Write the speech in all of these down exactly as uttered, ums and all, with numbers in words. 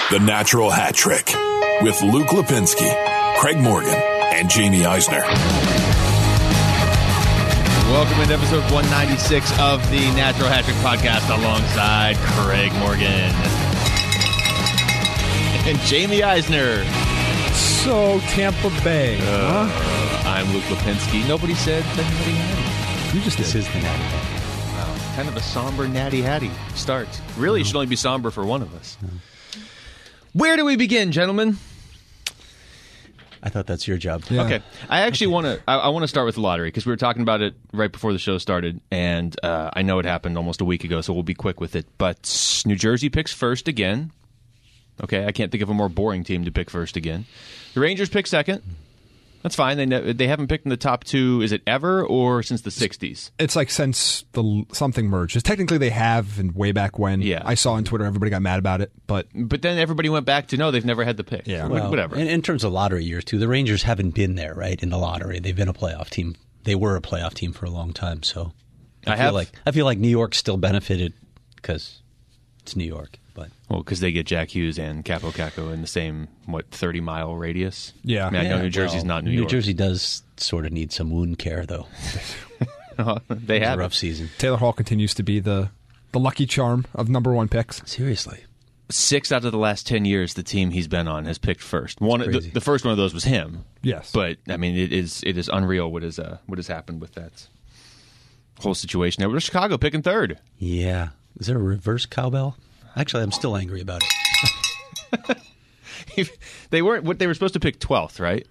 The Natural Hat Trick with Luke Lipinski, Craig Morgan, and Jamie Eisner. Welcome into episode one ninety-six of the Natural Hat Trick podcast alongside Craig Morgan and Jamie Eisner. So, Tampa Bay, Uh, huh? I'm Luke Lipinski. Nobody said the Natty Hattie. You just This did. is the Natty Hattie. Wow. Kind of a somber Natty Hattie start. Really, it should only be somber for one of us. Where do we begin, gentlemen? I thought that's your job. Yeah. Okay, I actually want to. I, I want to start with the lottery because we were talking about it right before the show started, and uh, I know it happened almost a week ago, so we'll be quick with it. But New Jersey picks first again. Okay, I can't think of a more boring team to pick first again. The Rangers pick second. That's fine. They ne- they haven't picked in the top two. Is it ever or since the sixties? It's like since the something merged. 'Cause technically, they have, and way back when. Yeah. I saw on Twitter everybody got mad about it, but But then everybody went back to no, they've never had the pick. Yeah. Wh- Well, whatever. In, in terms of lottery years, too, the Rangers haven't been there, right, in the lottery. They've been a playoff team. They were a playoff team for a long time, so I, I feel have- like I feel like New York still benefited because it's New York. But Well, because they get Jack Hughes and Capo Caco in the same what thirty mile radius. Yeah. I, mean, I know New Jersey's well, not New, New York. Jersey does sort of need some wound care, though. they It's a have rough it. season. Taylor Hall continues to be the the lucky charm of number one picks. Seriously. Six out of the last ten years, the team he's been on has picked first. One, the, crazy. the first one of those was him. Yes. But I mean, it is it is unreal what is uh, what has happened with that whole situation. Now, we're Chicago picking third. Yeah. Is there a reverse cowbell? Actually, I'm still angry about it. they weren't what they were supposed to pick twelfth, right?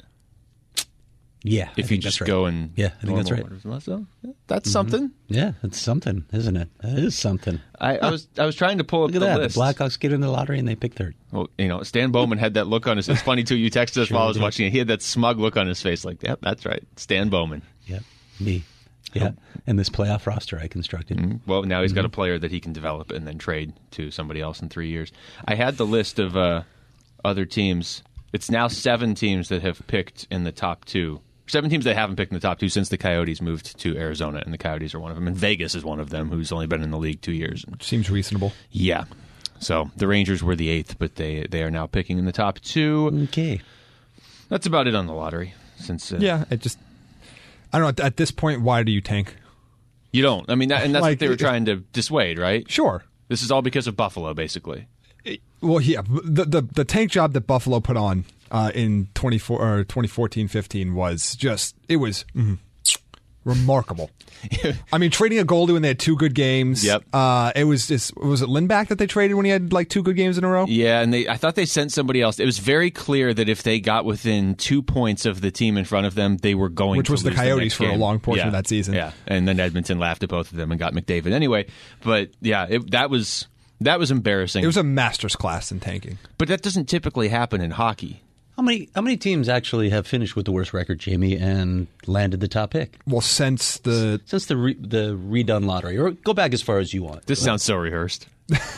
Yeah. I If you think just that's right. go in, Yeah, I think that's normal right. order. So, yeah, that's something. Yeah, it's something, isn't it? That is something. I, I was I was trying to pull up Look at the that. list. The Blackhawks get in the lottery and they pick third. Well, you know, Stan Bowman had that look on his. It's funny too. You texted us Sure while I was did. watching it. He had that smug look on his face, like, "Yep, that's right, Stan Bowman." Yep. Me. Yeah. And this playoff roster I constructed. Well, now he's got Mm-hmm. a player that he can develop and then trade to somebody else in three years. I had the list of uh, other teams. It's now seven teams that have picked in the top two. Seven teams that haven't picked in the top two since the Coyotes moved to Arizona, and the Coyotes are one of them. And Vegas is one of them, who's only been in the league two years. Seems reasonable. Yeah. So the Rangers were the eighth, but they they are now picking in the top two. Okay. That's about it on the lottery. Since uh, Yeah, it just. I don't know. At this point, why do you tank? you don't, I mean, that, and that's Like, what they were it- trying to dissuade, right? Sure. This is all because of Buffalo, basically. Well, yeah, the the, the tank job that Buffalo put on uh, in twenty-four or twenty fourteen fifteen was just it was mm, remarkable. I mean, trading a goalie when they had two good games. Yep. Uh, it was just was it Lindback that they traded when he had like two good games in a row? Yeah, and they I thought they sent somebody else. It was very clear that if they got within two points of the team in front of them, they were going Which to was the lose Coyotes next for a game. long portion Yeah, of that season. Yeah, and then Edmonton laughed at both of them and got McDavid anyway. But yeah, it, that was that was embarrassing. It was a master's class in tanking. but that doesn't typically happen in hockey. How many how many teams actually have finished with the worst record, Jamie, and landed the top pick? Well, since the Since the re, the redone lottery, or go back as far as you want. This sounds so rehearsed.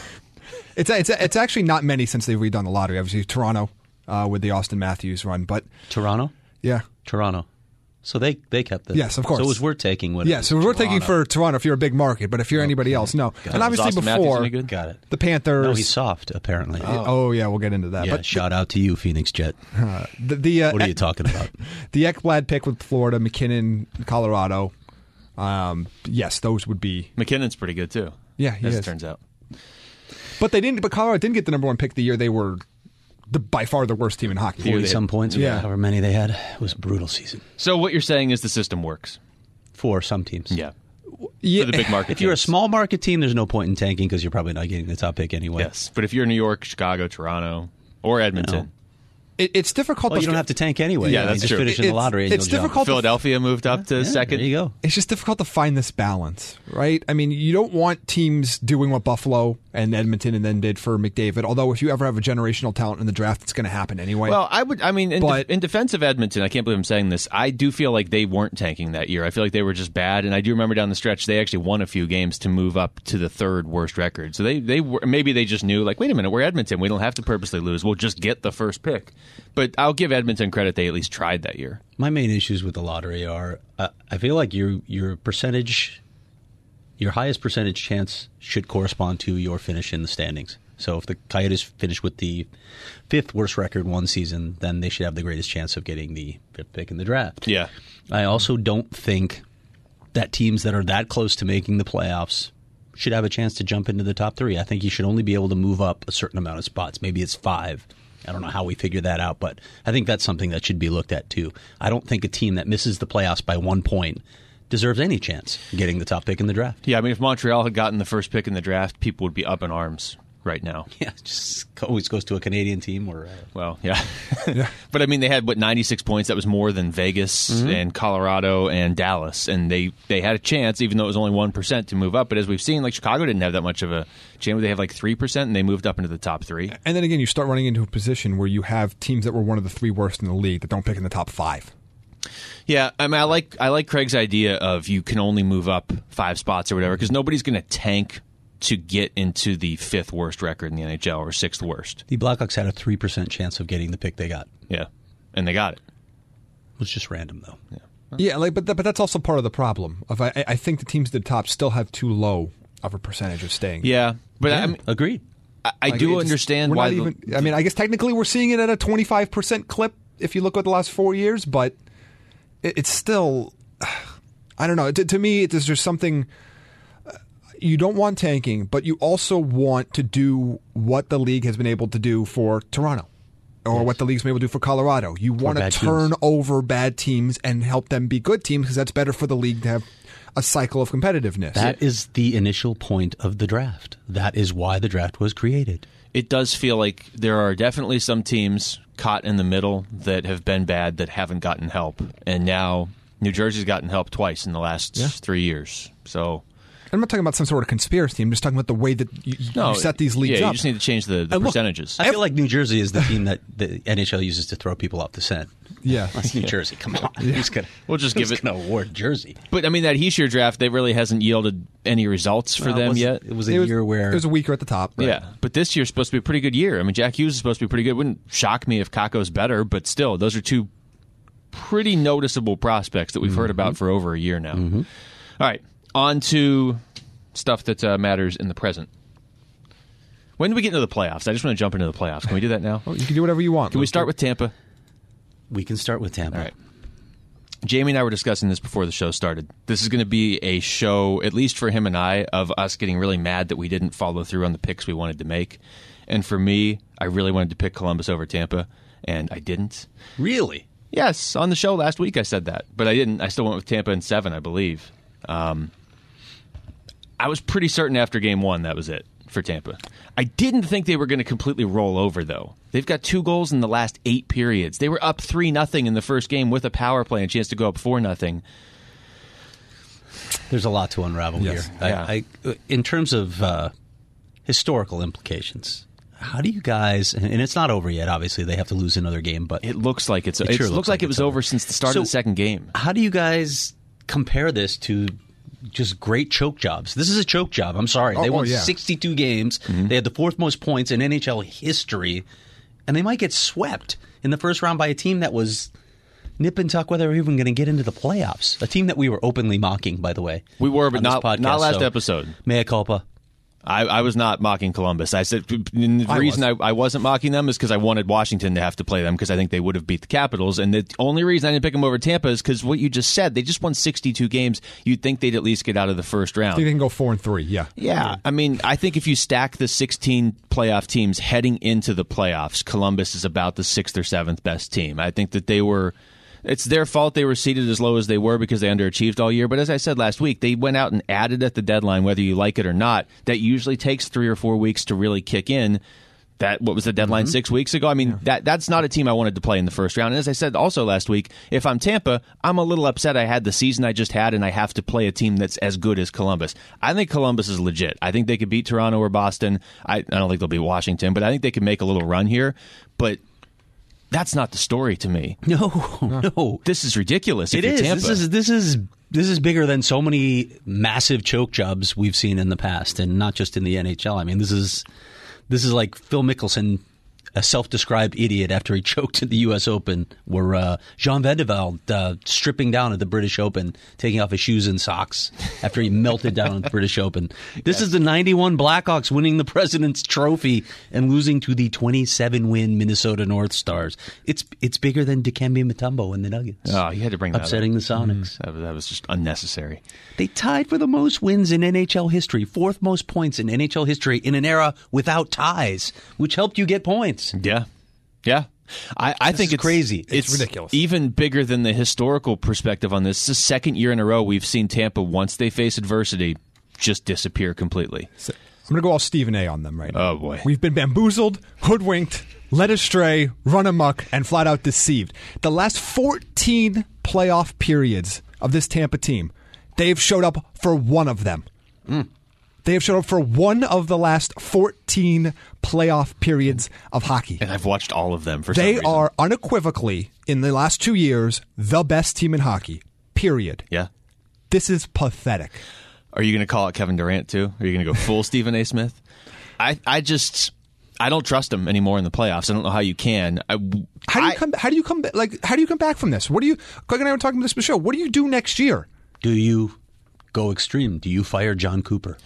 it's it's it's actually not many since they've redone the lottery. Obviously, Toronto uh, with the Austin Matthews run, but Toronto? yeah. Toronto. So they they kept the Yes, of course. So it was worth taking. When it Yeah, was so we're taking Toronto. for Toronto if you're a big market, but if you're anybody else, no. And Was obviously Austin Matthews before any good? Got it. the Panthers. No, he's soft apparently. Oh. yeah, we'll get into that. yeah. but shout out to you, Phoenix Jet. the the uh, What are you talking about? the Ekblad pick with Florida, McKinnon, Colorado. Um, yes, those would be. McKinnon's pretty good too. Yeah, he as is. it turns out. But they didn't. But Colorado didn't get the number one pick the year they were the by far the worst team in hockey. year Forty they- some points. or Yeah. however many they had. It was a brutal season So what you're saying is the system works. for some teams. Yeah, Yeah, for the big market. If you're a teams. small market team, there's no point in tanking because you're probably not getting the top pick anyway. yes, but if you're New York, Chicago, Toronto, or Edmonton. it, it's difficult. Well, to you don't have to tank anyway. Yeah, You that's just true. finish in the It's- lottery. And it's you'll jump. difficult to- Philadelphia moved up to Yeah, second. There you go. It's just difficult to find this balance, right? I mean, you don't want teams doing what Buffalo and Edmonton and then did for McDavid. Although, if you ever have a generational talent in the draft, it's going to happen anyway. Well, I would. I mean, in, But- de- in defense of Edmonton, I can't believe I'm saying this. I do feel like they weren't tanking that year. I feel like they were just bad, and I do remember down the stretch they actually won a few games to move up to the third worst record. So they they were, maybe they just knew, like, wait a minute, we're Edmonton. We don't have to purposely lose. We'll just get the first pick. But I'll give Edmonton credit; they at least tried that year. My main issues with the lottery are uh, I feel like your your percentage, your highest percentage chance should correspond to your finish in the standings. So if the Coyotes finish with the fifth worst record one season, then they should have the greatest chance of getting the fifth pick in the draft. Yeah. I also don't think that teams that are that close to making the playoffs should have a chance to jump into the top three. I think you should only be able to move up a certain amount of spots. Maybe it's five. I don't know how we figure that out, but I think that's something that should be looked at too. I don't think a team that misses the playoffs by one point deserves any chance of getting the top pick in the draft. Yeah, I mean, if Montreal had gotten the first pick in the draft, people would be up in arms right now. Yeah, it just always goes to a Canadian team or. Uh, well, yeah. Yeah. But I mean, they had, what, ninety-six points? That was more than Vegas mm-hmm. and Colorado and Dallas. And they, they had a chance, even though it was only one percent, to move up. But as we've seen, like Chicago didn't have that much of a chance. They have like three percent, and they moved up into the top three. And then again, you start running into a position where you have teams that were one of the three worst in the league that don't pick in the top five. Yeah, I mean, I like I like Craig's idea of you can only move up five spots or whatever, because nobody's going to tank to get into the fifth worst record in the N H L or sixth worst. The Blackhawks had a three percent chance of getting the pick they got. Yeah, and they got it. It was just random, though. Yeah, yeah like, but, th- but that's also part of the problem. Of I, I think the teams at the top still have too low of a percentage of staying. Yeah, but yeah, I mean, agreed. I, I like, do just, understand we're why. Not the, even, I mean, I guess technically we're seeing it at a twenty-five percent clip if you look at the last four years, but it, it's still, I don't know. To, to me, there's just something. You don't want tanking, but you also want to do what the league has been able to do for Toronto, or yes. what the league's been able to do for Colorado. You want to turn teams. over bad teams and help them be good teams, because that's better for the league to have a cycle of competitiveness. That is the initial point of the draft. That is why the draft was created. It does feel like there are definitely some teams caught in the middle that have been bad that haven't gotten help, and now New Jersey's gotten help twice in the last yeah. three years. So. I'm not talking about some sort of conspiracy. I'm just talking about the way that you, no, you set these leagues yeah, up. You just need to change the, the look, percentages. I feel like New Jersey is the team that the N H L uses to throw people off the scent. Yeah. That's New Jersey. Come on. Yeah. Who's gonna, we'll just who's give it going to award Jersey? But, I mean, that Heischer draft, they really hasn't yielded any results for well, them it was, yet. It was a it was, year where... It was a weaker at the top. Right? Yeah. But this year's supposed to be a pretty good year. I mean, Jack Hughes is supposed to be pretty good. It wouldn't shock me if Kakko's better, but still, those are two pretty noticeable prospects that we've mm-hmm. heard about for over a year now. Mm-hmm. All right. On to stuff that uh, matters in the present. When do we get into the playoffs? I just want to jump into the playoffs. Can we do that now? Well, you can do whatever you want. Can we start with Tampa? We can start with Tampa. All right. Jamie and I were discussing this before the show started. This is going to be a show, at least for him and I, of us getting really mad that we didn't follow through on the picks we wanted to make. And for me, I really wanted to pick Columbus over Tampa, and I didn't. Really? Yes. On the show last week I said that, but I didn't. I still went with Tampa in seven, I believe. Um, I was pretty certain after game one that was it for Tampa. I didn't think they were going to completely roll over, though. They've got two goals in the last eight periods. They were up three nothing in the first game with a power play and a chance to go up four nothing. There's a lot to unravel yes. here. Yeah. I, I, in terms of uh, historical implications, how do you guys, and it's not over yet, obviously, they have to lose another game, but it looks like it's, it, it sure looks, looks like, like it was over. over since the start so of the second game. How do you guys compare this to just great choke jobs? This is a choke job. I'm sorry. Oh, they won oh, yeah. sixty-two games. Mm-hmm. They had the fourth most points in N H L history, and they might get swept in the first round by a team that was nip and tuck whether they're even going to get into the playoffs. A team that we were openly mocking, by the way. We were, but not, podcast, not last so episode. Mea culpa. I, I was not mocking Columbus. I said the I reason was. I, I wasn't mocking them is because I wanted Washington to have to play them because I think they would have beat the Capitals. And the only reason I didn't pick them over Tampa is because what you just said. They just won sixty-two games. You'd think they'd at least get out of the first round. I think they can go four and three. Yeah. Yeah. I mean, I think if you stack the sixteen playoff teams heading into the playoffs, Columbus is about the sixth or seventh best team. I think that they were... It's their fault they were seated as low as they were because they underachieved all year. But as I said last week, they went out and added at the deadline, whether you like it or not. That usually takes three or four weeks to really kick in. That what was the deadline mm-hmm. six weeks ago? I mean, yeah. that that's not a team I wanted to play in the first round. And as I said also last week, if I'm Tampa, I'm a little upset I had the season I just had and I have to play a team that's as good as Columbus. I think Columbus is legit. I think they could beat Toronto or Boston. I, I don't think they'll beat Washington, but I think they could make a little run here. But that's not the story to me. No, no. This is ridiculous. It is. This is this is this is bigger than so many massive choke jobs we've seen in the past, and not just in the N H L. I mean, this is this is like Phil Mickelson a self-described idiot after he choked at the U S Open, were uh, Jean Van de Velde uh, stripping down at the British Open, taking off his shoes and socks after he melted down at the British Open. This yes. is the ninety-one Blackhawks winning the President's Trophy and losing to the twenty-seven win Minnesota North Stars. It's it's bigger than Dikembe Mutombo and the Nuggets. Oh, you had to bring that upsetting up. the Sonics. Mm-hmm. That, that was just unnecessary. They tied for the most wins in N H L history, fourth most points in N H L history in an era without ties, which helped you get points. Yeah, yeah. I, I think it's crazy. It's, it's ridiculous. Even bigger than the historical perspective on this. It's the second year in a row we've seen Tampa, once they face adversity, just disappear completely. So, I'm going to go all Stephen A. on them right now. Oh, boy. We've been bamboozled, hoodwinked, led astray, run amok, and flat out deceived. The last fourteen playoff periods of this Tampa team, they've showed up for one of them. Mm. They have showed up for one of the last fourteen playoff periods of hockey. And I've watched all of them for they some reason. Are unequivocally, in the last two years, the best team in hockey. Period. Yeah. This is pathetic. Are you going to call it Kevin Durant, too? Are you going to go full Stephen A. Smith? I, I just... I don't trust him anymore in the playoffs. I don't know how you can. I, how do you I, come? How do you come? Like, how do you come back from this? What do you? Greg and I were talking about this show. What do you do next year? Do you go extreme? Do you fire John Cooper?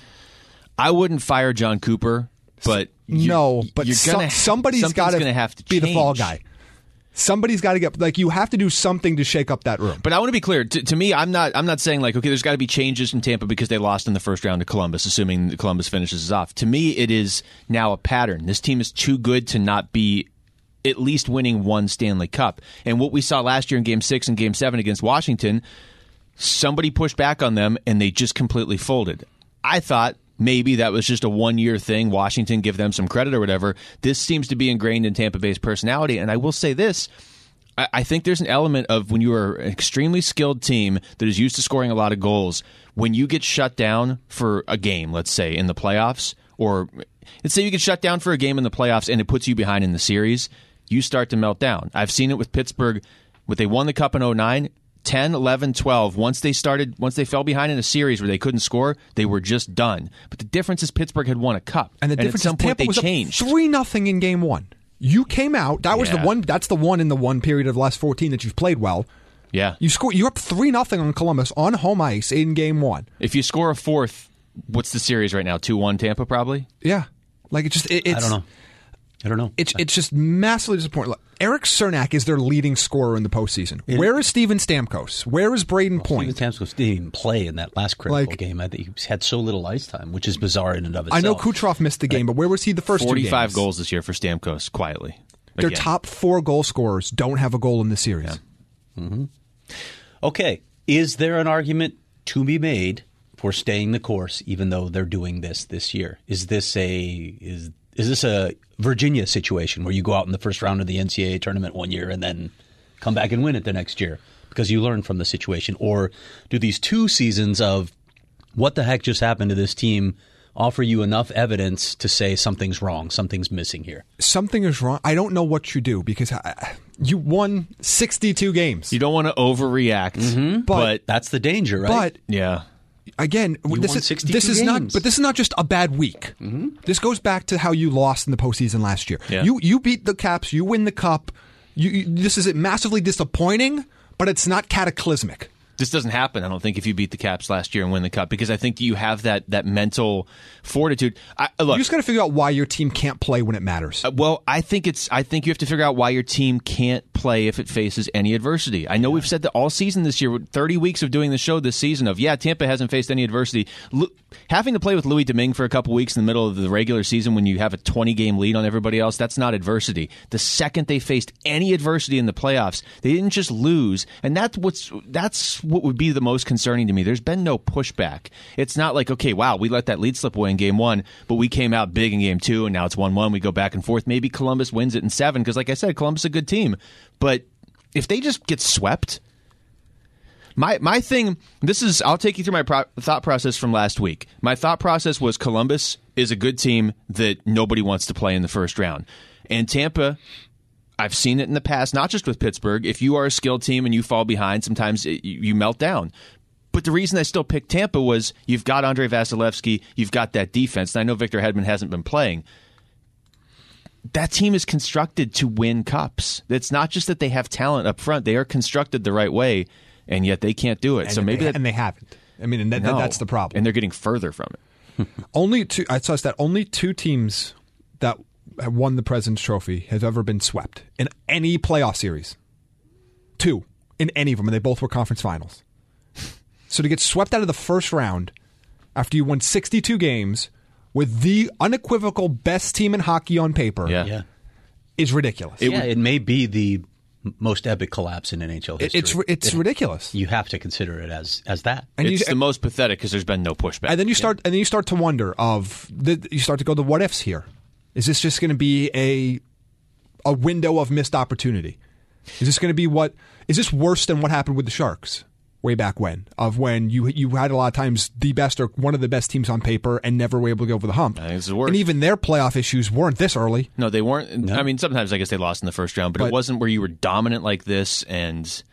I wouldn't fire John Cooper, but you, no. But you're gonna, so, somebody's got to be change. the fall guy. Somebody's got to get like you have to do something to shake up that room. But I want to be clear. To, to me, I'm not. I'm not saying like okay, there's got to be changes in Tampa because they lost in the first round to Columbus, assuming Columbus finishes off. To me, it is now a pattern. This team is too good to not be at least winning one Stanley Cup. And what we saw last year in Game Six and Game Seven against Washington, somebody pushed back on them and they just completely folded. I thought maybe that was just a one-year thing. Washington, give them some credit or whatever. This seems to be ingrained in Tampa Bay's personality. And I will say this. I, I think there's an element of when you are an extremely skilled team that is used to scoring a lot of goals, when you get shut down for a game, let's say, in the playoffs, or let's say you get shut down for a game in the playoffs and it puts you behind in the series, you start to melt down. I've seen it with Pittsburgh. When they won the Cup in oh nine, ten, eleven, twelve, once they started, once they fell behind in a series where they couldn't score, they were just done. But the difference is Pittsburgh had won a cup. And the and difference at some is point Tampa they was changed. up three nothing in game one. You came out. That was Yeah. the one that's the one in the one period of the last fourteen that you've played well. Yeah. You score you're up three nothing on Columbus on home ice in game one. If you score a fourth, what's the series right now? two one Tampa probably? Yeah. Like it just it, it's I don't know. I don't know. It's it's just massively disappointing. Look, Eric Cernak is their leading scorer in the postseason. It, Where is Steven Stamkos? Where is Braden well, Point? Steven Stamkos didn't even play in that last critical Like, game. I think he's had so little ice time, which is bizarre in and of itself. I know Kucherov missed the game, but where was he the first two games? forty-five goals this year for Stamkos, quietly. Their Again. top four goal scorers don't have a goal in the series. Yeah. Mm-hmm. Okay, is there an argument to be made for staying the course, even though they're doing this this year? Is this a is is this a Virginia situation where you go out in the first round of the N C double A tournament one year and then come back and win it the next year because you learn from the situation? Or do these two seasons of what the heck just happened to this team offer you enough evidence to say something's wrong, something's missing here? Something is wrong. I don't know what you do because I, you won sixty-two games. You don't want to overreact, Mm-hmm. But- but, That's the danger, right? But yeah. again, You this won is sixty-two this is not. games. But this is not just a bad week. Mm-hmm. This goes back to how you lost in the postseason last year. Yeah. You you beat the Caps. You win the cup. You, you this is massively disappointing, but it's not cataclysmic. This doesn't happen, I don't think, if you beat the Caps last year and win the Cup, because I think you have that that mental fortitude. I, look, You just got to figure out why your team can't play when it matters. Uh, well, I think it's. I think you have to figure out why your team can't play if it faces any adversity. I know we've said that all season this year, thirty weeks of doing the show this season. Of yeah, Tampa hasn't faced any adversity. Lu- having to play with Louis Domingue for a couple weeks in the middle of the regular season when you have a twenty game lead on everybody else, that's not adversity. The second they faced any adversity in the playoffs, they didn't just lose, and that's what's that's what would be the most concerning to me. There's been no pushback. It's not like, okay, wow, we let that lead slip away in game one, but we came out big in game two, and now it's one one. We go back and forth. Maybe Columbus wins it in seven, because like I said, Columbus is a good team. But if they just get swept, my my thing, this is, I'll take you through my pro- thought process from last week. My thought process was Columbus is a good team that nobody wants to play in the first round. And Tampa, I've seen it in the past, not just with Pittsburgh. If you are a skilled team and you fall behind, sometimes it, you, you melt down. But the reason I still picked Tampa was you've got Andrei Vasilevsky, you've got that defense. And I know Victor Hedman hasn't been playing. that team is constructed to win cups. It's not just that they have talent up front; they are constructed the right way, and yet they can't do it. And so maybe they, that, and they haven't. I mean, and that, no. that's the problem. And they're getting further from it. Only two. I saw that only two teams that have won the President's Trophy have ever been swept in any playoff series. Two in any of them, and they both were conference finals. So to get swept out of the first round after you won sixty-two games with the unequivocal best team in hockey on paper, Yeah. Yeah. is ridiculous. It, yeah, it may be the most epic collapse in N H L history. it's it's It- ridiculous. You have to consider it as as that. And It's you, the most pathetic because there's been no pushback. and then you start and then you start to wonder of the, you start to go the what ifs here. Is this just going to be a a window of missed opportunity? Is this going to be what is this worse than what happened with the Sharks way back when? Of when you you had a lot of times the best or one of the best teams on paper and never were able to go over the hump. I think it's worse. And even their playoff issues weren't this early. No, they weren't. I mean, sometimes I guess they lost in the first round, but, But- it wasn't where you were dominant like this. And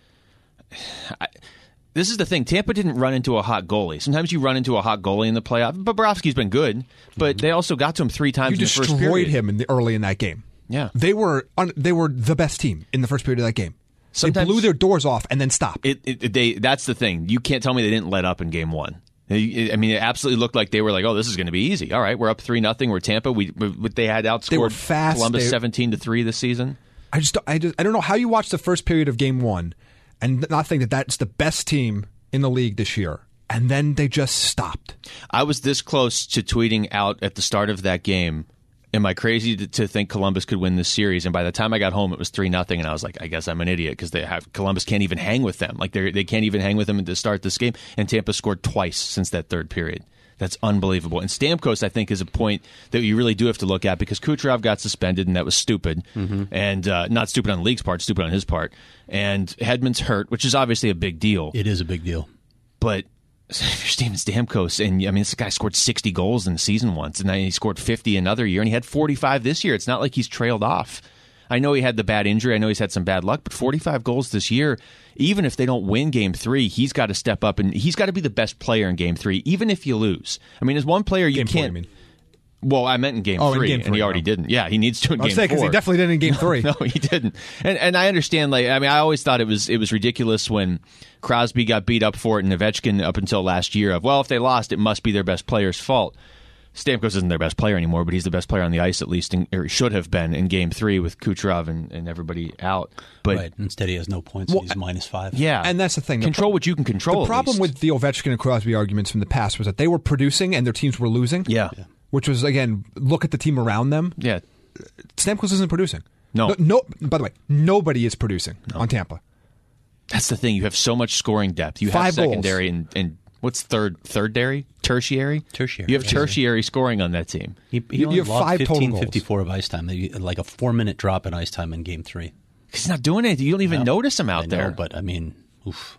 I, this is the thing: Tampa didn't run into a hot goalie. Sometimes you run into a hot goalie in the playoff. Bobrovsky's been good, but they also got to him three times You in the first destroyed period. him in the early in that game. Yeah. They were un, they were the best team in the first period of that game. Sometimes- they blew their doors off and then stopped. It, it, they that's the thing. You can't tell me they didn't let up in game one. They- I mean, it absolutely looked like they were like, "Oh, this is going to be easy. All right, we're up three nothing. We're Tampa. We, we they had outscored They were fast. Columbus They- seventeen to three this season." I just, I just, I don't know how you watch the first period of game one and not think that that's the best team in the league this year, and then they just stopped. I was this close to tweeting out at the start of that game, am I crazy to, to think Columbus could win this series? And by the time I got home, it was three nothing, and I was like, I guess I'm an idiot because they have Columbus can't even hang with them. Like they they can't even hang with them to start this game. And Tampa scored twice since that third period. That's unbelievable. And Stamkos, I think, is a point that you really do have to look at because Kucherov got suspended, and that was stupid. Mm-hmm. And uh, not stupid on the league's part, stupid on his part. And Hedman's hurt, which is obviously a big deal. It is a big deal. But if you're Steven Stamkos, and I mean, this guy scored sixty goals in the season once, and then he scored fifty another year, and he had forty-five this year. It's not like he's trailed off. I know he had the bad injury. I know he's had some bad luck, but forty-five goals this year, even if they don't win game three, he's got to step up, and he's got to be the best player in game three, even if you lose. I mean, as one player, you Game four, can't. you mean? Well, I meant in game Oh, in three, game and three, he already no. didn't. Yeah, he needs to in I was game saying because four. he definitely didn't in game three. No, he didn't. And and I understand. Like, I mean, I always thought it was it was ridiculous when Crosby got beat up for it, and Ovechkin up until last year of well, if they lost, it must be their best player's fault. Stamkos isn't their best player anymore, but he's the best player on the ice, at least, in, or should have been in Game Three with Kucherov and, and everybody out. But Right. Instead, he has no points. Well, he's minus five. yeah, And that's the thing. The Control pro- what you can control. The at problem least. with the Ovechkin and Crosby arguments from the past was that they were producing and their teams were losing. yeah, Which was, again, look at the team around them. yeah, Stamkos isn't producing. No. no. By the way, nobody is producing on Tampa. that's the thing. You have so much scoring depth. You Five have goals. secondary and, and what's third, third dairy, tertiary, Tertiary, You have yeah. tertiary scoring on that team. He, he You- only you have logged five total fifteen goals. fifty-four of ice time, They- like a four minute drop in ice time in game three. He's not doing anything. You don't even No. notice him out I know, there. but I mean, oof.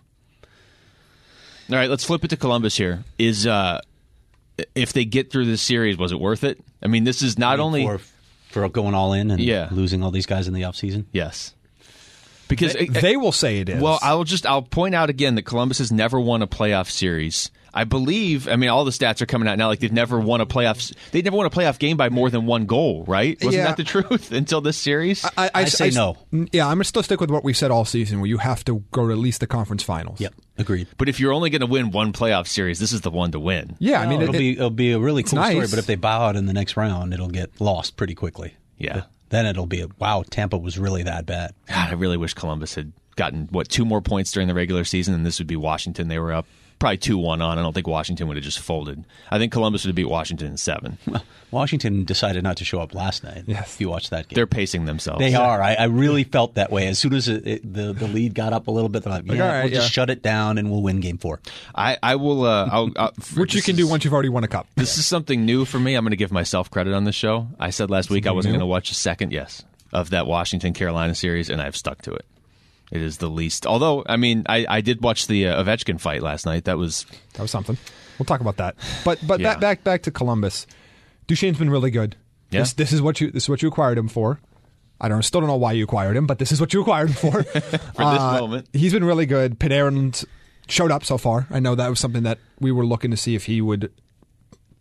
All right, let's flip it to Columbus here. Is uh, if they get through this series, was it worth it? I mean, this is not only for, for going all in and Yeah. losing all these guys in the offseason. yes, because They, they will say it is. well, I'll just I'll point out again that Columbus has never won a playoff series. I believe. I mean, all the stats are coming out now. Like they've never won a playoff. They never won a playoff game by more than one goal. Right? Wasn't Yeah. that the truth until this series? I, I say no. Yeah, I'm going to still stick with what we said all season, where you have to go to at least the conference finals. Yep, agreed. but if you're only going to win one playoff series, this is the one to win. Yeah, I No, mean, it'll it, be it'll be a really cool story. nice. But if they bow out in the next round, it'll get lost pretty quickly. Yeah. Then it'll be a, wow. Tampa was really that bad. God, I really wish Columbus had gotten what two more points during the regular season, and this would be Washington. They were up probably two one on. I don't think Washington would have just folded. I think Columbus would have beat Washington in seven. Washington decided not to show up last night. Yes. If you watch that game, They're pacing themselves. They are. I, I really felt that way. As soon as it, it, the the lead got up a little bit, they're like, yeah, all right, we'll just yeah. shut it down and we'll win game four. I, I will. Uh, I'll, I'll, which you this can do is- once you've already won a cup. This is something new for me. I'm going to give myself credit on this show. I said last week I wasn't new? going to watch a second, yes, of that Washington Carolina series, and I've stuck to it. It is the least. Although, I mean, I, I did watch the uh, Ovechkin fight last night. That was That was something. We'll talk about that. But but Yeah. back back back to Columbus. Duchesne's been really good. Yeah. This, this is what you this is what you acquired him for. I don't still don't know why you acquired him, but this is what you acquired him for. for this Uh, moment. He's been really good. Panarin showed up so far. I know that was something that we were looking to see if he would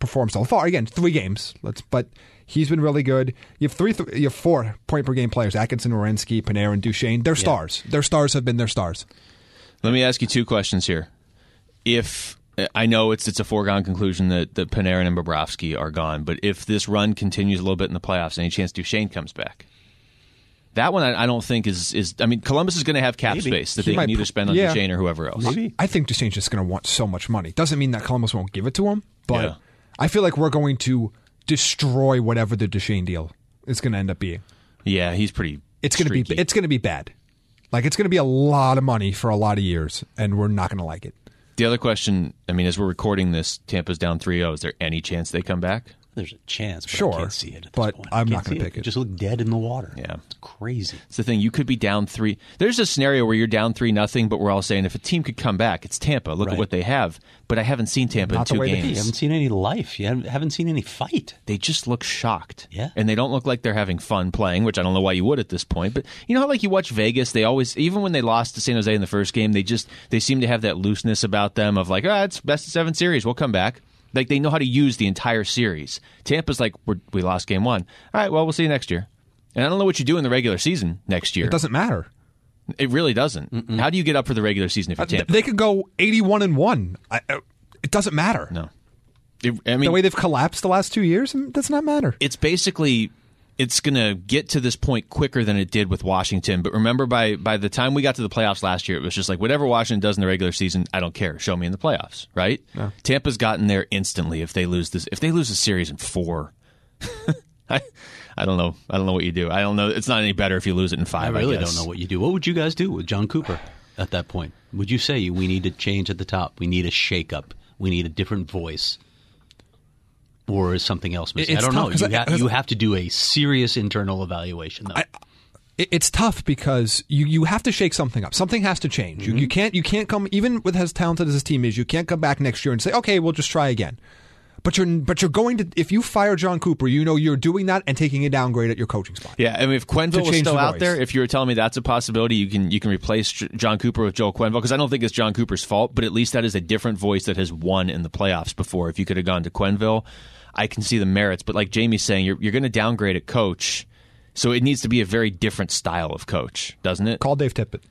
performed so far. Again, three games. Let's, but he's been really good. You have three, th- you have four point per game players: Atkinson, Werenski, Panarin, Duchesne. They're stars. Yeah. Their stars have been their stars. Let me ask you two questions here. If I know it's it's a foregone conclusion that, that Panarin and Bobrovsky are gone, but if this run continues a little bit in the playoffs, any chance Duchesne comes back? That one I, I don't think is is. I mean, Columbus is going to have cap Maybe. space that He they can might either pr- spend on yeah. Duchesne or whoever else. Maybe. I think Duchesne's just going to want so much money. Doesn't mean that Columbus won't give it to him, but Yeah. I feel like we're going to destroy whatever the Duchesne deal is going to end up being. Yeah, he's pretty. It's going to be streaky. it's going to be bad. Like it's going to be a lot of money for a lot of years, and we're not going to like it. The other question, I mean, as we're recording this, Tampa's down three oh. Is there any chance they come back? There's a chance, but Sure, I can't see it at this but point. I I'm can't not gonna see pick it. Just look dead in the water. Yeah. It's crazy. It's the thing. You could be down three. There's a scenario where you're down three nothing, but we're all saying if a team could come back, it's Tampa. Look Right. at what they have. But I haven't seen Tampa Not the in two way they games. beat. You haven't seen any life. You haven't, haven't seen any fight. They just look shocked. Yeah. And they don't look like they're having fun playing, which I don't know why you would at this point. But you know how like you watch Vegas, they always, even when they lost to San Jose in the first game, they just, they seem to have that looseness about them of like, ah, it's best of seven series. We'll come back. Like they know how to use the entire series. Tampa's like, We're, we lost game one. All right, well, we'll see you next year. And I don't know what you do in the regular season next year. It doesn't matter. It really doesn't. Mm-mm. How do you get up for the regular season if you're Uh, th- Tampa? They could go eighty-one and one. I, uh, it doesn't matter. No. It, I mean, The way they've collapsed the last two years, it does not matter. it's basically it's going to get to this point quicker than it did with Washington. But remember, by by the time we got to the playoffs last year, it was just like whatever Washington does in the regular season, I don't care. Show me in the playoffs, right? No. Tampa's gotten there instantly. If they lose this, if they lose a series in four, I I don't know. I don't know what you do. I don't know. It's not any better if you lose it in I five. really guess. don't know what you do. What would you guys do with John Cooper at that point? Would you say we need to change at the top? We need a shakeup. We need a different voice. Or is something else missing? It's I don't tough, know. 'cause You, I- ha- 'cause- you have to do a serious internal evaluation, though. I- It- It's tough because you, you have to shake something up. Something has to change. Mm-hmm. You, you can't you can't come even with as talented as this team is. You can't come back next year and say, okay, we'll just try again. But you're but you're going to if you fire John Cooper, you know you're doing that and taking a downgrade at your coaching spot. Yeah, I mean, if Quenneville was change still the out voice. there, if you were telling me that's a possibility, you can you can replace J- John Cooper with Joel Quenneville because I don't think it's John Cooper's fault, but at least that is a different voice that has won in the playoffs before. If you could have gone to Quenneville, I can see the merits. But like Jamie's saying, you're you're going to downgrade at coach, so it needs to be a very different style of coach, doesn't it? Call Dave Tippett.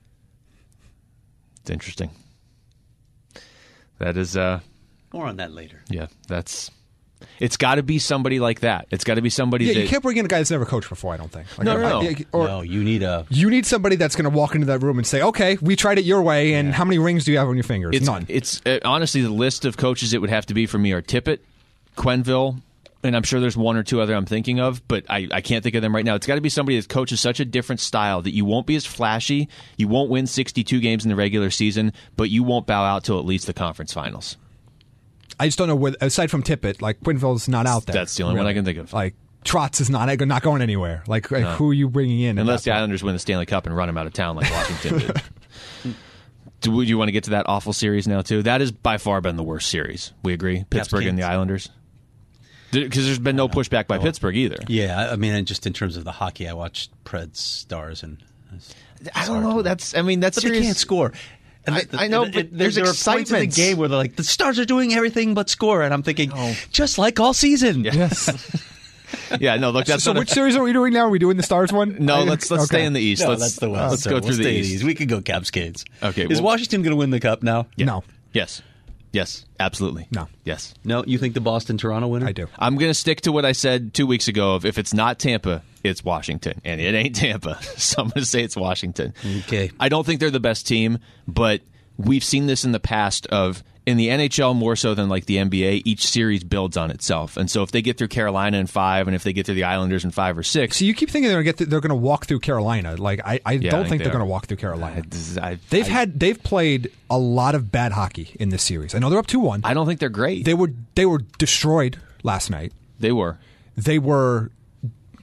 It's interesting. That is, uh, More on that later. yeah, that's. It's got to be somebody like that. It's got to be somebody Yeah, that you can't bring in a guy that's never coached before. I don't think. Like, No, I- no, I- no. or no, you need a. you need somebody that's going to walk into that room and say, "Okay, we tried it your way, and how many rings do you have on your fingers? It's, None." It's uh, honestly the list of coaches it would have to be for me are Tippett, Quenneville, and I'm sure there's one or two other I'm thinking of, but I, I can't think of them right now. It's got to be somebody that coaches such a different style that you won't be as flashy, you won't win sixty-two games in the regular season, but you won't bow out till at least the conference finals. I just don't know where. Aside from Tippett, like Quenneville's not out there. That's the only one I can think of. Like Trotz is not not going anywhere. Like, like who are you bringing in? at Unless that the point? Islanders win the Stanley Cup and run them out of town like Washington did. Do would you want to get to that awful series now, too? That has by far been the worst series. We agree? Pittsburgh and the Canes. Islanders? Because there's been no pushback by Pittsburgh either. Yeah, I- I mean, and just in terms of the hockey, I watched Preds Stars and. I don't know. That's. I mean, that's But they can't score. And I- the- I know, and but it- there's there are points in the excitement. game where they're like, the Stars are doing everything but score, and I'm thinking, Oh. just like all season. Yes. Yeah, no. Look, that's so not a- which series are we doing now? Are we doing the Stars one? No, I- let's let's okay. stay in the East. No, let's that's the West. let's So go we'll through the stay in East. We could go Caps Canes. Okay, Is well- Washington going to win the cup now? No, Yes, yes, absolutely. No. yes. No, you think the Boston Toronto winner? I do. I'm going to stick to what I said two weeks ago. Of if it's not Tampa, it's Washington, and it ain't Tampa. So I'm going to say it's Washington. Okay. I don't think they're the best team, but we've seen this in the past. Of in the N H L more so than like the N B A, each series builds on itself. And so if they get through Carolina in five, and if they get through the Islanders in five or six, So you keep thinking they're going to get th- they're going to walk through Carolina. Like I, I I don't think think they they're going are. to walk through Carolina. I, I, They've I- had they've played a lot of bad hockey in this series. I know they're up two one. I don't think they're great. They were they were destroyed last night. They were. They were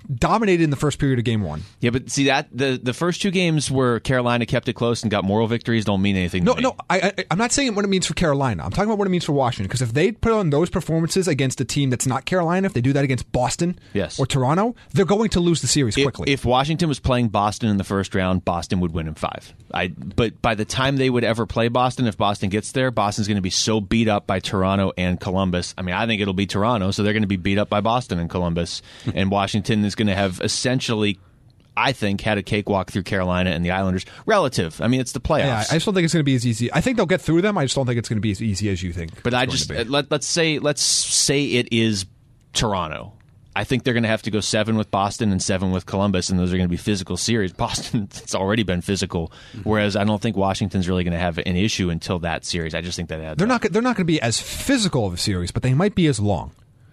dominated in the first period of game one. Yeah, but see that the the first two games where Carolina kept it close and got moral victories don't mean anything No, to me. no, I, I, I'm not saying what it means for Carolina. I'm talking about what it means for Washington. Because if they put on those performances against a team that's not Carolina, if they do that against Boston Yes. or Toronto, they're going to lose the series If, quickly. if Washington was playing Boston in the first round, Boston would win in five. I but by the time they would ever play Boston, if Boston gets there, Boston's going to be so beat up by Toronto and Columbus. I mean, I think it'll be Toronto, so they're going to be beat up by Boston and Columbus, and Washington is going to have essentially, I think, had a cakewalk through Carolina and the Islanders. Relative. I mean, it's the playoffs. yeah, I just don't think it's going to be as easy. I think they'll get through them. I just don't think it's going to be as easy as you think. But I it's just going to be. let, let's say let's say it is Toronto. I think they're going to have to go seven with Boston and seven with Columbus, and those are going to be physical series. Boston, it's already been physical, whereas I don't think Washington's really going to have an issue until that series. I just think that adds They're up. not. They're not going to be as physical of a series, but they might be as long.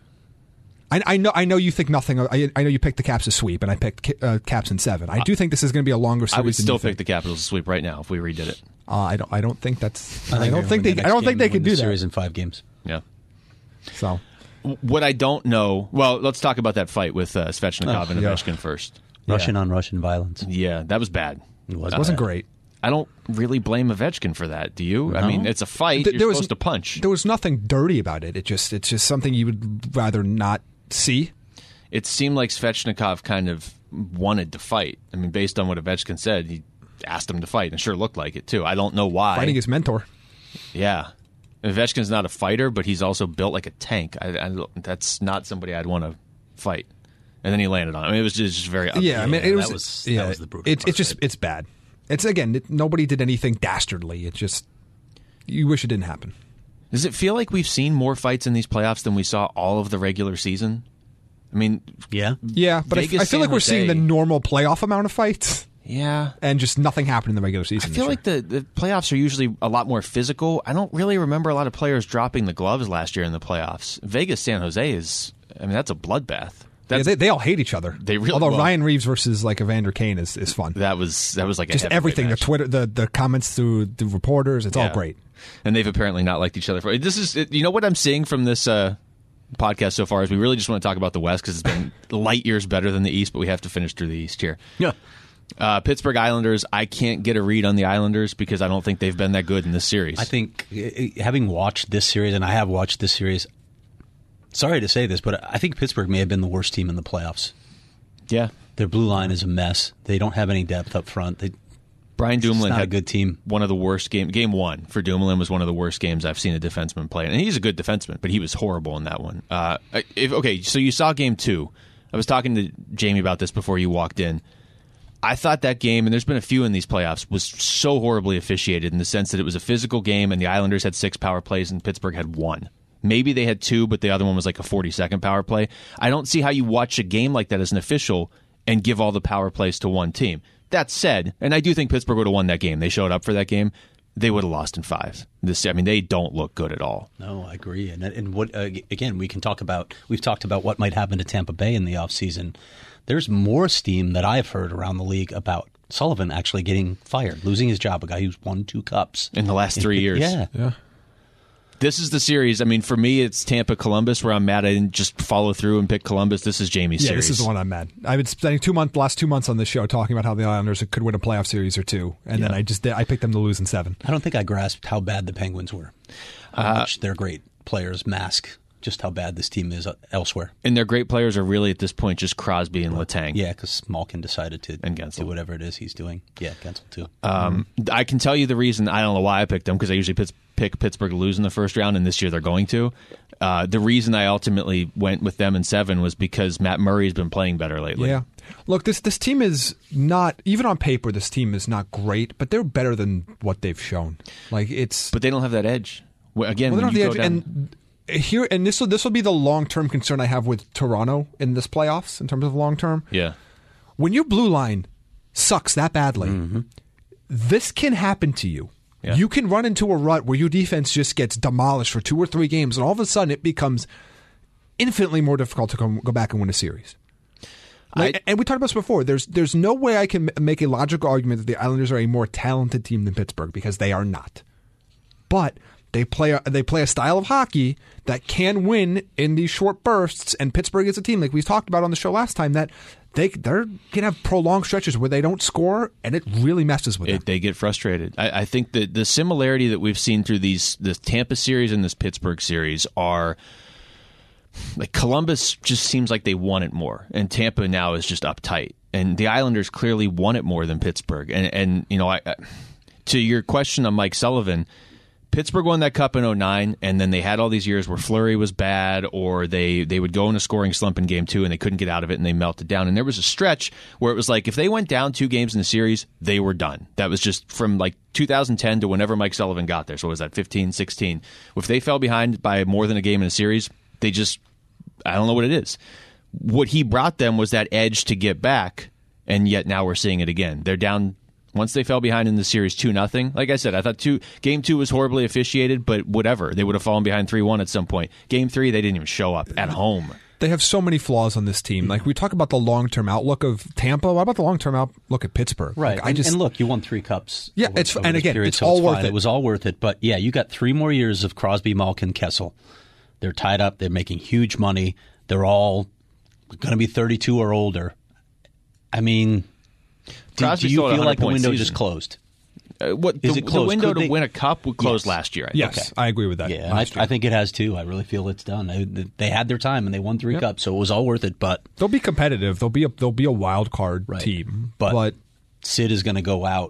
I, I know. I know you think nothing. Of, I, I know you picked the Caps to sweep, and I picked uh, Caps in seven. I do think this is going to be a longer series. I would than still you pick think. the Capitals to sweep right now if we redid it. Uh, I don't. I don't think that's. I, they're don't gonna think win they. the I don't next think they game can and do win the that. series in five games. Yeah. So What I don't know. Well, let's talk about that fight with uh, Svechnikov Oh, and yeah. Ovechkin first. Russian on Russian violence. Yeah, that was bad. It was it wasn't great. I don't really blame Ovechkin for that. Do you? I No. mean, it's a fight. Th- You're there was- supposed to punch. There was nothing dirty about it. It just. It's just something you would rather not see. It seemed like Svechnikov kind of wanted to fight. I mean, based on what Ovechkin said, he asked him to fight, and it sure looked like it too. I don't know why. Fighting his mentor. Yeah, Ovechkin's not a fighter, but he's also built like a tank. I, I, don't- that's not somebody I'd want to fight. And then he landed on him. I mean, it was just, just very ugly. Yeah, I mean, Yeah, it that was. was- that yeah, was the brutal It's part it's just of it. it's bad. It's again. It, nobody did anything dastardly. It just. You wish it didn't happen. Does it feel like we've seen more fights in these playoffs than we saw all of the regular season? I mean, Yeah. Yeah, but I, Vegas, I feel like San we're seeing Jose. the normal playoff amount of fights, yeah. and just nothing happened in the regular I season. feel this like the, the playoffs are usually a lot more physical. I don't really remember a lot of players dropping the gloves last year in the playoffs. Vegas, San Jose is, I mean, that's a bloodbath. year. Yeah, That's, they, they all hate each other. They really- Although well- Ryan Reeves versus like Evander Kane is, is fun. that was that was like a Just heavyweight everything. match. The Twitter, the the comments through the reporters. It's all Yeah. great. And they've apparently not liked each other for. This is, you know, what I'm seeing from this uh, podcast so far is we really just want to talk about the West because it's been light years better than the East, but we have to finish through the East here. Yeah. Uh, Pittsburgh Islanders. I can't get a read on the Islanders because I don't think they've been that good in this series. I think uh, having watched this series, and I have watched this series, sorry to say this, but I think Pittsburgh may have been the worst team in the playoffs. yeah. Their blue line is a mess. They don't have any depth up front. They, Brian it's Dumoulin not had a good team. one of the worst game. Game one for Dumoulin was one of the worst games I've seen a defenseman play, and he's a good defenseman, but he was horrible in that one. Uh, if, okay, so you saw game two. I was talking to Jamie about this before you walked in. I thought that game, and there's been a few in these playoffs, was so horribly officiated in the sense that it was a physical game, and the Islanders had six power plays, and Pittsburgh had one. Maybe they had two, but the other one was like a forty-second power play. I don't see how you watch a game like that as an official and give all the power plays to one team. That said, and I do think Pittsburgh would have won that game. They showed up for that game. They would have lost in five. This, I mean, they don't look good at all. No, I agree. And and what uh, again, we can talk about. We've talked about what might happen to Tampa Bay in the offseason. There's more steam that I've heard around the league about Sullivan actually getting fired, losing his job. A guy who's won two cups In the last three years. Yeah, Yeah. This is the series. I mean, for me, it's Tampa Columbus where I'm mad I didn't just follow through and pick Columbus. This is Jamie's Yeah, series. this is the one I'm mad. I've been spending two months, last two months on this show talking about how the Islanders could win a playoff series or two, and then I just did, I picked them to lose in seven. I don't think I grasped how bad the Penguins were. How Uh, much their great players mask just how bad this team is elsewhere. And their great players are really at this point just Crosby and Letang. Yeah, because Malkin decided to And Gensel. do whatever it is he's doing. Yeah, Gensel too. Um, I can tell you the reason. I don't know why I picked them because I usually pick, pick Pittsburgh to lose in the first round, and this year they're going to. Uh, the reason I ultimately went with them in seven was because Matt Murray's been playing better lately. Yeah. Look, this this team is not, even on paper, this team is not great, but they're better than what they've shown. Like, it's. But they don't have that edge. Well, Again, well, they when don't you have go the edge. down, And here, and this will this will be the long term concern I have with Toronto in this playoffs in terms of long term. yeah, When your blue line sucks that badly, this can happen to you. Yeah. You can run into a rut where your defense just gets demolished for two or three games, and all of a sudden it becomes infinitely more difficult to come, go back and win a series. Like, I- and we talked about this before. There's there's no way I can m- make a logical argument that the Islanders are a more talented team than Pittsburgh because they are not. But They play a, they play a style of hockey that can win in these short bursts. And Pittsburgh is a team, like we talked about on the show last time, that they they're can have prolonged stretches where they don't score, and it really messes with them. It, they get frustrated. I, I think that the similarity that we've seen through these the Tampa series and this Pittsburgh series are. Like Columbus just seems like they want it more, and Tampa now is just uptight. And the Islanders clearly want it more than Pittsburgh. And and you know, I, I, to your question on Mike Sullivan, Pittsburgh won that cup in oh nine, and then they had all these years where Fleury was bad, or they they would go in a scoring slump in game two, and they couldn't get out of it, and they melted down. And there was a stretch where it was like if they went down two games in the series, they were done. That was just from like two thousand ten to whenever Mike Sullivan got there. So what was that, fifteen, sixteen? If they fell behind by more than a game in a series, they just, I don't know what it is. What he brought them was that edge to get back, and yet now we're seeing it again. They're down once they fell behind in the series two nothing. Like I said, I thought two game two was horribly officiated, but whatever. They would have fallen behind three one at some point. Game three, they didn't even show up at home. They have so many flaws on this team. Like we talk about the long-term outlook of Tampa. What about the long-term outlook at Pittsburgh? Right. Like, I and, just and look, you won three cups. Yeah, over, it's over and this again, period, it's so all it's worth fine. it. It was all worth it. But yeah, you got three more years of Crosby, Malkin, Kessel. They're tied up. They're making huge money. They're all going to be thirty-two or older. I mean, do, do you feel like the window just closed? Uh, what Is the, it closed? the window Could to they- win a cup would close Yes. last year. I yes, think. I agree with that. Yeah, I, last year. I think it has too. I really feel it's done. They, they had their time and they won three Yep. cups, so it was all worth it. But they'll be competitive. They'll be a they'll be a wild card Right. team. But, but Sid is going to go out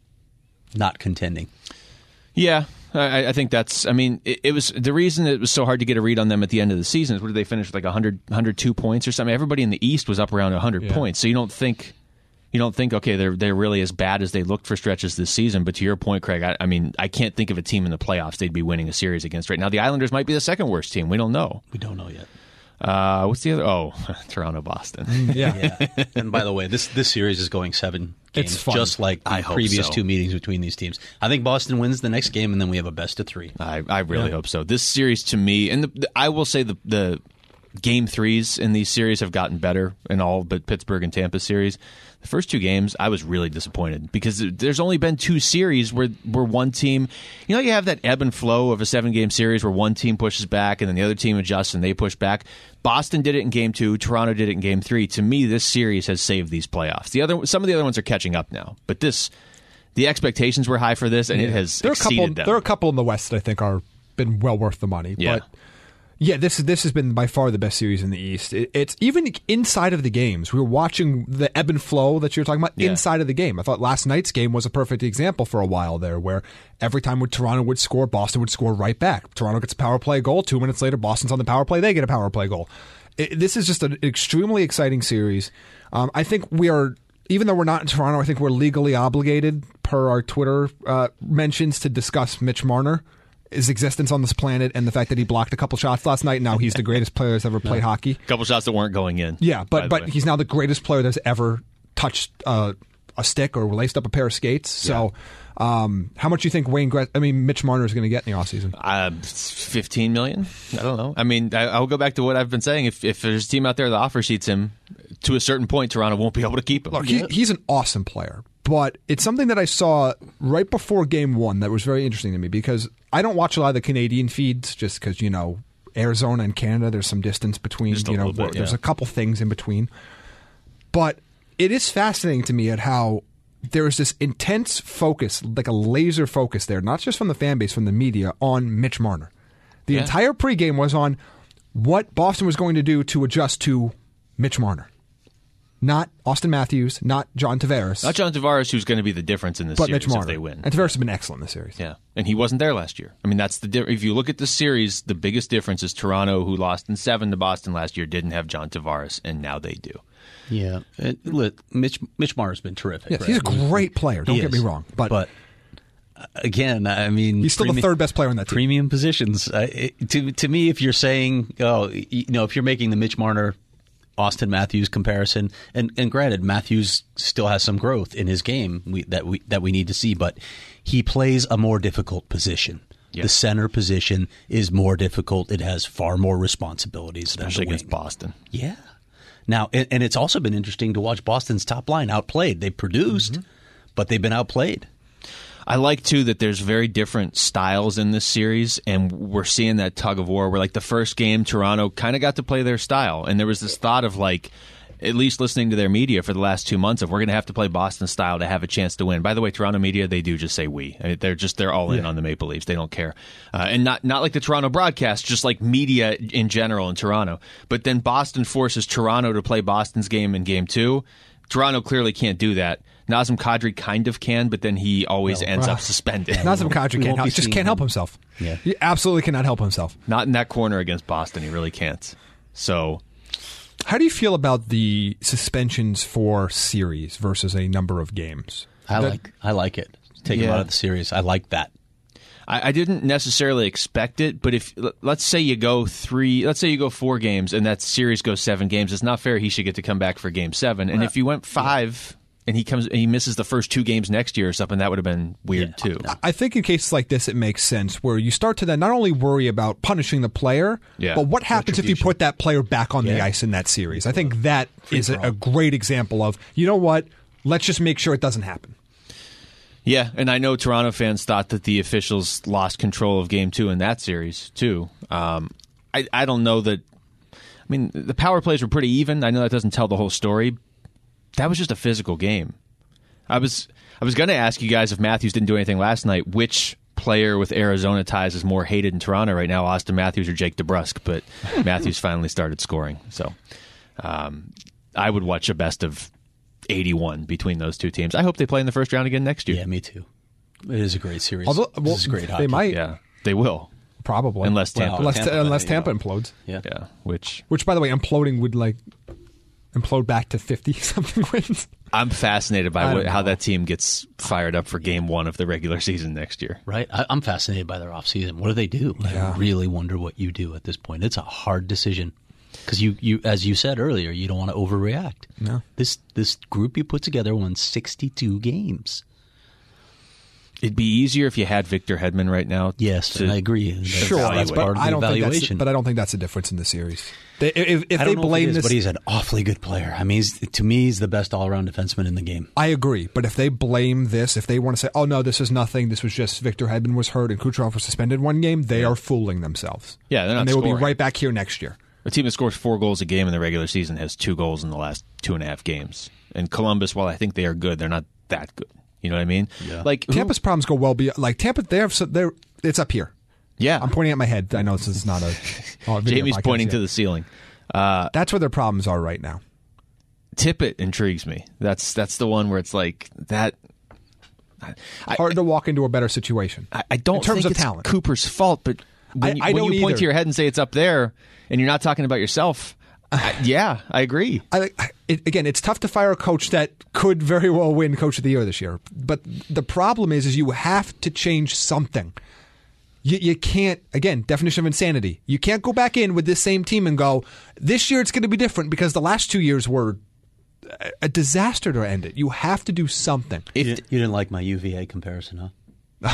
not contending. Yeah, I, I think that's. I mean, it, it was the reason it was so hard to get a read on them at the end of the season. Is what did they finish with, like one hundred, one hundred two points or something? Everybody in the East was up around one hundred Yeah. points, so you don't think. You don't think, okay, they're they're really as bad as they looked for stretches this season. But to your point, Craig, I, I mean, I can't think of a team in the playoffs they'd be winning a series against right now. The Islanders might be the second worst team. We don't know. We don't know yet. Uh, what's the other? Oh, Toronto, Boston. yeah. Yeah. And by the way, this this series is going seven games, It's fun. just like the I hope previous so. two meetings between these teams. I think Boston wins the next game, and then we have a best of three. I, I really hope so. This series, to me, and the, the, I will say the the game threes in these series have gotten better in all but Pittsburgh and Tampa series. The first two games, I was really disappointed because there's only been two series where where one team, you know, you have that ebb and flow of a seven game series where one team pushes back and then the other team adjusts and they push back. Boston did it in game two. Toronto did it in game three. To me, this series has saved these playoffs. The other, some of the other ones are catching up now, but this, the expectations were high for this, and it has there are a exceeded couple. them. There are a couple in the West that I think are been well worth the money. Yeah. But yeah, this this has been by far the best series in the East. It, it's even inside of the games. We were watching the ebb and flow that you were talking about Yeah. inside of the game. I thought last night's game was a perfect example for a while there, where every time when Toronto would score, Boston would score right back. Toronto gets a power play goal. Two minutes later, Boston's on the power play. They get a power play goal. It, this is just an extremely exciting series. Um, I think we are. Even though we're not in Toronto, I think we're legally obligated, per our Twitter uh, mentions, to discuss Mitch Marner, his existence on this planet, and the fact that he blocked a couple shots last night. Now he's the greatest player that's ever played hockey. A couple shots that weren't going in. Yeah, by but the but way. he's now the greatest player that's ever touched uh, a stick or laced up a pair of skates. So, um, how much do you think Wayne? Gret- I mean, Mitch Marner is going to get in the offseason? Uh, fifteen million. I don't know. I mean, I, I'll go back to what I've been saying. If if there's a team out there that offer sheets him, to a certain point, Toronto won't be able to keep him. Look, he, he's an awesome player, but it's something that I saw right before game one that was very interesting to me because I don't watch a lot of the Canadian feeds just because, you know, Arizona and Canada, there's some distance between, Just a you know, little bit, there's yeah. a couple things in between. But it is fascinating to me at how there is this intense focus, like a laser focus there, not just from the fan base, from the media, on Mitch Marner. The Yeah. entire pregame was on what Boston was going to do to adjust to Mitch Marner. Not Austin Matthews, not John Tavares, Not John Tavares, who's going to be the difference in this but series Mitch Marner. if they win. And Tavares has been excellent in this series. Yeah, and he wasn't there last year. I mean, that's the di- if you look at the series, the biggest difference is Toronto, who lost in seven to Boston last year, didn't have John Tavares, and now they do. Yeah, and look, Mitch Mitch Marner's been terrific. Yes, right? he's a great player. Don't He get is. me wrong, but, but uh, again, I mean, he's still the premi- third best player on that team. Premium positions. Uh, it, to to me, if you're saying, oh, you know, if you're making the Mitch Marner, Austin Matthews comparison, and, and granted, Matthews still has some growth in his game we, that we that we need to see, but he plays a more difficult position. Yeah. The center position is more difficult. It has far more responsibilities than Especially the wing. against Boston. Yeah. Now, and, and it's also been interesting to watch Boston's top line outplayed. They produced, Mm-hmm. but they've been outplayed. I like, too, that there's very different styles in this series, and we're seeing that tug of war where, like, the first game, Toronto kind of got to play their style, and there was this thought of, like, at least listening to their media for the last two months of we're going to have to play Boston style to have a chance to win. By the way, Toronto media, they do just say we. I mean, they're just they're all in Yeah. on the Maple Leafs. They don't care. Uh, and not not like the Toronto broadcast, just like media in general in Toronto. But then Boston forces Toronto to play Boston's game in game two. Toronto clearly can't do that. Nazem Kadri kind of can, but then he always ends uh, up suspended. Nazem Kadri we can't won't help, be just seeing can't help him. himself. Yeah. He absolutely cannot help himself. Not in that corner against Boston. He really can't. So... How do you feel about the suspensions for series versus a number of games? I That- like I like it. Take him Yeah. out of the series. I like that. I, I didn't necessarily expect it, but if l- let's say you go three, let's say you go four games, and that series goes seven games, it's not fair. He should get to come back for game seven. And if you went five and he comes, and he misses the first two games next year or something, that would have been weird Yeah. too. I think in cases like this, it makes sense where you start to then not only worry about punishing the player, Yeah. but what happens if you Retribution. put that player back on the Yeah. ice in that series? I think that is a, a great example of, you know what, let's just make sure it doesn't happen. Yeah, and I know Toronto fans thought that the officials lost control of game two in that series too. Um, I I don't know that. I mean, the power plays were pretty even. I know that doesn't tell the whole story. That was just a physical game. I was I was going to ask you guys if Matthews didn't do anything last night, which player with Arizona ties is more hated in Toronto right now, Austin Matthews or Jake DeBrusk? But Matthews finally started scoring, so um, I would watch a best of eighty-one between those two teams. I hope they play in the first round again next year. Yeah, me too. It is a great series. Although, well, this is great hockey. they might, Yeah, they will. probably. Unless Tampa- unless, Tampa, unless you Tampa know. implodes. Yeah. Yeah, which Which, by the way, imploding would like implode back to fifty-something wins. I'm fascinated by I what, don't how know. that team gets fired up for game one of the regular season next year. Right? I, I'm fascinated by their offseason. What do they do? Yeah. I really wonder what you do at this point. It's a hard decision. Because you, you, as you said earlier, you don't want to overreact. No. This this group you put together won sixty-two games. It'd be easier if you had Victor Hedman right now. Yes, to- and I agree. That's, Sure, that's but part of the I don't think that's. evaluation. But I don't think that's the difference in the series. They, if if I they don't know blame if it is, this, but he's an awfully good player. I mean, he's, to me, he's the best all-around defenseman in the game. I agree. But if they blame this, if they want to say, "Oh no, this is nothing. This was just Victor Hedman was hurt and Kucherov was suspended one game," they are fooling themselves. Yeah, they're not and they will scoring. be right back here next year. A team that scores four goals a game in the regular season has two goals in the last two and a half games. And Columbus, while I think they are good, they're not that good. You know what I mean? Yeah. Like who- Tampa's problems go well beyond. Like Tampa, they have. so- They're. It's up here. Yeah, I'm pointing at my head. I know this is not a. oh, a video Jamie's podcast pointing yet. to the ceiling. Uh, That's where their problems are right now. Tippett intrigues me. That's that's the one where it's like that. I, Hard to walk into a better situation. I, I don't in terms think of it's talent. Cooper's fault, but when, I- you, I when don't you point either. to your head and say it's up there, and you're not talking about yourself, I, yeah, I agree. I, I- it, again, it's tough to fire a coach that could very well win Coach of the Year this year. But the problem is, is you have to change something. You, you can't, again, definition of insanity. You can't go back in with this same team and go, this year it's going to be different because the last two years were a- a disaster to end it. You have to do something. If, You, you didn't like my U V A comparison, huh?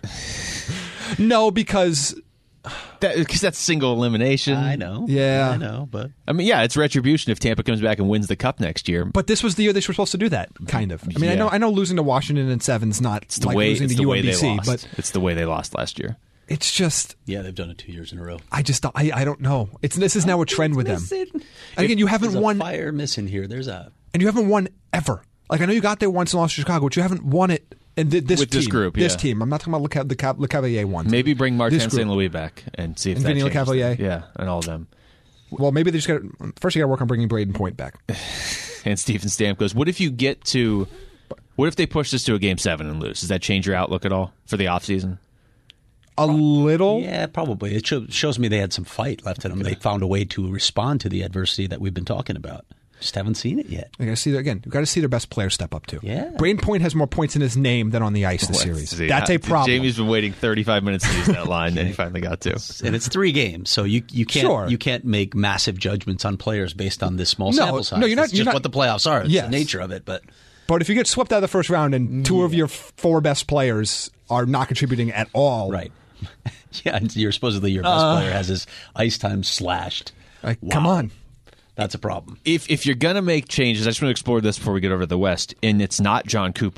No, because, that, because that's single elimination. I know. Yeah. I know, but I mean, yeah, it's retribution if Tampa comes back and wins the cup next year. but this was the year they were supposed to do that, kind of. I mean, I Yeah. know I know losing to Washington in seven's not It's the like way losing it's to the way they U M B C, lost. but It's the way they lost last year. it's just, yeah, they've done it two years in a row. I just, I, I don't know. It's This is now a trend with them. Missing. And again, you haven't There's a won, fire missing here. There's a and you haven't won ever. Like I know you got there once and lost to Chicago, but you haven't won it. And th- this With team, this group, this yeah. team. I'm not talking about Le, Ca- the Ca- Le Cavalier ones. Maybe bring Martin This group. Saint Louis back and see if And that Vinny changes Lecavalier. things. Yeah, and all of them. Well, maybe they just got first. You got to work on bringing Braden Point back. And Stephen Stamkos. What if you get to? What if they push this to a game seven and lose? Does that change your outlook at all for the offseason? A little. yeah, probably. It show, shows me they had some fight left in them. They found a way to respond to the adversity that we've been talking about. Just haven't seen it yet. You got to see their, again. You got to see their best player step up too. Yeah. Braden Point has more points in his name than on the ice this series. See, That's uh, a problem. Jamie's been waiting thirty-five minutes to use that line, and he finally got to. And it's three games, so you you can't Sure. you can't make massive judgments on players based on this small No, sample size. no, you're not- It's you're just not- what the playoffs are. It's Yes. the nature of it. But But if you get swept out of the first round and two of your f- four best players are not contributing at all, right, yeah, and you're supposedly your best player has his ice time slashed. Like, Wow. come on. That's a problem. If if you're gonna make changes, I just want to explore this before we get over to the West. And it's not John Cooper.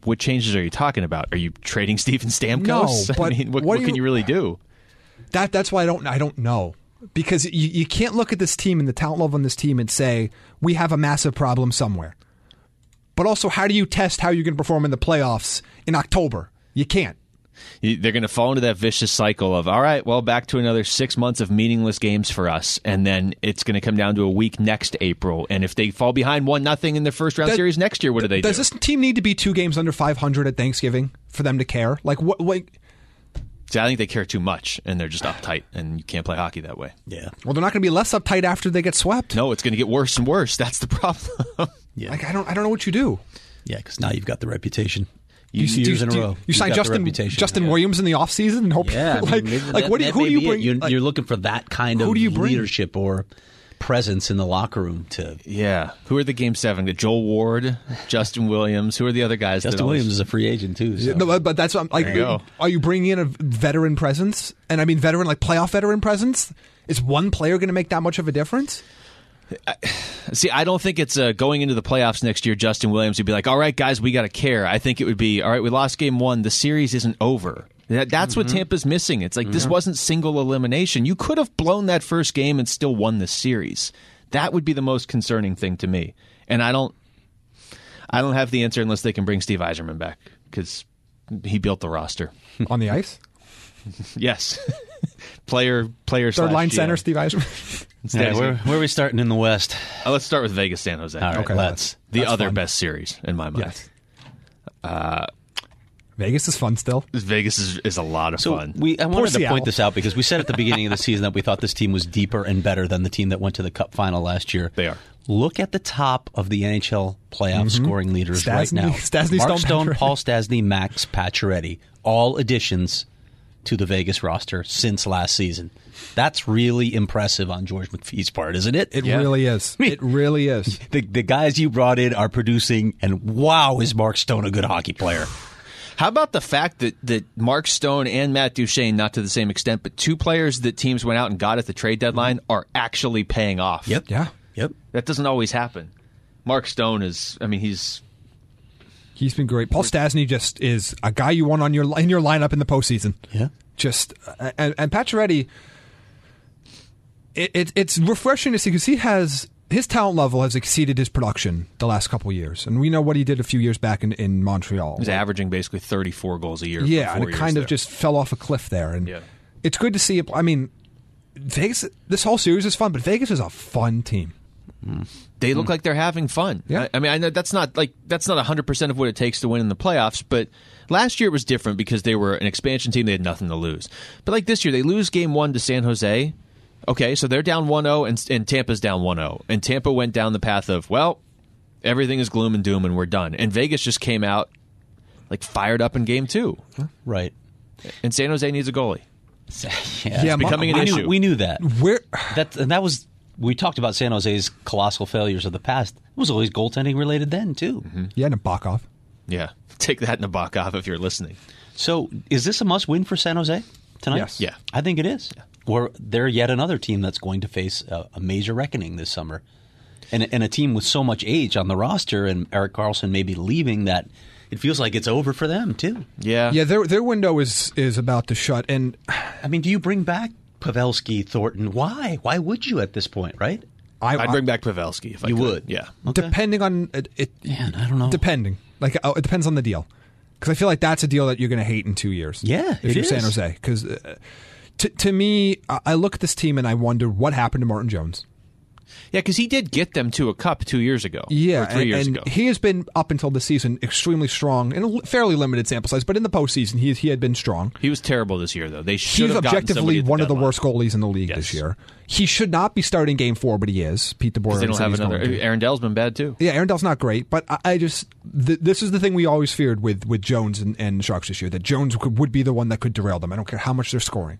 what changes are you talking about? Are you trading Steven Stamkos? No, but I mean, what, what what do can you- you really do? That that's why I don't I don't know. Because you, you can't look at this team and the talent level on this team and say, we have a massive problem somewhere. But also, how do you test how you're going to perform in the playoffs in October? You can't. You- They're going to fall into that vicious cycle of, all right, well, back to another six months of meaningless games for us, and then it's going to come down to a week next April. And if they fall behind one nothing in the first round That- series next year, what do they Does do? this team need to be two games under five hundred at Thanksgiving for them to care? Like what? Like, See, I think they care too much, and they're just uptight, and you can't play hockey that way. Yeah. well, they're not going to be less uptight after they get swept. No, it's going to get worse and worse. That's the problem. Yeah. Like I don't I don't know what you do. Yeah, because now you've got the reputation. You- Two Do years in a do row. You You've sign got the Justin reputation. Justin Yeah. Williams in the offseason and hope Yeah, I mean, like maybe like that- what do you, that who may do you be it. bring? You're, like, you're looking for that kind who of do you bring? leadership or presence in the locker room to. Yeah. Who are the game seven? Joel Ward, Justin Williams. Who are the other guys? Justin that always- Williams is a free agent too. So. No, but- but that's what I'm, like. There you go. Are you bringing in a veteran presence? And I mean, veteran like playoff veteran presence. Is one player going to make that much of a difference? See, I don't think it's uh, going into the playoffs next year, Justin Williams would be like, all right, guys, we got to care. I think it would be, all right, we lost game one. The series isn't over. That, that's Mm-hmm. what Tampa's missing. It's like this wasn't single elimination. You could have blown that first game and still won the series. That would be the most concerning thing to me. And I don't I don't have the answer unless they can bring Steve Yzerman back because he built the roster. On the ice, Yes. player, player third slash line G M. center, Steve Eisman. Yeah, where, where are we starting in the West? Uh, let's start with Vegas San Jose. All right, Okay, let's. the that's other fun. best series in my mind. Yes. Uh, Vegas is fun still. Vegas is, is a lot of So fun. we, I wanted to Seattle. point this out because we said at the beginning of the season that we thought this team was deeper and better than the team that went to the Cup final last year. They are. Look at the top of the N H L playoff scoring leaders right Stasny- now. Stasny, Mark Stone, Stone, Pacioretty. Paul Stasny, Max Pacioretty, all additions to the Vegas roster since last season. That's really impressive on George McPhee's part, isn't it? It Yeah. really is. It really is. the, the guys you brought in are producing, and wow, is Mark Stone a good hockey player. How about the fact that, that Mark Stone and Matt Duchene, not to the same extent, but two players that teams went out and got at the trade deadline are actually paying off? Yep. Yeah. Yep. That doesn't always happen. Mark Stone is, I mean, he's, He's been great. Paul Stasny just is a guy you want on your in your lineup in the postseason. Yeah. Just uh, and and Pacioretty, it, it it's refreshing to see because he has his talent level has exceeded his production the last couple of years, and we know what he did a few years back in, in Montreal. he's averaging basically thirty-four goals a year. for Yeah, and four it years kind of there. just fell off a cliff there, and Yeah. it's good to see it. I mean, Vegas. This whole series is fun, but Vegas is a fun team. They look like they're having fun. Yeah. I, I mean, I know that's not like that's not one hundred percent of what it takes to win in the playoffs, but last year it was different because they were an expansion team. They had nothing to lose. But like this year, they lose game one to San Jose. Okay, so they're down one oh, and, and Tampa's down one oh. And Tampa went down the path of, well, everything is gloom and doom and we're done. And Vegas just came out like fired up in game two. Right. And San Jose needs a goalie. Yeah, Yeah, becoming an we issue. Knew, we knew that. Where That and that was we talked about San Jose's colossal failures of the past. It was always goaltending related then too. yeah, Nabokov. Yeah. Take that Nabokov if you're listening. So is this a must win for San Jose tonight? Yes. Yeah. I think it is. Or they're yet another team that's going to face a, a major reckoning this summer, and and a team with so much age on the roster, and Erik Karlsson maybe leaving that it feels like it's over for them too. Yeah. Yeah, their their window is is about to shut, and I mean, do you bring back Pavelski, Thornton? Why? Why would you at this point? Right? I, I'd bring back Pavelski if I You could. would? Yeah. Okay. depending on it, it Man, I don't know. depending like uh, it depends on the deal because I feel like that's a deal that you're going to hate in two years. Yeah, if it you're is. San Jose, because uh, to to me, I I look at this team and I wonder what happened to Martin Jones. Yeah, because he did get them to a cup two years ago. Yeah, or three and, years and ago. he has been up until the season extremely strong in a l- fairly limited sample size, but in the postseason he he had been strong. He was terrible this year, though. They should He's have gotten somebody objectively at the one of the deadline. worst goalies in the league Yes. this year. He should not be starting Game Four, but he is. Pete DeBoer. They don't said have he's another. going to. Aaron Dell's been bad too. Yeah, Aaron Dell's not great, but I, I just th- this is the thing we always feared with with Jones and, and Sharks this year, that Jones could, would be the one that could derail them. I don't care how much they're scoring.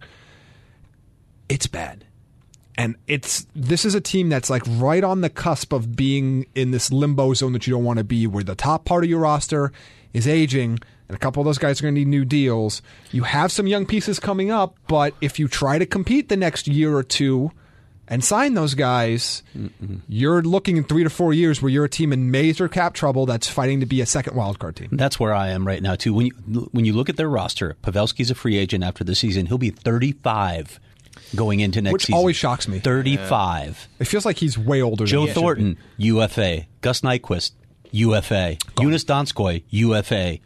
It's bad. And it's this is a team that's like right on the cusp of being in this limbo zone that you don't want to be, where the top part of your roster is aging and a couple of those guys are going to need new deals. You have some young pieces coming up, but if you try to compete the next year or two and sign those guys, Mm-mm. you're looking in three to four years where you're a team in major cap trouble that's fighting to be a second wildcard team. That's where I am right now, too. When you, when you look at their roster, Pavelski's a free agent after the season. He'll be thirty-five going into next Which season. Which always shocks me. thirty-five. It feels like he's way older Joe than he Thornton, U F A. Gus Nyquist, U F A. Jonas Donskoy, U F A.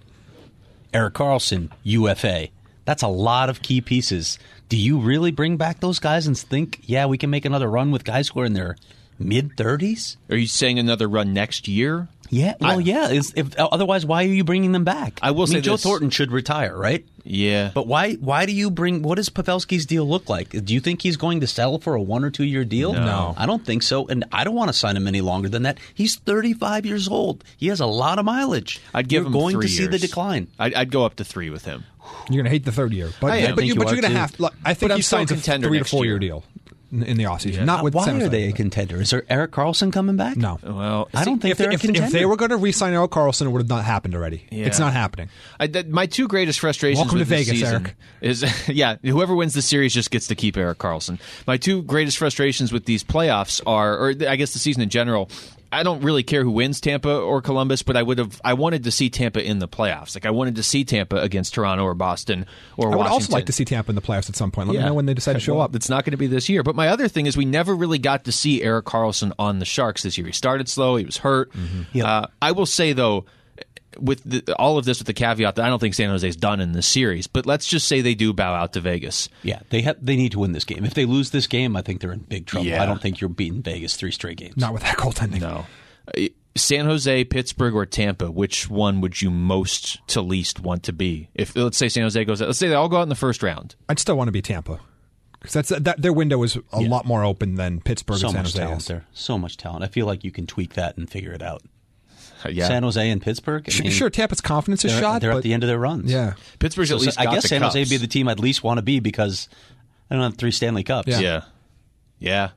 Erik Karlsson, U F A. That's a lot of key pieces. Do you really bring back those guys and think, yeah, we can make another run with guys who are in their mid-thirties? Are you saying another run next year? Yeah, well, I, yeah. Is, if, otherwise, why are you bringing them back? I will I mean, say Joe this. Thornton should retire, right? Yeah. But why Why do you bring... What does Pavelski's deal look like? Do you think he's going to settle for a one- or two-year deal? No. no. I don't think so, and I don't want to sign him any longer than that. He's thirty-five years old. He has a lot of mileage. I'd give You're him going three to see years. the decline. I'd, I'd go up to three with him. You're going to hate the third year. But, I am. but, I you, think but you you're going to are, have... too. Like, I think But I'm he still a signs a contender three to next four-year year. deal in, in the offseason. Yeah. Not with Why San are Jose. they a contender? Is there Erik Karlsson coming back? No. Well, I don't think If, they're if, a contender. if they were going to re-sign Erik Karlsson, it would have not happened already. Yeah. It's not happening. I, that, my two greatest frustrations Welcome with to this Vegas, season Eric. is yeah, whoever wins the series just gets to keep Erik Karlsson. My two greatest frustrations with these playoffs are, or I guess the season in general, I don't really care who wins, Tampa or Columbus, but I would have I wanted to see Tampa in the playoffs. Like I wanted to see Tampa against Toronto or Boston or I would Washington. also like to see Tampa in the playoffs at some point. Let Yeah. me know when they decide to show Well, up. It's not going to be this year. But my other thing is we never really got to see Erik Karlsson on the Sharks this year. He started slow. He was hurt. Mm-hmm. Yep. Uh, I will say, though, with the, all of this with the caveat that I don't think San Jose's done in this series, but let's just say they do bow out to Vegas. Yeah, they have. They need to win this game. If they lose this game, I think they're in big trouble. Yeah. I don't think you're beating Vegas three straight games. Not with that goaltending. No. Uh, San Jose, Pittsburgh, or Tampa, which one would you most to least want to be? If let's say San Jose goes out, let's say they all go out in the first round. I'd still want to be Tampa. Because that's that their window is a Yeah. lot more open than Pittsburgh So and San much Jose talent is. there. So much talent. I feel like you can tweak that and figure it out. Uh, yeah. San Jose and Pittsburgh. I Sure, mean, sure, Tampa's confidence is they're, shot, they're but at the end of their runs. yeah. Pittsburgh's So, at least so I got guess the San Jose Cups. would be the team I'd least want to be because I don't have three Stanley Cups. Yeah. Yeah. Yeah.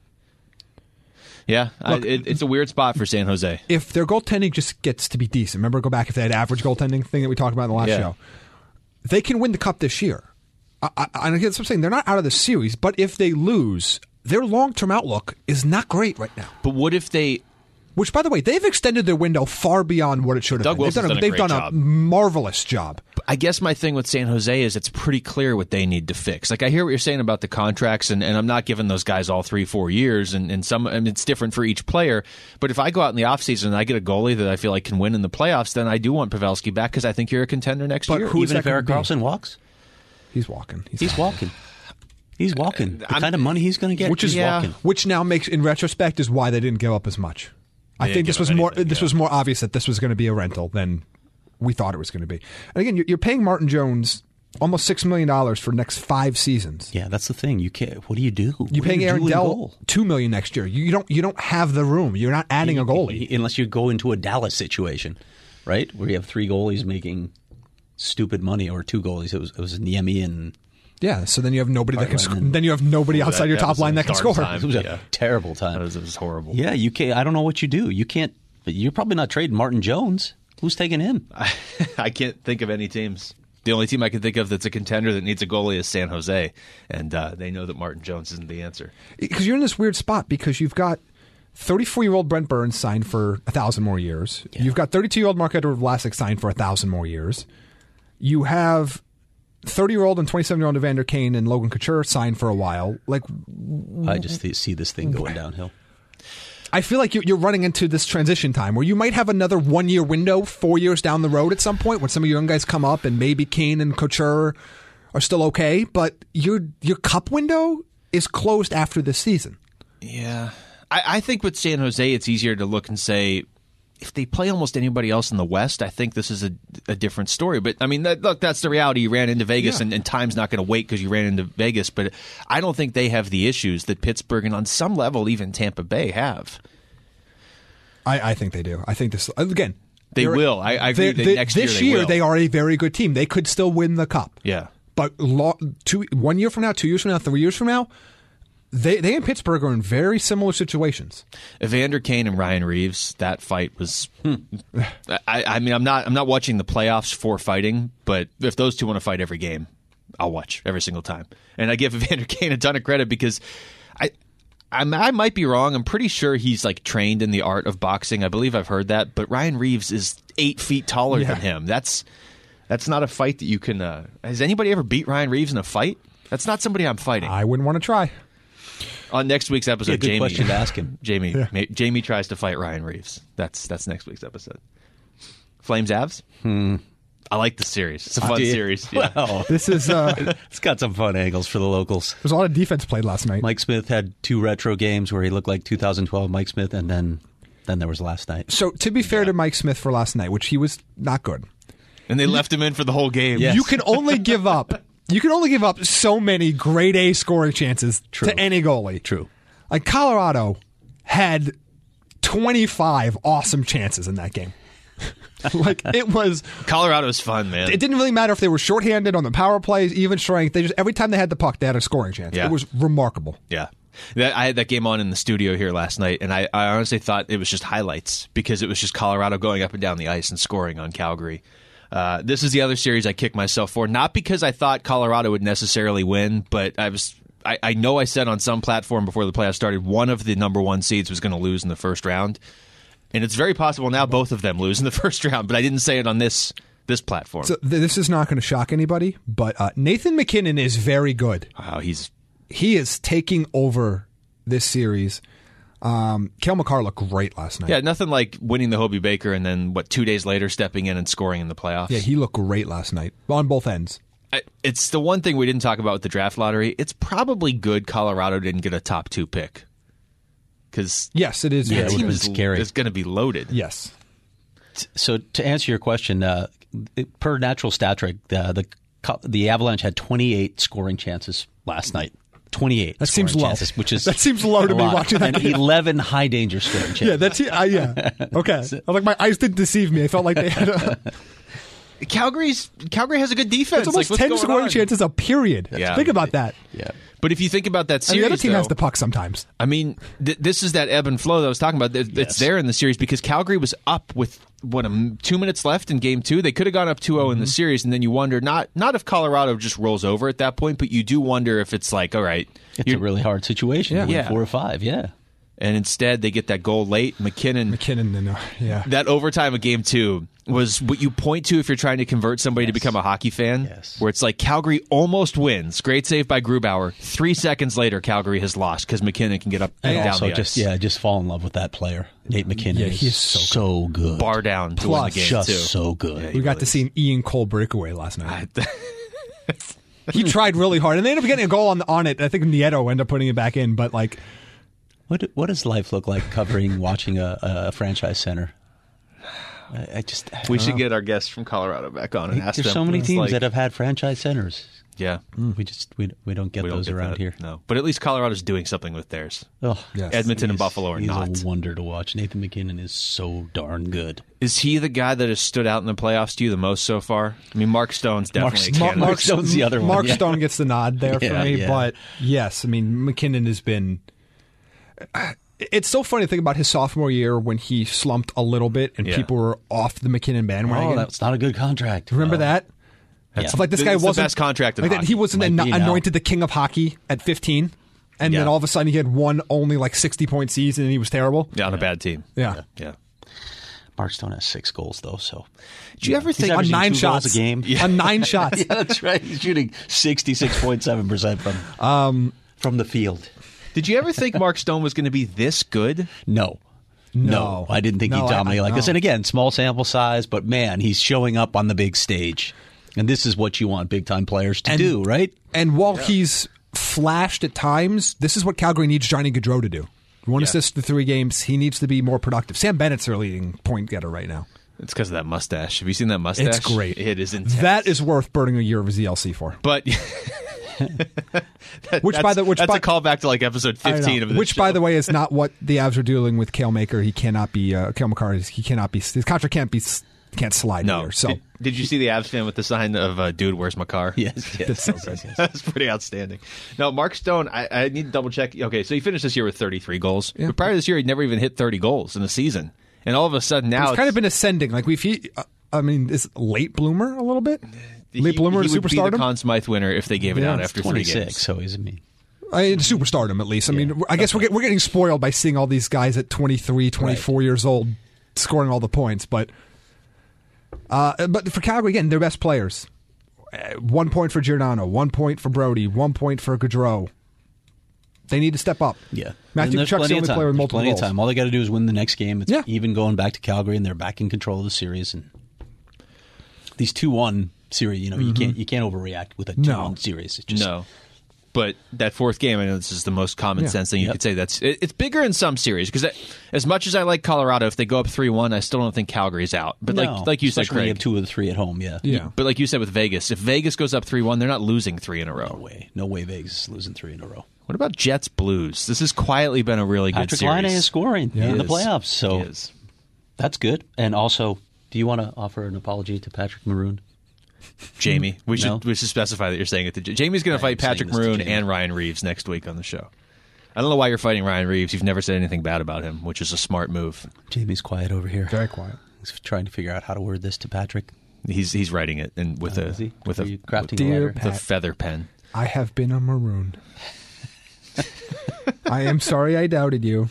Yeah. I, Look, it, it's a weird spot for San Jose. If their goaltending just gets to be decent, remember go back if they had average goaltending thing that we talked about in the last Yeah. show, they can win the cup this year. I, I, and again, that's what I'm saying. They're not out of the series, but if they lose, their long-term outlook is not great right now. But what if they... Which, by the way, they've extended their window far beyond what it should have Doug been. Wilson's they've done a, done a they've great done job. a marvelous job. I guess my thing with San Jose is it's pretty clear what they need to fix. Like I hear what you're saying about the contracts, and, and I'm not giving those guys all three, four years, and, and some I mean, it's different for each player. But if I go out in the offseason and I get a goalie that I feel like can win in the playoffs, then I do want Pavelski back because I think you're a contender next But year. who is Even that if gonna Erik be? Carlson walks, He's walking. he's walking. He's walking. The I'm- kind of money he's going to get, Which is he's Yeah. walking. Which now makes, in retrospect, is why they didn't give up as much. I They think didn't this give was up more. anything, This yeah. was more obvious that this was going to be a rental than we thought it was going to be. And again, you're, you're paying Martin Jones almost six million dollars for the next five seasons. Yeah, that's the thing. You can't. What do you do? You're What do paying you Aaron do in Dell goal? two million next year. You, you don't. You don't have the room. You're not adding a goalie. Unless you go into a Dallas situation, right, where you have three goalies making stupid money, or two goalies. It was it was Niemi and Yeah. So then you have nobody that can. Right, Sc- and- then you have nobody outside that- your that top was a line that can darn score. time. it was a Yeah. terrible time. That was, it was horrible. Yeah, you can't. I don't know what you do. You can't. But you're probably not trading Martin Jones. Who's taking him? I, I can't think of any teams. The only team I can think of that's a contender that needs a goalie is San Jose, and uh, they know that Martin Jones isn't the answer. Because you're in this weird spot because you've got thirty-four-year-old Brent Burns signed for a thousand more years. Yeah. You've got thirty-two-year-old Mark-Edward Vlasic signed for a thousand more years. You have thirty-year-old and twenty-seven-year-old Evander Kane and Logan Couture signed for a while. Like, I just th- see this thing going downhill. I feel like you- you're running into this transition time where you might have another one-year window four years down the road at some point when some of your young guys come up and maybe Kane and Couture are still okay, but your your cup window is closed after this season. Yeah. I, I think with San Jose, it's easier to look and say, if they play almost anybody else in the West, I think this is a, a different story. But, I mean, that, look, that's the reality. You ran into Vegas, Yeah. and, and time's not going to wait because you ran into Vegas. But I don't think they have the issues that Pittsburgh and on some level even Tampa Bay have. I, I think they do. I think this, again, They they're- will. I, I agree they- that they- next this year year they will. are a very good team. They could still win the cup. Yeah. But lo- two, one year from now, two years from now, three years from now, they they and Pittsburgh are in very similar situations. Evander Kane and Ryan Reeves, that fight was. I, I mean, I'm not. I'm not watching the playoffs for fighting, but if those two want to fight every game, I'll watch every single time. And I give Evander Kane a ton of credit because I, I'm, I might be wrong. I'm pretty sure he's like trained in the art of boxing. I believe I've heard that. But Ryan Reeves is eight feet taller Yeah. than him. That's that's not a fight that you can. Uh, has anybody ever beat Ryan Reeves in a fight? That's not somebody I'm fighting. I wouldn't want to try. On next week's episode, Yeah, good Jamie, question to ask him. Jamie, Yeah. ma- Jamie tries to fight Ryan Reeves. That's that's next week's episode. Flames Avs. Hmm. I like the series. It's a fun Do you? series. Yeah. Well, This is uh, it's got some fun angles for the locals. there's a lot of defense played last night. Mike Smith had two retro games where he looked like two thousand twelve Mike Smith, and then then there was last night. So to be fair to Mike Smith for last night, which he was not good. And they left him in for the whole game. Yes. You can only give up. You can only give up so many grade A scoring chances True. to any goalie. True. Like Colorado had twenty-five awesome chances in that game. Like it was. Colorado's fun, man. It didn't really matter if they were shorthanded on the power plays, even strength. They just every time they had the puck, they had a scoring chance. Yeah. It was remarkable. Yeah. That, I had that game on in the studio here last night, and I, I honestly thought it was just highlights because it was just Colorado going up and down the ice and scoring on Calgary. Uh, this is the other series I kicked myself for, not because I thought Colorado would necessarily win, but I was I, I know I said on some platform before the playoffs started one of the number one seeds was going to lose in the first round, and it's very possible now both of them lose in the first round, but I didn't say it on this this platform. So th- this is not going to shock anybody, but uh, Nathan McKinnon is very good. Wow, he's He is taking over this series. Um, Cale Makar looked great last night. yeah, nothing like winning the Hobey Baker and then what two days later stepping in and scoring in the playoffs. Yeah, he looked great last night on both ends. I- It's the one thing we didn't talk about with the draft lottery. It's probably good Colorado didn't get a top two pick because Yes, it is. Yeah, very it good. would've been scary. is going to be loaded. Yes. So to answer your question, uh, per natural stat trick, the, the the Avalanche had twenty-eight scoring chances last night. twenty-eight. That seems scoring low. chances, which is That seems low to a me lot. watching that and game. eleven high danger scoring chances. Yeah, that's uh, yeah. Okay. I was like my eyes didn't deceive me. I felt like they had a, Calgary's Calgary has a good defense. it's almost like, what's ten going scoring on? chances a period. Yeah. Think about that. yeah. But if you think about that And series, the other team though, has the puck sometimes. I mean, th- this is that ebb and flow that I was talking about. It's Yes. there in the series because Calgary was up with what um, two minutes left in game two. They could have gone up two oh in the series, and then you wonder not not if Colorado just rolls over at that point, but you do wonder if it's like, all right, It's you're- a really hard situation. Yeah. to win Yeah. Four or five, yeah. and instead they get that goal late. McKinnon, McKinnon, and, uh, yeah. that overtime of game two was what you point to if you're trying to convert somebody to become a hockey fan. Yes. Where it's like Calgary almost wins. Great save by Grubauer. Three seconds later, Calgary has lost because McKinnon can get up and And down also the just ice. yeah, just fall in love with that player. Nate McKinnon Yeah, is he is so so good. Bar down to win Plus, the game just too. so good. We got to see an Ian Cole breakaway last night. He tried really hard, and they ended up getting a goal on on it. I think Nieto ended up putting it back in, but like, What what does life look like covering watching a, a franchise center? I, I just I We don't should know. get our guests from Colorado back on and ask There's them. so many It's teams like- that have had franchise centers. yeah, We just we we don't get we don't those get around that. here. No, but at least Colorado's doing something with theirs. Oh, Yes. Edmonton and He's- Buffalo are he's not. a wonder to watch. Nathan McKinnon is so darn good. Is he the guy that has stood out in the playoffs to you the most so far? I mean, Mark Stone's Mark, definitely a Mark, candidate. Mark Stone's the other one, Mark yeah. Stone gets the nod there Yeah, for me, yeah. but yes, I mean McKinnon has been. It's so funny to think about his sophomore year when he slumped a little bit and Yeah. people were off the McKinnon bandwagon. Oh, that's not a good contract. Remember Oh. that? Yeah. Of like this guy It's the wasn't best contract in like that. hockey. He wasn't Might an- be now. anointed the king of hockey at fifteen, and Yeah. then all of a sudden he had one only like sixty point season and he was terrible. Yeah, on a bad team. Yeah. Yeah. Mark Stone has six goals though, so Did you ever think On averaging nine two goals shots a game. On nine shots. yeah, that's right. He's shooting sixty-six point seven percent from um from the field. Did you ever think Mark Stone was going to be this good? No. No. I didn't think No, he'd I- dominate I- like this. no. And again, small sample size, but man, he's showing up on the big stage. And this is what you want big time players to And- do, right? And while he's flashed at times, this is what Calgary needs Johnny Gaudreau to do. One Yeah. assist to three games. He needs to be more productive. Sam Bennett's their leading point getter right now. It's because of that mustache. Have you seen that mustache? It's great. It is intense. That is worth burning a year of Z L C for. But that- Which, by that's- the- which that's by- a callback to like episode I know. fifteen of this Which, by show. the way, is not what the Avs are dealing with. Kale Maker, he cannot be. Uh, Kale McCarr, is- he cannot be. His contract can't be. Can't slide no. either. So Did, did you see the Avs fan with the sign of uh, "Dude, where's my car"? Yes, yes. so good. That's pretty outstanding. No, Mark Stone, I, I need to double check. Okay, so he finished this year with thirty-three goals. Yeah. But prior to this year, he'd never even hit thirty goals in a season. And all of a sudden now it's kind it's- of been ascending. Like we've. He, uh, I mean, is late bloomer a little bit. he, Late bloomer he to would be the superstardom. Conn Smythe winner if they gave it Yeah, out it's after three twenty-six, games. so he's I mean I mean, superstardom, at least. I Yeah, mean, I guess we're, get, we're getting spoiled by seeing all these guys at twenty-three, twenty-four Right. years old scoring all the points. But uh, but for Calgary, again, their best players. Uh, one point for Giordano, one point for Brody, one point for Gaudreau. They need to step up. Yeah. Matthew And there's Tkachuk's plenty the of only time. player with There's multiple plenty goals. of time. All they got to do is win the next game. It's Yeah. even going back to Calgary, and they're back in control of the series. And these two one series, you know, you can't you can't overreact with a two one No. series. It's just, No. But that fourth game, I know this is the most common Yeah. sense thing you Yep. could say. That's it, it's bigger in some series because as much as I like Colorado, if they go up three one, I still don't think Calgary's out. But no, like like you said, especially when you Craig, have two of the three at home. Yeah. Yeah. but like you said with Vegas, if Vegas goes up three one, they're not losing three in a No row. way. No way Vegas is losing three in a row. What about Jets Blues? This has quietly been a really good Patrick series. Laine is scoring Yeah. in He the is. playoffs, so He is. that's good. And also, do you want to offer an apology to Patrick Maroon? Jamie, we should No? we should specify that you're saying it to J- Jamie's going I to fight am saying Patrick this to Maroon Jamie. and Ryan Reeves next week on the show. I don't know why you're fighting Ryan Reeves. You've never said anything bad about him, which is a smart move. Jamie's quiet over here. Very quiet. He's trying to figure out how to word this to Patrick. He's he's writing it and with Oh, a is he? with Are a you crafting Dear a letter? with a Pat. feather pen. I have been a maroon. I am sorry I doubted you.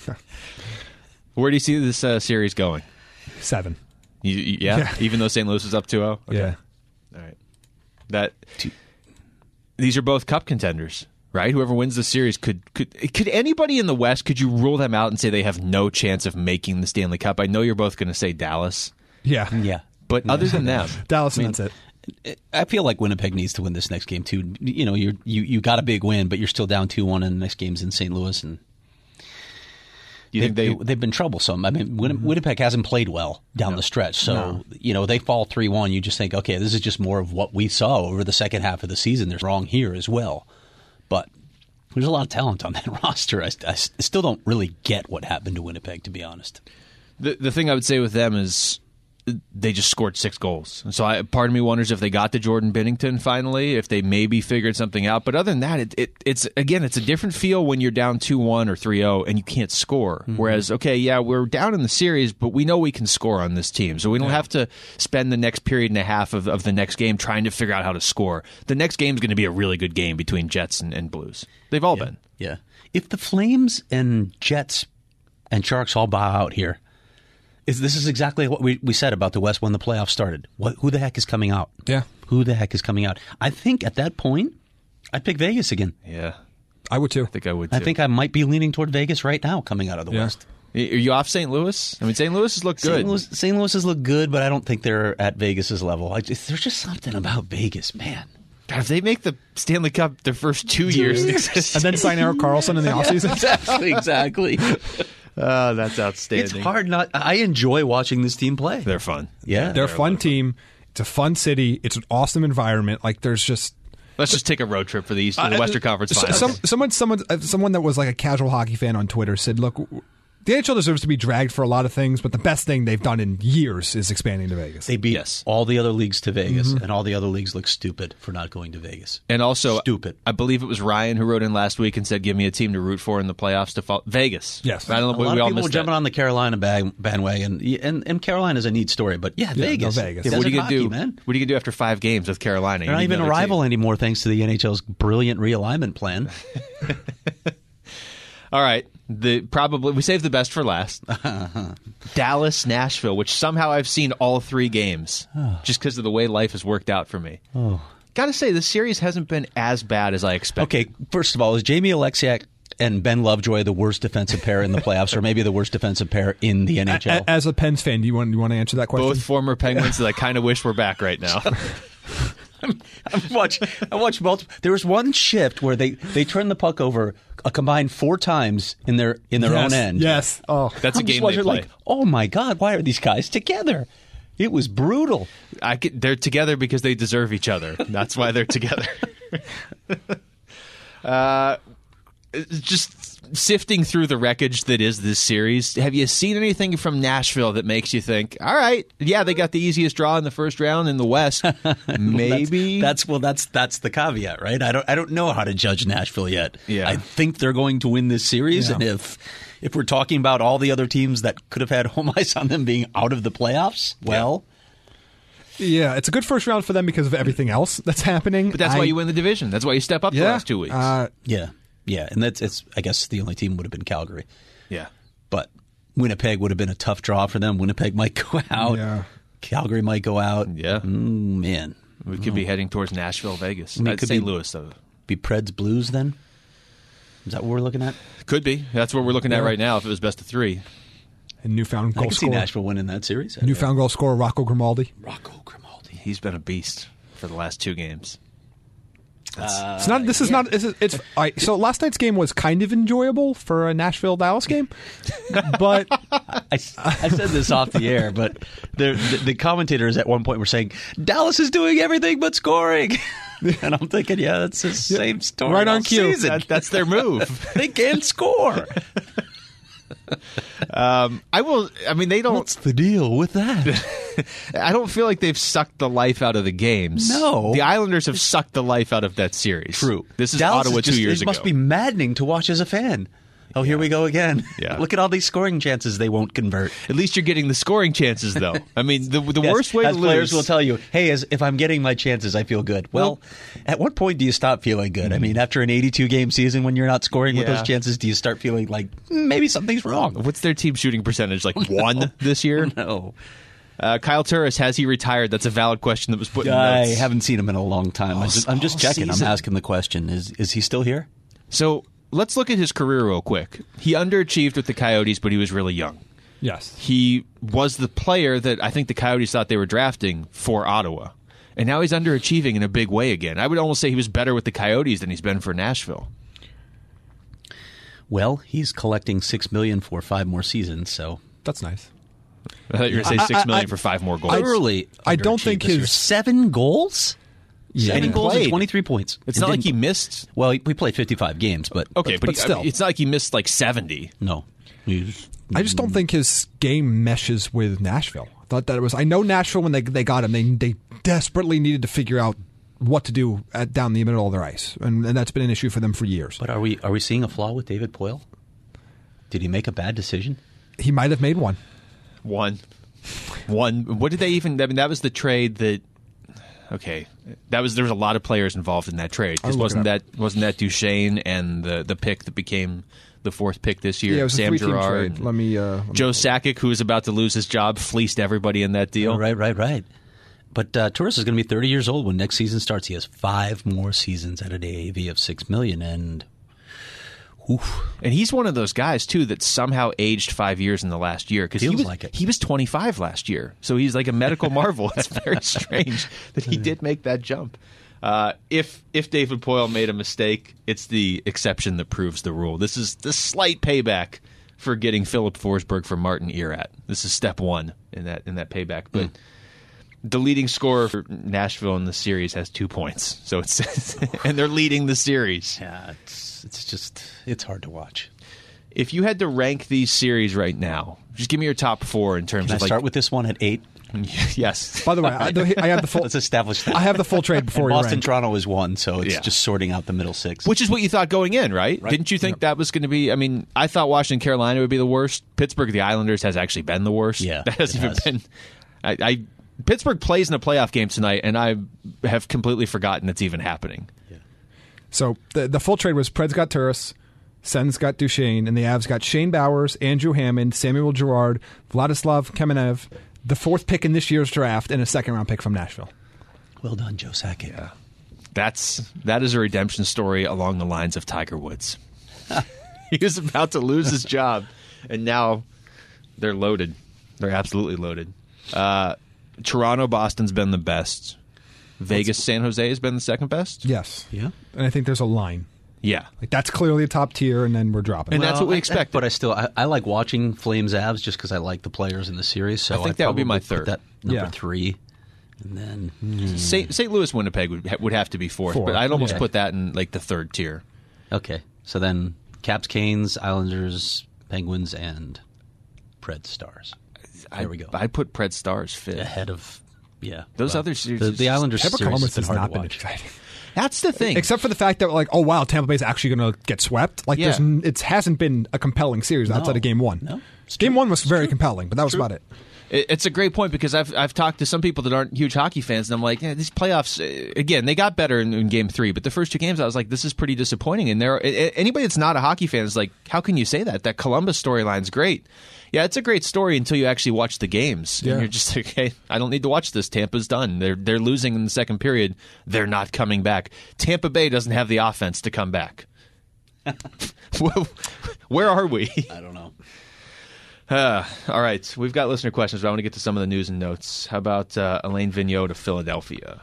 Where do you see this uh, series going? Seven. You, you- yeah? Yeah. Even though Saint Louis is up two oh? Yeah. All right. That these are both cup contenders, right? Whoever wins the series could could could anybody in the West, could you rule them out and say they have no chance of making the Stanley Cup? I know you're both going to say Dallas, Yeah. Yeah. but other than them, Dallas, I mean, and that's it. I feel like Winnipeg needs to win this next game too. You know, you're you, you got a big win, but you're still down two one, and the next game's in Saint Louis, and you think they, they they've been troublesome. I mean, Win- Winnipeg hasn't played well down the stretch, so you know they fall three one. You just think, okay, this is just more of what we saw over the second half of the season. There's wrong here as well, but there's a lot of talent on that roster. I, I still don't really get what happened to Winnipeg, to be honest. the the thing I would say with them is they just scored six goals. And so I, part of me wonders if they got to Jordan Binnington finally, if they maybe figured something out. But other than that, it, it, it's again, it's a different feel when you're down two one or three oh and you can't score. Mm-hmm. Whereas, okay, yeah, we're down in the series, but we know we can score on this team. So we don't yeah. have to spend the next period and a half of, of the next game trying to figure out how to score. The next game is going to be a really good game between Jets and, and Blues. They've all yeah. been. Yeah. If the Flames and Jets and Sharks all bow out here, Is, this is exactly what we, we said about the West when the playoffs started. What, who the heck is coming out? Yeah. Who the heck is coming out? I think at that point, I'd pick Vegas again. Yeah. I would too. I think I would too. I think I might be leaning toward Vegas right now coming out of the Yeah. West. Are you off Saint Louis? I mean, Saint Louis has looked good. Saint Louis, Saint Louis has looked good, but I don't think they're at Vegas's level. I just, there's just something about Vegas, man. God, if they make the Stanley Cup their first two years, And then sign Erik Karlsson in the offseason. Exactly, exactly. Oh, that's outstanding. It's hard not. I enjoy watching this team play. They're fun. Yeah, They're a fun team. It's a fun city. It's an awesome environment. Like there's just Let's just take a road trip for the East, the Uh, Western Conference s- Finals. Some, someone, someone, uh, someone that was like a casual hockey fan on Twitter said, "Look, w- the N H L deserves to be dragged for a lot of things, but the best thing they've done in years is expanding to Vegas." They beat Yes. all the other leagues to Vegas, and all the other leagues look stupid for not going to Vegas. and also, Stupid. I believe it was Ryan who wrote in last week and said, "Give me a team to root for in the playoffs to fall." Vegas. Yes. I don't know. A We, lot we of all people missed jumping that. on the Carolina bag, bandwagon, and and Carolina's a neat story, but yeah, Vegas. no, Vegas. Desert Yeah, what are you gonna hockey, do, man? What are you gonna do after five games with Carolina? They're You not need even a another rival team. anymore, thanks to the N H L's brilliant realignment plan. All right. The probably we saved the best for last. Dallas, Nashville, which somehow I've seen all three games just because of the way life has worked out for me. Oh. Got to say, the series hasn't been as bad as I expected. Okay, first of all, is Jamie Alexiak and Ben Lovejoy the worst defensive pair in the playoffs, or maybe the worst defensive pair in the N H L? A- As a Pens fan, do you want you want to answer that question? Both former Penguins that I kind of wish were back right now. I watched. I watched multiple. There was one shift where they, they turned the puck over a combined four times in their in their yes, own end. Yes. Oh, That's a I'm just game they wondering, play. like, oh my God, why are these guys together? It was brutal. I could, they're together because they deserve each other. That's why they're together. uh, just sifting through the wreckage that is this series, have you seen anything from Nashville that makes you think, all right, yeah, they got the easiest draw in the first round in the West. Maybe That's, that's well, that's that's the caveat, right? I don't I don't know how to judge Nashville yet. Yeah. I think they're going to win this series, Yeah. and if if we're talking about all the other teams that could have had home ice on them being out of the playoffs, well. yeah. It's a good first round for them because of everything else that's happening. But that's I- why you win the division. That's why you step up Yeah. the last two weeks. Uh, Yeah. Yeah, and that's it's. I guess the only team would have been Calgary, Yeah. but Winnipeg would have been a tough draw for them. Winnipeg might go out. Yeah. Calgary might go out. Yeah. Mm, man. We could be heading towards Nashville, Vegas. I mean, it Uh, could Saint be- Louis, though. Be Preds Blues then? Is that what we're looking at? Could be. That's what we're looking at Yeah. right now if it was best of three. And newfound I goal can see scorer. Nashville winning that series. Newfound goal scorer Rocco Grimaldi. Rocco Grimaldi. He's been a beast for the last two games. It's not. This is not. This is, it's. I, so last night's game was kind of enjoyable for a Nashville Dallas game, but I, I said this off the air, but the, the, the commentators at one point were saying, Dallas is doing everything but scoring. And I'm thinking, yeah, that's the same story. Right on all cue. season. That, that's their move. They can't score. um, I will. I mean, they don't. What's the deal with that? I don't feel like they've sucked the life out of the games. No. The Islanders have sucked the life out of that series. True. This is Dallas Ottawa is just, two years it ago. must be maddening to watch as a fan. Oh, here we go again. Yeah. Look at all these scoring chances they won't convert. At least you're getting the scoring chances, though. I mean, the the Yes, worst way as to players lose. will tell you, hey, as, if I'm getting my chances, I feel good. Well, at what point do you stop feeling good? I mean, after an eighty-two game season, when you're not scoring with Yeah. those chances, do you start feeling like "Mm, maybe something's wrong? What's their team shooting percentage? Like one this year? No, Uh, Kyle Turris, has he retired? That's a valid question that was put in the I notes. haven't seen him in a long time. I just, I'm just all checking. season. I'm asking the question: Is is he still here? So let's look at his career real quick. He underachieved with the Coyotes, but he was really young. yes, He was the player that I think the Coyotes thought they were drafting for Ottawa. And now he's underachieving in a big way again. I would almost say he was better with the Coyotes than he's been for Nashville. Well, he's collecting six million for five more seasons. So that's nice. I thought you were going to say I- six I- million I- for five more goals. thoroughly, I don't underachieved think this year. his- seven goals. Yeah. Seven And he goals and played. twenty-three points. It's And not like didn't- he missed. Well, he- we played fifty-five games, but Okay, But- but, but he- still. it's not like he missed like seventy. no. He's- I just don't think his game meshes with Nashville. I thought that it was. I know Nashville when they they got him, they they desperately needed to figure out what to do at, down the middle of their ice, and, and that's been an issue for them for years. But are we are we seeing a flaw with David Poile? Did he make a bad decision? He might have made one. One. One. What did they even? I mean, that was the trade that. Okay, that was there was a lot of players involved in that trade. 'Cause I'll look wasn't it that wasn't that Duchesne and the the pick that became the fourth pick this year? Yeah, it was Sam a three-team Girard, trade. Let me. Uh, let me- Joe Sakic, who was about to lose his job, fleeced everybody in that deal. Oh, right, right, right. But uh, Turris is going to be thirty years old when next season starts. He has five more seasons at an A A V of six million, and oof, And he's one of those guys too that somehow aged five years in the last year because he Feels was like it. he was twenty-five last year, so he's like a medical marvel. It's very strange that he did make that jump. Uh, if if David Poile made a mistake, it's the exception that proves the rule. This is the slight payback for getting Philip Forsberg from Martin Erat. This is step one in that in that payback. But the leading scorer for Nashville in the series has two points, so it's and they're leading the series. yeah, it's it's just it's hard to watch. If you had to rank these series right now, just give me your top four in terms Can I of like. start with this one at eight? Yes. By the way, I, I have the full. Let's establish that. I have the full trade before And we Boston, rank. Toronto is one, so it's Yeah. just sorting out the middle six. Which is what you thought going in, right? Right. Didn't you think that was going to be? I mean, I thought Washington, Carolina would be the worst. Pittsburgh, the Islanders has actually been the worst. Yeah, that has it even has. been. I, I Pittsburgh plays in a playoff game tonight, and I have completely forgotten it's even happening. So the the full trade was Preds got Turris, Sens got Duchesne, and the Avs got Shane Bowers, Andrew Hammond, Samuel Girard, Vladislav Kamenev, the fourth pick in this year's draft, and a second round pick from Nashville. Well done, Joe Sakic. That's that is a redemption story along the lines of Tiger Woods. He was about to lose his job, and now they're loaded. They're absolutely loaded. Uh, Toronto, Boston's been the best. Vegas, San Jose has been the second best. Yes. Yeah. And I think there's a line. Yeah. Like that's clearly a top tier, and then we're dropping. And that's what we I- expected. But I still I, I like watching Flames Avs just because I like the players in the series. So I think that would be my probably put third. That number Yeah. three, and then hmm. Saint Saint Louis, Winnipeg would ha- would have to be fourth, Four. but I'd almost Okay. put that in like the third tier. okay. So then Caps, Canes, Islanders, Penguins, and Preds Stars. There I, we go. I put Pred Stars fifth. Ahead of yeah Those well, other series The, is the just- Islanders Tampa series Columbus has been has hard not to been watch. exciting. That's the thing. Except for the fact that, like, oh wow, Tampa Bay's actually going to get swept. Like, Yeah. there's n- it hasn't been a compelling series outside of Game One. No, it's Game true. One was very compelling, but that was about it. It, it's a great point because I've I've talked to some people that aren't huge hockey fans, and I'm like, yeah, these playoffs uh, again, they got better in, in Game Three, but the first two games, I was like, this is pretty disappointing. And there, anybody that's not a hockey fan is like, how can you say that? That Columbus storyline's great. Yeah, it's a great story until you actually watch the games, Yeah. and you're just like, hey, I don't need to watch this. Tampa's done. They're they're losing in the second period. They're not coming back. Tampa Bay doesn't have the offense to come back. Where are we? I don't know. Uh, all right, we've got listener questions, but I want to get to some of the news and notes. How about uh, Alain Vigneault to Philadelphia?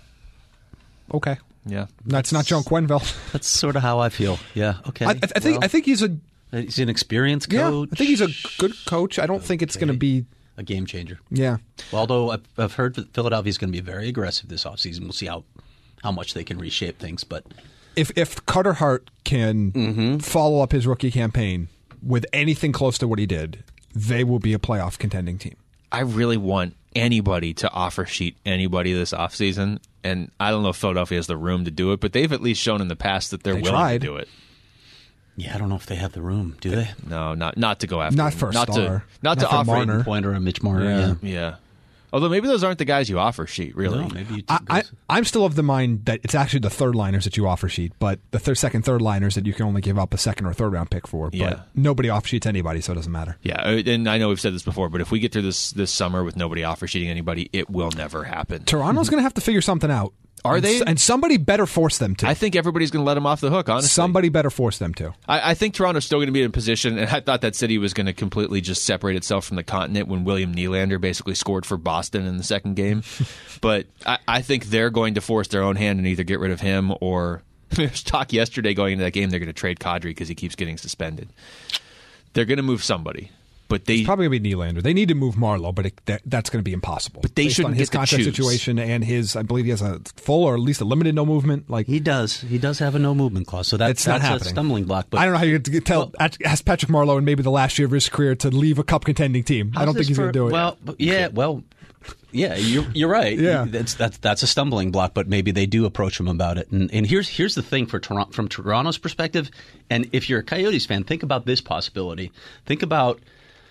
Okay. Yeah. That's not John Quenneville. That's sort of how I feel. Yeah. Okay. I, I think Well, I think he's a he's an experienced yeah. coach. I think he's a good coach. I don't think it's going to be a game changer. yeah. Well, although I've, I've heard that Philadelphia's going to be very aggressive this offseason. We'll see how how much they can reshape things. But If if Carter Hart can Mm-hmm. follow up his rookie campaign with anything close to what he did, they will be a playoff contending team. I really want anybody to offer sheet anybody this offseason, and I don't know if Philadelphia has the room to do it, but they've at least shown in the past that they're They willing tried. to do it. yeah, I don't know if they have the room. Do they? No, not not to go after Not him. for a not star. to not, Not to for offer Marner. Pointer or Mitch Marner. Yeah. Yeah. Yeah. Although maybe those aren't the guys you offer sheet, really. No, maybe you I, take I, those. I'm still of the mind that it's actually the third liners that you offer sheet, but the third, second, third liners that you can only give up a second or third round pick for. But Yeah. nobody off sheets anybody, so it doesn't matter. Yeah, uh, and I know we've said this before, but if we get through this this summer with nobody offer sheeting anybody, it will never happen. Toronto's going to have to figure something out. Are And they? s- And somebody better force them to. I think everybody's going to let him off the hook, honestly. Somebody better force them to. I, I think Toronto's still going to be in a position, and I thought that city was going to completely just separate itself from the continent when William Nylander basically scored for Boston in the second game. But I, I think they're going to force their own hand and either get rid of him or there's talk yesterday going into that game they're going to trade Kadri because he keeps getting suspended. They're going to move somebody, but they Probably going to be Nylander. They need to move Marlowe, but it, that, that's going to be impossible. But they Based shouldn't on his get to contract choose. situation and his, I believe he has a full or at least a limited no movement. Like He does. He does have a no movement clause, so that, It's not that's a happening. stumbling block. But I don't know how you get tell ask Patrick Marlowe in maybe the last year of his career to leave a cup contending team. I How's don't think this he's for- going to do it. Well, but yeah, well, yeah, you're you're right. Yeah. that's that's that's a stumbling block, but maybe they do approach him about it. And and here's here's the thing for Toronto, from Toronto's perspective, and if you're a Coyotes fan, think about this possibility. Think about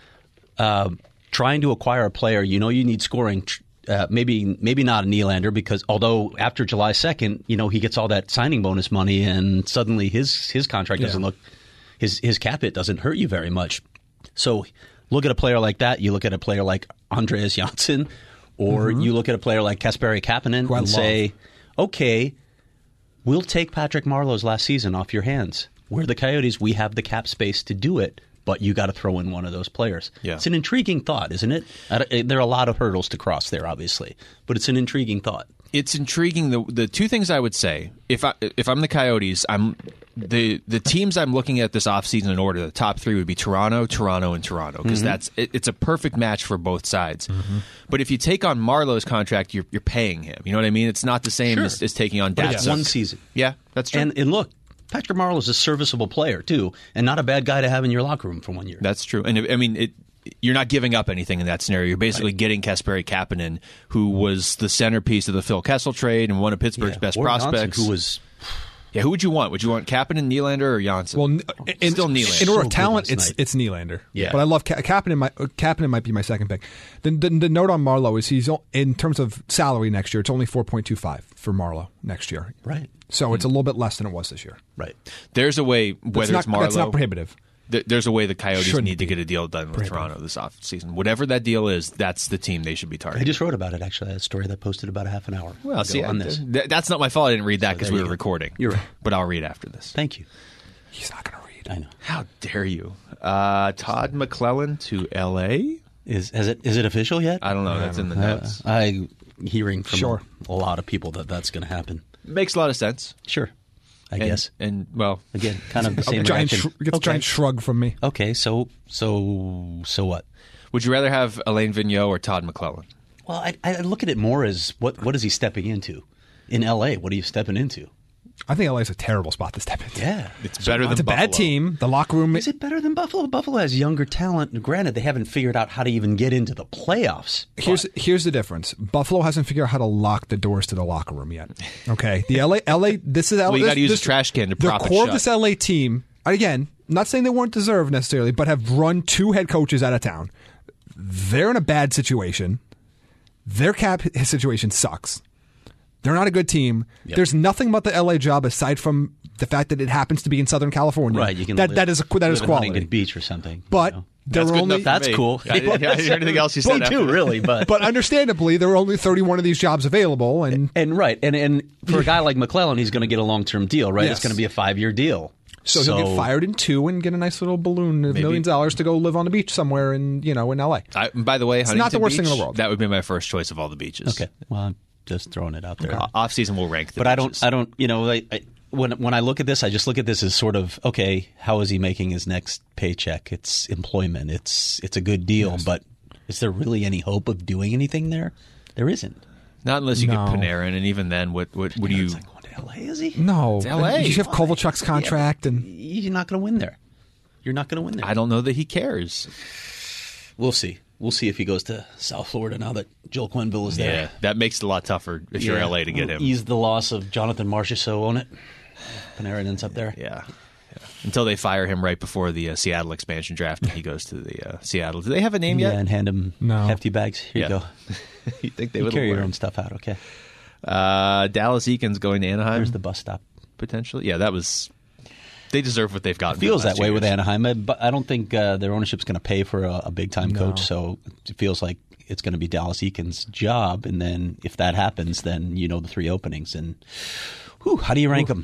uh, trying to acquire a player. You know, you need scoring. Uh, maybe maybe not a Nylander, because although after July second, you know, he gets all that signing bonus money, and suddenly his his contract doesn't Yeah. look his his cap hit doesn't hurt you very much. So look at a player like that. You look at a player like Andreas Janssen, or you look at a player like Kasperi Kapanen Who I and love. say, okay, we'll take Patrick Marleau's last season off your hands. We're the Coyotes. We have the cap space to do it, but you got to throw in one of those players. Yeah. It's an intriguing thought, isn't it? I don't- There are a lot of hurdles to cross there, obviously, but it's an intriguing thought. it's intriguing. The the two things I would say, if I if I'm the Coyotes, I'm the the teams I'm looking at this offseason in order. The top three would be Toronto, Toronto, and Toronto, because that's it, it's a perfect match for both sides. But if you take on Marlowe's contract, you're you're paying him. You know what I mean? It's not the same Sure. as, as taking on But Datsuk. it's one season. Yeah, that's true. And, and look, Patrick Marleau is a serviceable player, too, and not a bad guy to have in your locker room for one year. That's true. And I mean, it, you're not giving up anything in that scenario. You're basically getting Kasperi Kapanen, who was the centerpiece of the Phil Kessel trade and one of Pittsburgh's Yeah. best Or Johnson, prospects. who was yeah, who would you want? Would you want Kapanen, Nylander, or Janssen? Well, in, Still Nylander. In order So of good talent, last it's night. it's Nylander. Yeah. but I love Ka- Kapanen. Might, uh, Kapanen might be my second pick. The, the, the note on Marlowe is he's o- in terms of salary next year. It's only four point two five for Marlowe next year. right. So it's a little bit less than it was this year. Right. There's a way, That's whether not, it's Marlowe, that's not prohibitive. th- there's a way the Coyotes Shouldn't need to be get a deal done with prohibitive. Toronto this offseason. Whatever that deal is, that's the team they should be I targeting. just wrote about it, actually. That story that posted about a half an hour well, ago see, on I- this. th- that's not my fault. I didn't read that because there we you were go. recording. You're right. But I'll read after this. Thank you. He's not going to read. I know. How dare you? Uh, Todd McClellan to L A? Is is it is it official yet? I don't know. That's in the Uh, notes. I hearing from Sure. a lot of people that that's going to happen. Makes a lot of sense. Sure, I And, guess. And, well, Again, kind of the same A giant reaction. sh- gets a okay. giant shrug from me. okay, so so so what? would you rather have Alain Vigneault or Todd McClellan? Well, I, I look at it more as what what is he stepping into in L A? What are you stepping into? I think L A is a terrible spot to step into. Yeah, It's better than It's a bad Buffalo. team. The locker room. Is it better than Buffalo? Buffalo has younger talent. Granted, they haven't figured out how to even get into the playoffs. Here's here's the difference. Buffalo hasn't figured out how to lock the doors to the locker room yet. Okay, the L A L A. This is L A. Well, you this- gotta use a this- trash can to the prop it core of shut. this L A team. Again, not saying they weren't deserved necessarily, but have run two head coaches out of town. they're in a bad situation. Their cap situation sucks. They're not a good team. Yep. There's nothing about the L A job aside from the fact that it happens to be in Southern California. Right, you can that live, that is a, that live is in quality. Huntington Beach or something. But you know? there That's were good only enough for That's me. cool. I didn't, I didn't hear anything else you said. Me after too, that. really. But but understandably, there were only thirty-one of these jobs available, and and right, and and for a guy like McClellan, he's going to get a long term deal, right? Yes. It's going to be a five year deal. so, he'll get fired in two and get a nice little balloon of Maybe. millions of dollars to go live on the beach somewhere in you know in L A. I, by the way, It's not the Huntington worst thing in Beach, the world. That would be my first choice of all the beaches. Okay, well, I'm just throwing it out there. O- Off season, we'll rank the But beaches. I don't, I don't, you know, I, I, when when I look at this, I just look at this as sort of okay. How is he making his next paycheck? It's employment. It's it's a good deal, Yes. but is there really any hope of doing anything there? There isn't. Not unless you No. get Panarin, and even then, what what, what do you? It's like going to L A, is he? No, It's L A. You have Kovalchuk's contract, and You're not going to win there. You're not going to win there. I don't know that he cares. We'll see. We'll see if he goes to South Florida now that Joel Quenneville is there. Yeah, that makes it a lot tougher if you're Yeah. L A to get him. Ease the loss of Jonathan Marchessault, own it. Panarin ends up there. Yeah. Yeah. Until they fire him right before the uh, Seattle expansion draft, and he goes to the uh, Seattle. Do they have a name Yeah, yet? and hand him No. hefty bags. Here Yeah. you go. you think they You would carry your learn. own stuff out, okay? Uh, Dallas Eakins going to Anaheim There's the bus stop. potentially. Yeah, that was. They deserve what they've gotten. It feels for the last that way two with years. Anaheim, uh, but I don't think uh, their ownership's going to pay for a, a big time No. coach. So it feels like it's going to be Dallas Eakins' job, and then if that happens, then you know the three openings. And whew, how do you rank them?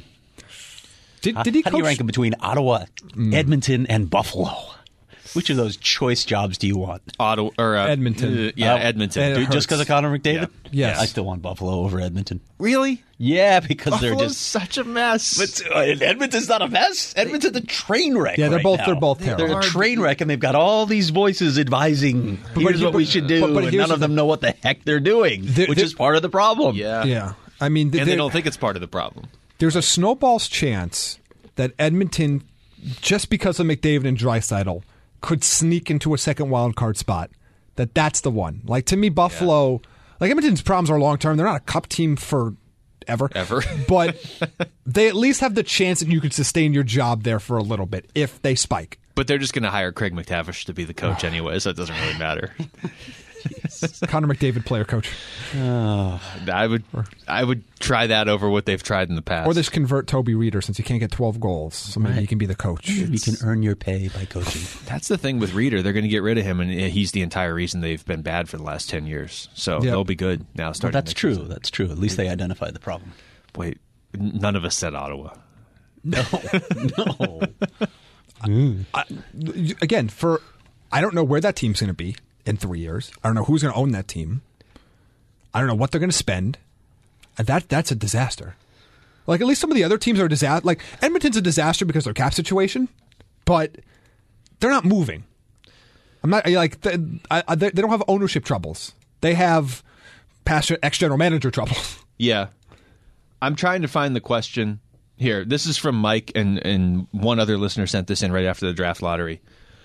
did, How, did he how coach? do you rank them between Ottawa, Edmonton, and Buffalo? Which of those choice jobs do you want? Ottawa or uh, Edmonton. uh, yeah, Uh, Edmonton. Ed- Dude, Just because of Connor McDavid? Yeah. Yes. I still want Buffalo over Edmonton. really? Yeah, because they're Buffalo's just. such a mess. But uh, Edmonton's not a mess. Edmonton's a train wreck. Yeah, they're right both- now. they're both terrible. They're a train wreck, and they've got all these voices advising. Here's he- what we but- should do, but- but and here's none of the- them know what the heck they're doing, They're- which they're- is part of the problem. yeah, Yeah, I mean, th- and they there- don't think it's part of the problem. there's a snowball's chance that Edmonton, just because of McDavid and Draisaitl, could sneak into a second wild card spot. That that's the one. Like to me, Buffalo, like Edmonton's problems are long term. They're not a cup team for ever, Ever. but they at least have the chance that you could sustain your job there for a little bit if they spike. But they're just going to hire Craig McTavish to be the coach anyway, so it doesn't really matter. Connor McDavid, player coach, I would, I would try that over what they've tried in the past. or they just convert Toby Reeder since he can't get twelve goals, so maybe Right. he can be the coach. You can earn your pay by coaching. That's the thing with Reeder. They're going to get rid of him, and he's the entire reason they've been bad for the last ten years. So Yeah. they'll be good now. Well, Starting that's next true. season. That's true. At least they identified the problem. Wait, n- none of us said Ottawa. No, no. Again, for I don't know where that team's going to be in three years. I don't know who's going to own that team. I don't know what they're going to spend. And That that's a disaster. Like at least some of the other teams are a disaster. Like Edmonton's a disaster because of their cap situation, but they're not moving. I'm not like they, I, they don't have ownership troubles. They have past ex general manager troubles. Yeah. I'm trying to find the question here. This is from Mike, and, and one other listener sent this in right after the draft lottery.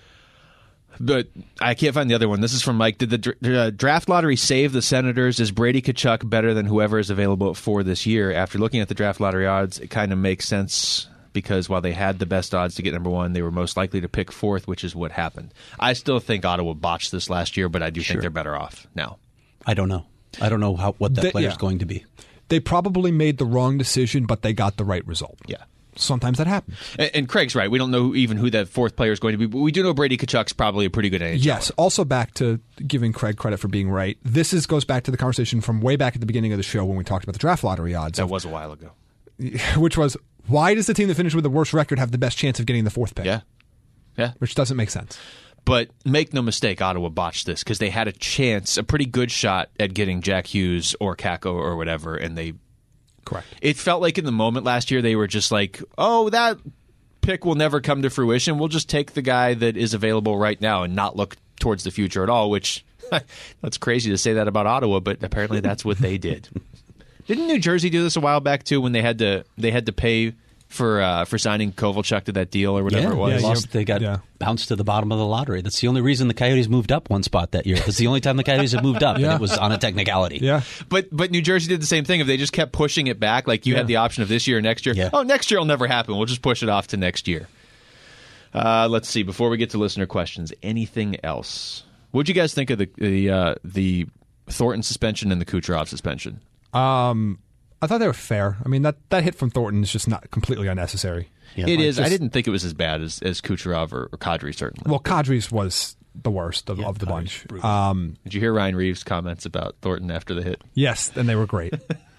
But I can't find the other one. This is from Mike. Did the dr- uh, draft lottery save the Senators? Is Brady Tkachuk better than whoever is available at four this year? After looking at the draft lottery odds, it kind of makes sense because while they had the best odds to get number one, they were most likely to pick fourth, which is what happened. I still think Ottawa botched this last year, but I do Sure. think they're better off now. I don't know. I don't know how what that They- player's yeah. going to be. They probably made the wrong decision, but they got the right result. Yeah. Sometimes that happens. And, and Craig's right. We don't know even who that fourth player is going to be, but we do know Brady Tkachuk's probably a pretty good N H L. Yes. Also, back to giving Craig credit for being right. This is goes back to the conversation from way back at the beginning of the show when we talked about the draft lottery odds, That of- was a while ago. which was why does the team that finished with the worst record have the best chance of getting the fourth pick? Yeah. Yeah. Which doesn't make sense. But make no mistake, Ottawa botched this because they had a chance, a pretty good shot at getting Jack Hughes or Kakko or whatever, and they. Correct. It felt like in the moment last year they were just like, oh, that pick will never come to fruition. We'll just take the guy that is available right now and not look towards the future at all, which that's crazy to say that about Ottawa, but apparently that's what they did. Didn't New Jersey do this a while back too when they had to they had to pay for uh, for signing Kovalchuk to that deal or whatever yeah, it was? they Yeah, lost. you- They got yeah. bounced to the bottom of the lottery. That's the only reason the Coyotes moved up one spot that year. That's the only time the Coyotes have moved up, Yeah. and it was on a technicality. Yeah. But but New Jersey did the same thing. If they just kept pushing it back, like you Yeah. had the option of this year or next year. Yeah. Oh, next year will never happen. We'll just push it off to next year. Uh, let's see. Before we get to listener questions, anything else? What'd you guys think of the the uh, the Thornton suspension and the Kucherov suspension? Um, I thought they were fair. I mean, that, that hit from Thornton is just not completely unnecessary. Yeah, it like is. just- I didn't think it was as bad as, as Kucherov or, or Kadri, certainly. Well, Kadri's was the worst of, Yeah, of the Kadri's bunch. brutal. Um, Did you hear Ryan Reeves' comments about Thornton after the hit? yes, and they were great.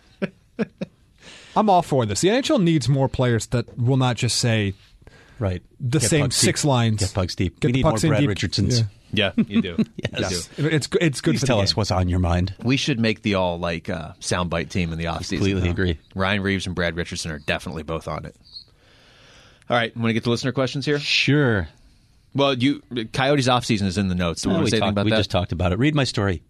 I'm all for this. The N H L needs more players that will not just say Right. the Get same pucks six deep. lines. Get pucks deep. Get we the need pucks more in Brad deep. Richardsons. Yeah. Yeah, you do. Yes. You do. It's it's good Please for tell the us game. what's on your mind. We should make the all like uh, soundbite team in the offseason. Completely though. agree. Ryan Reeves and Brad Richardson are definitely both on it. All right, want to get to listener questions here? Sure. Well, you Coyotes offseason is in the notes. So No, want we to say anything talked- about we that? just talked about it. Read my story.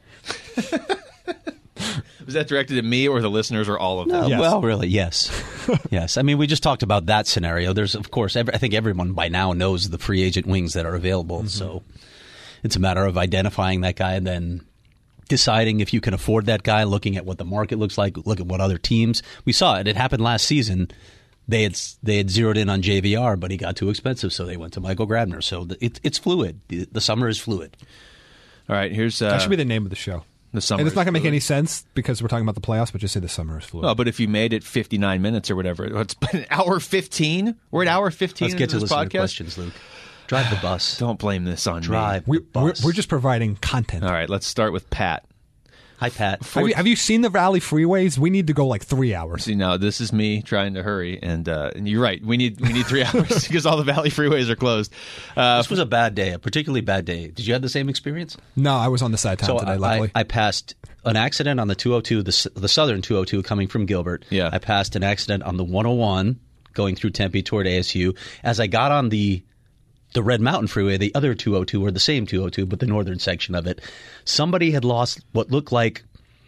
Was that directed at me or the listeners or all of them? Uh, Yes. Well, really, yes. Yes. I mean, we just talked about that scenario. There's, of course, every, I think everyone by now knows the free agent wings that are available. Mm-hmm. So it's a matter of identifying that guy and then deciding if you can afford that guy, looking at what the market looks like, look at what other teams. We saw it. It happened last season. They had they had zeroed in on J V R, but he got too expensive, so they went to Michael Grabner. So the, it, it's fluid. The, the summer is fluid. All right, here's uh, That should be the name of the show. the summer. And it's not going to is make any fluid. sense because we're talking about the playoffs, but just say the summer is fluid. Well, but if you made it fifty-nine minutes or whatever, it's been an hour fifteen. We're at hour fifteen. Let's get to into this listener podcast. questions, Luke. Drive the bus. Don't blame this on Drive we, the we're, bus. we're just providing content. me. All right, let's start with Pat. Hi, Pat. Have you, have you seen the Valley freeways? We need to go like three hours. See, now this is me trying to hurry, and, uh, and you're right. We need we need three hours because all the Valley freeways are closed. Uh, This was a bad day, a particularly bad day. Did you have the same experience? No, I was on the side of town So today, I, luckily. I passed an accident on the two oh two, the, s- the southern two oh two coming from Gilbert. Yeah. I passed an accident on the one oh one going through Tempe toward A S U. As I got on the the Red Mountain Freeway, the other two oh two, or the same two oh two, but the northern section of it, somebody had lost what looked like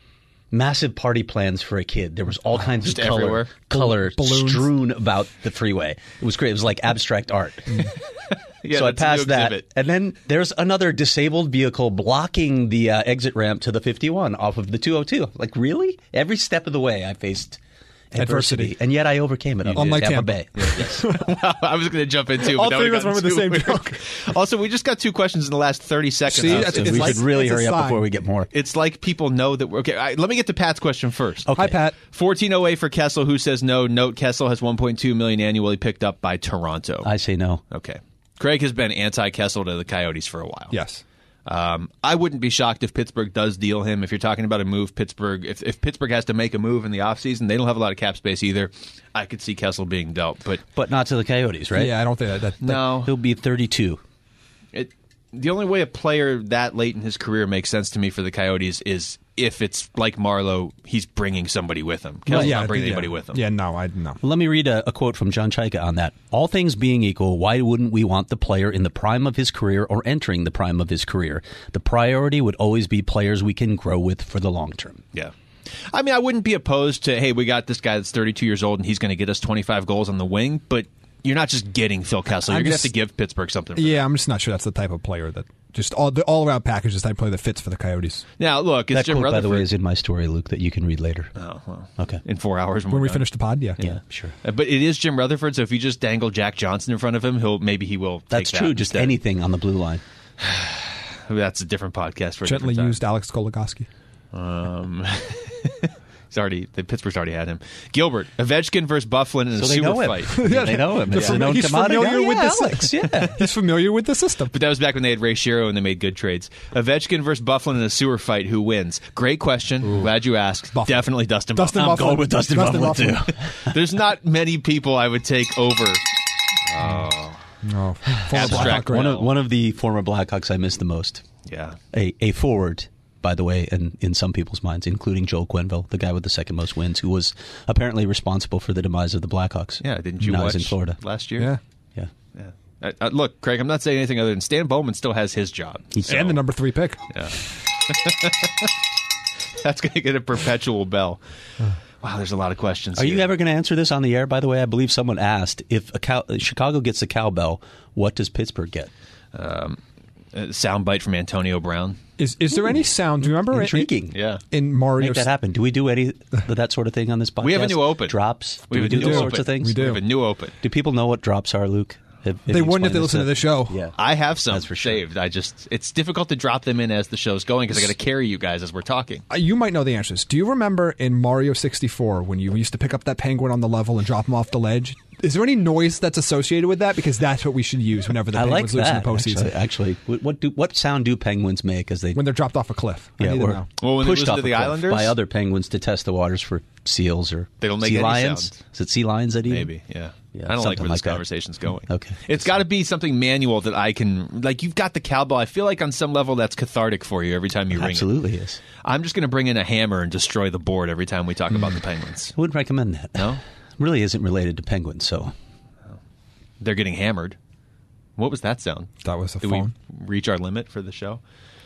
massive party plans for a kid. There was all kinds Just of color, everywhere? color Balloons. strewn about the freeway. It was great. It was like abstract art. yeah, so I that's a new passed that, exhibit. and then there's another disabled vehicle blocking the uh, exit ramp to the fifty-one off of the two oh two. Like, really? Every step of the way, I faced adversity, Adversity. and yet I overcame it. on Unlike Tampa, Tampa. Bay. Yes. I was going to jump into, but All now three we of us got went with the too same weird. joke. Also, we just got two questions in the last thirty seconds. See, of that's- this. it's we like- should really it's a hurry up sign. before we get more. It's like people know that we're okay. I, let me get to Pat's question first. Okay. Hi, Pat. fourteen oh eight for Kessel, who says no. Note Kessel has one point two million annually picked up by Toronto. I say no. Okay. Craig has been anti-Kessel to the Coyotes for a while. yes. Um, I wouldn't be shocked if Pittsburgh does deal him. If you're talking about a move, Pittsburgh, if, if Pittsburgh has to make a move in the offseason, they don't have a lot of cap space either. I could see Kessel being dealt, but But not to the Coyotes, right? Yeah, I don't think that. that, that no. He'll be thirty-two. It, the only way a player that late in his career makes sense to me for the Coyotes is if it's like Marlowe, he's bringing somebody with him. Kessel's yeah, not bringing yeah. anybody with him. Yeah, no, I no. Well, let me read a, a quote from John Chaika on that. All things being equal, why wouldn't we want the player in the prime of his career or entering the prime of his career? The priority would always be players we can grow with for the long term. Yeah. I mean, I wouldn't be opposed to, hey, we got this guy that's thirty-two years old and he's going to get us twenty-five goals on the wing, but you're not just getting Phil Kessel. You're I'm going to have just- to give Pittsburgh something. For Yeah, I'm just not sure that's the type of player that just all the all around package is the type of player that fits for the Coyotes. Now, look, it's That Jim quote, by Rutherford. the way, is in my story, Luke, that you can read later. Oh, well, Okay. in four hours when, When we're we done. finish the pod, yeah. Yeah, sure. Uh, But it is Jim Rutherford, so if you just dangle Jack Johnson in front of him, he'll maybe he will. That's take true. that Just instead. anything on the blue line. That's a different podcast for a Gently different time. used Alex Goligoski. Um, he's already the Pittsburgh's already had him. Gilbert, Ovechkin versus Bufflin in a So they sewer know him. fight. Yeah, they know him. They're It's a fami- known he's commodity. familiar Oh, with yeah, the Alex, system. yeah. He's familiar with the system. But that was back when they had Ray Shero and they made good trades. Ovechkin versus Bufflin in a sewer fight. Who wins? Great question. Glad you asked. Bufflin. Definitely Dustin. Dustin Bufflin. I'm Bufflin. going with Dustin, Dustin Bufflin, Bufflin. too. There's not many people I would take over. No, former Abstract. Blackhawk, One right? of, one of the former Blackhawks I miss the most. Yeah. A, a forward, by the way, and in some people's minds, including Joel Quenneville, the guy with the second most wins, who was apparently responsible for the demise of the Blackhawks. Yeah. Didn't you Now watch he's in Florida? last year? Yeah. Yeah. Yeah. Uh, uh, look, Craig, I'm not saying anything other than Stan Bowman still has his job. So And the number three pick. that's going to get a perpetual bell. Wow, there's a lot of questions. Are you here. ever going to answer this on the air? By the way, I believe someone asked if a cow, Chicago gets a cowbell, what does Pittsburgh get? a soundbite from Antonio Brown? Is is there any sound? Do you remember Intriguing. Yeah. in, in Mario? Make that happen. Do we do any that sort of thing on this podcast? We have a new open. Drops. We Do we have a do new those open. sorts of things? We do. We have a new open. Do people know what drops are, Luke? If, if They you wouldn't if explain they listened to the show. Yeah. I have some That's for sure. saved. I just it's difficult to drop them in as the show's going because I got to carry you guys as we're talking. Uh, You might know the answers. Do you remember in Mario sixty-four when you used to pick up that penguin on the level and drop him off the ledge? Is there any noise that's associated with that? Because that's what we should use whenever the I like penguins lose in that. the postseason. Actually, actually, what what, do, what sound do penguins make as they When they're dropped off a cliff. I yeah, need to or know. Well, when they pushed lose off to a the cliff Islanders? by other penguins to test the waters for seals or They don't make sea any lions? sound. Is it sea lions that eat? Maybe, yeah. Yeah, I don't like something where like this that. conversation's going. Okay. It's got to be something manual that I can, like, you've got the cowbell. I feel like on some level that's cathartic for you every time you ring it. Absolutely is. I'm just going to bring in a hammer and destroy the board every time we talk about the Penguins. I wouldn't recommend that. No? Really isn't related to penguins, so They're getting hammered. What was that sound? That was a Did phone. we reach our limit for the show?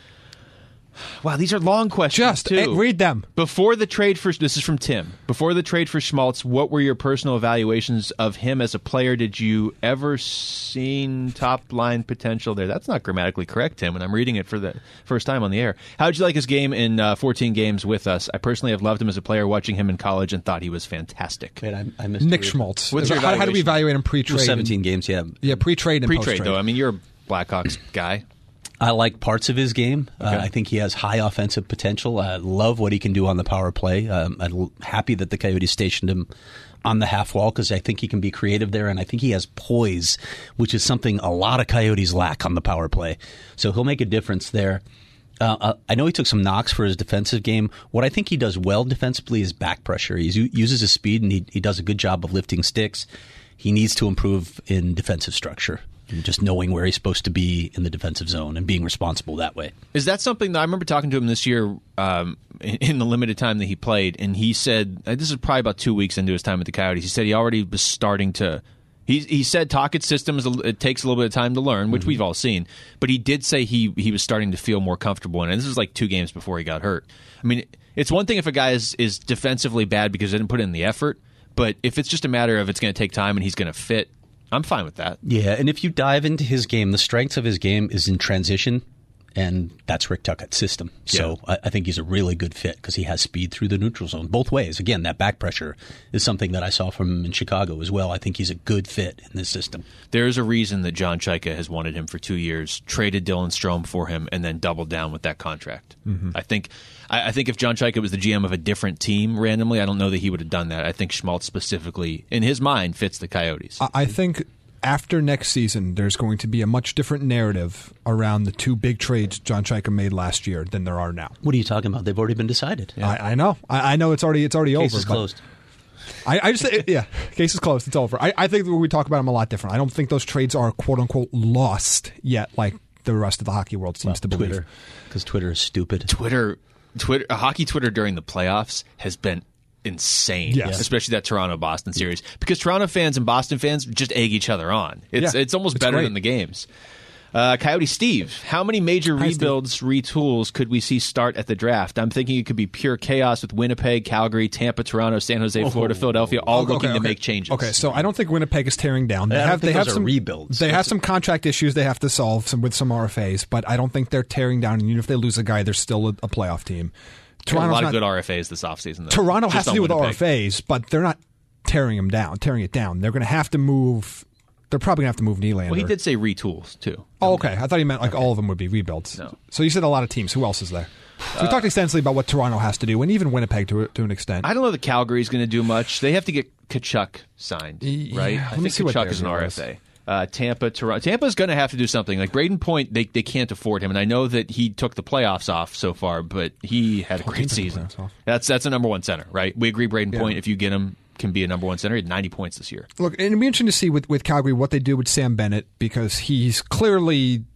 Wow, these are long questions, Just too. eh, read them. Before the trade for this is from Tim. Before the trade for Schmaltz, what were your personal evaluations of him as a player? Did you ever seen top line potential there? That's not grammatically correct, Tim, and I'm reading it for the first time on the air. How did you like his game in uh, fourteen games with us? I personally have loved him as a player, watching him in college, and thought he was fantastic. wait, I, I missed Nick your- Schmaltz. What's your how, how do we evaluation? evaluate him It pre-trade? was seventeen games, yeah. Yeah, pre-trade and Pre-trade, post-trade. though. I mean, you're a Blackhawks guy. I like parts of his game. Okay. Uh, I think he has high offensive potential. I love what he can do on the power play. Um, I'm l- happy that the Coyotes stationed him on the half wall because I think he can be creative there, and I think he has poise, which is something a lot of Coyotes lack on the power play. So he'll make a difference there. Uh, uh, I know he took some knocks for his defensive game. What I think he does well defensively is back pressure. He uses his speed, and he, he does a good job of lifting sticks. He needs to improve in defensive structure. And just knowing where he's supposed to be in the defensive zone and being responsible that way. Is that something that I remember talking to him this year um, in, in the limited time that he played, and he said uh, this is probably about two weeks into his time at the Coyotes. He said he already was starting to. He he said Tockett's system is a, it takes a little bit of time to learn, which mm-hmm. we've all seen. But he did say he he was starting to feel more comfortable in it. And this was like two games before he got hurt. I mean, it's one thing if a guy is is defensively bad because he didn't put in the effort, but if it's just a matter of it's going to take time and he's going to fit. I'm fine with that. Yeah, and if you dive into his game, the strength of his game is in transition, and that's Rick Tuckett's system. So Yeah. I, I think he's a really good fit because he has speed through the neutral zone both ways. Again, that back pressure is something that I saw from him in Chicago as well. I think he's a good fit in this system. There's a reason that John Chaika has wanted him for two years, traded Dylan Strome for him, and then doubled down with that contract. Mm-hmm. I think I, I think if John Chaika was the G M of a different team randomly, I don't know that he would have done that. I think Schmaltz specifically, in his mind, fits the Coyotes. I I think after next season, there's going to be a much different narrative around the two big trades John Chaika made last year than there are now. What are you talking about? They've already been decided. I, I know. I, I know it's already it's already Case over. is but closed. I, I just yeah, case is closed. It's over. I, I think we talk about them a lot different. I don't think those trades are quote unquote lost yet, like the rest of the hockey world seems Well, to believe. Twitter, because Twitter is stupid. Twitter, Twitter, uh, hockey Twitter during the playoffs has been insane, Yes. especially that Toronto-Boston series, because Toronto fans and Boston fans just egg each other on. It's Yeah, it's almost it's better great. than the games. Uh, Coyote Steve, how many major Hi, Steve. rebuilds, retools could we see start at the draft? I'm thinking it could be pure chaos with Winnipeg, Calgary, Tampa, Toronto, San Jose, Florida, Philadelphia, all Okay, looking to okay. make changes. Okay, so I don't think Winnipeg is tearing down. They I don't have think they have those are some rebuilds. They have That's- some contract issues they have to solve some with some R F As, but I don't think they're tearing down. And even if they lose a guy, they're still a, a playoff team. Got a Toronto's lot not, of good R F As this offseason. Though. Toronto Just has to on do with Winnipeg. R F As, but they're not tearing them down, tearing it down. They're going to have to move. They're probably going to have to move Nylander. Well, he did say retools, too. Oh, okay. I thought he meant like all of them would be rebuilds. No. So you said a lot of teams. Who else is there? So we talked extensively about what Toronto has to do, and even Winnipeg to to an extent. I don't know that Calgary's going to do much. They have to get Kachuk signed, Yeah, right? let I me think see what Kachuk their is an deal R is. F A. Uh, Tampa, Toronto. Tampa's going to have to do something. Like Braden Point, they they can't afford him, and I know that he took the playoffs off so far, but he had a Oh, he great took the season. playoffs off. That's that's a number one center, right? We agree. Braden Yeah. Point, if you get him, can be a number one center. He had ninety points this year. Look, and it'd be interesting to see with, with Calgary what they do with Sam Bennett because he's clearly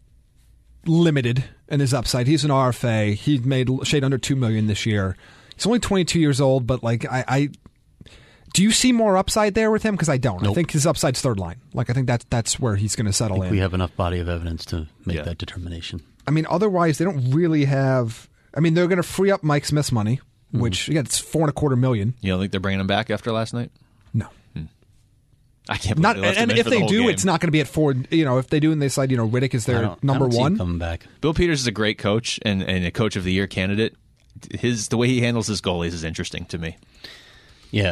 limited in his upside. He's an R F A. He made shade under two million this year. He's only twenty-two years old, but like I, I do you see more upside there with him? Because I don't. I Nope. think his upside's third line. Like I think that's that's where he's going to settle in. We have enough body of evidence to make Yeah. that determination. I mean, otherwise they don't really have. I mean, they're going to free up Mike Smith's money, Mm-hmm. which again it's four and a quarter million. You don't think they're bringing him back after last night? No. I can't believe Not, they left and him in if for the they whole do, game. it's not going to be at four. You know, if they do and they decide, you know, Riddick is I their don't- number I don't see him one. coming back. Bill Peters is a great coach and, and a coach of the year candidate. His the way he handles his goalies is interesting to me. Yeah.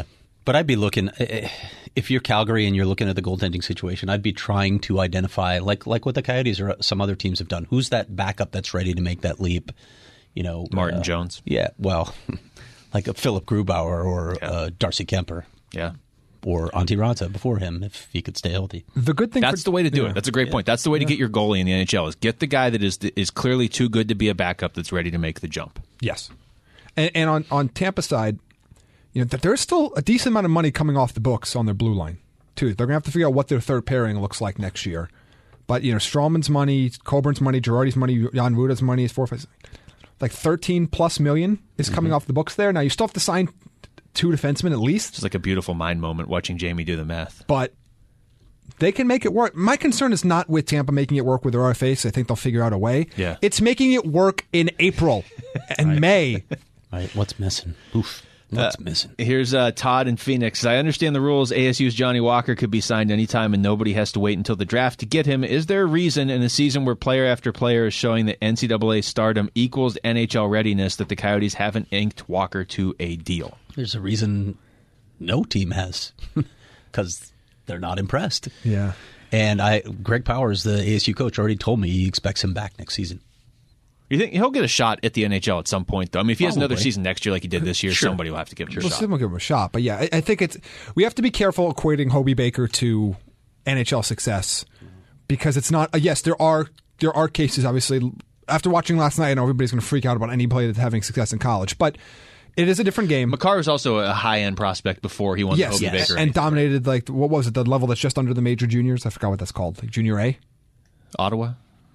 But I'd be looking, if you're Calgary and you're looking at the goaltending situation, I'd be trying to identify, like like what the Coyotes or some other teams have done, who's that backup that's ready to make that leap? You know, Martin uh, Jones. Yeah, well, like a Philip Grubauer or Yeah. uh, Darcy Kemper. Yeah. Or Antti Raanta before him, if he could stay healthy. The good thing That's for, the way to do yeah. it. That's a great yeah. point. That's the way to get your goalie in the N H L is get the guy that is is clearly too good to be a backup that's ready to make the jump. Yes. And, and on, on Tampa side, you know, there's still a decent amount of money coming off the books on their blue line, too. They're going to have to figure out what their third pairing looks like next year. But, you know, Strawman's money, Coburn's money, Girardi's money, Jan Ruda's money is four, five, like thirteen plus million is coming mm-hmm. off the books there. Now, you still have to sign two defensemen at least. It's like a beautiful mind moment watching Jamie do the math. But they can make it work. My concern is not with Tampa making it work with their R F As. I think they'll figure out a way. Yeah. It's making it work in April and right. May. Right. What's missing? Oof. What's uh, missing? Here's uh, Todd in Phoenix. I understand the rules. A S U's Johnny Walker could be signed anytime and nobody has to wait until the draft to get him. Is there a reason in a season where player after player is showing that N C double A stardom equals N H L readiness that the Coyotes haven't inked Walker to a deal? There's a reason no team has, because they're not impressed. Yeah. And I, Greg Powers, the A S U coach, already told me he expects him back next season. You think he'll get a shot at the N H L at some point, though? I mean, if he has Probably. another season next year like he did this year, Sure. somebody will have to give him a We'll shot. still give him a shot. But yeah, I, I think it's we have to be careful equating Hobie Baker to N H L success because it's not. Uh, yes, there are there are cases. Obviously, after watching last night, I know everybody's going to freak out about any player that's having success in college, but it is a different game. Makar was also a high end prospect before he won yes, the Hobie yes. Baker, and dominated like what was it? The level that's just under the major juniors. I forgot what that's called. Like junior A. Ottawa.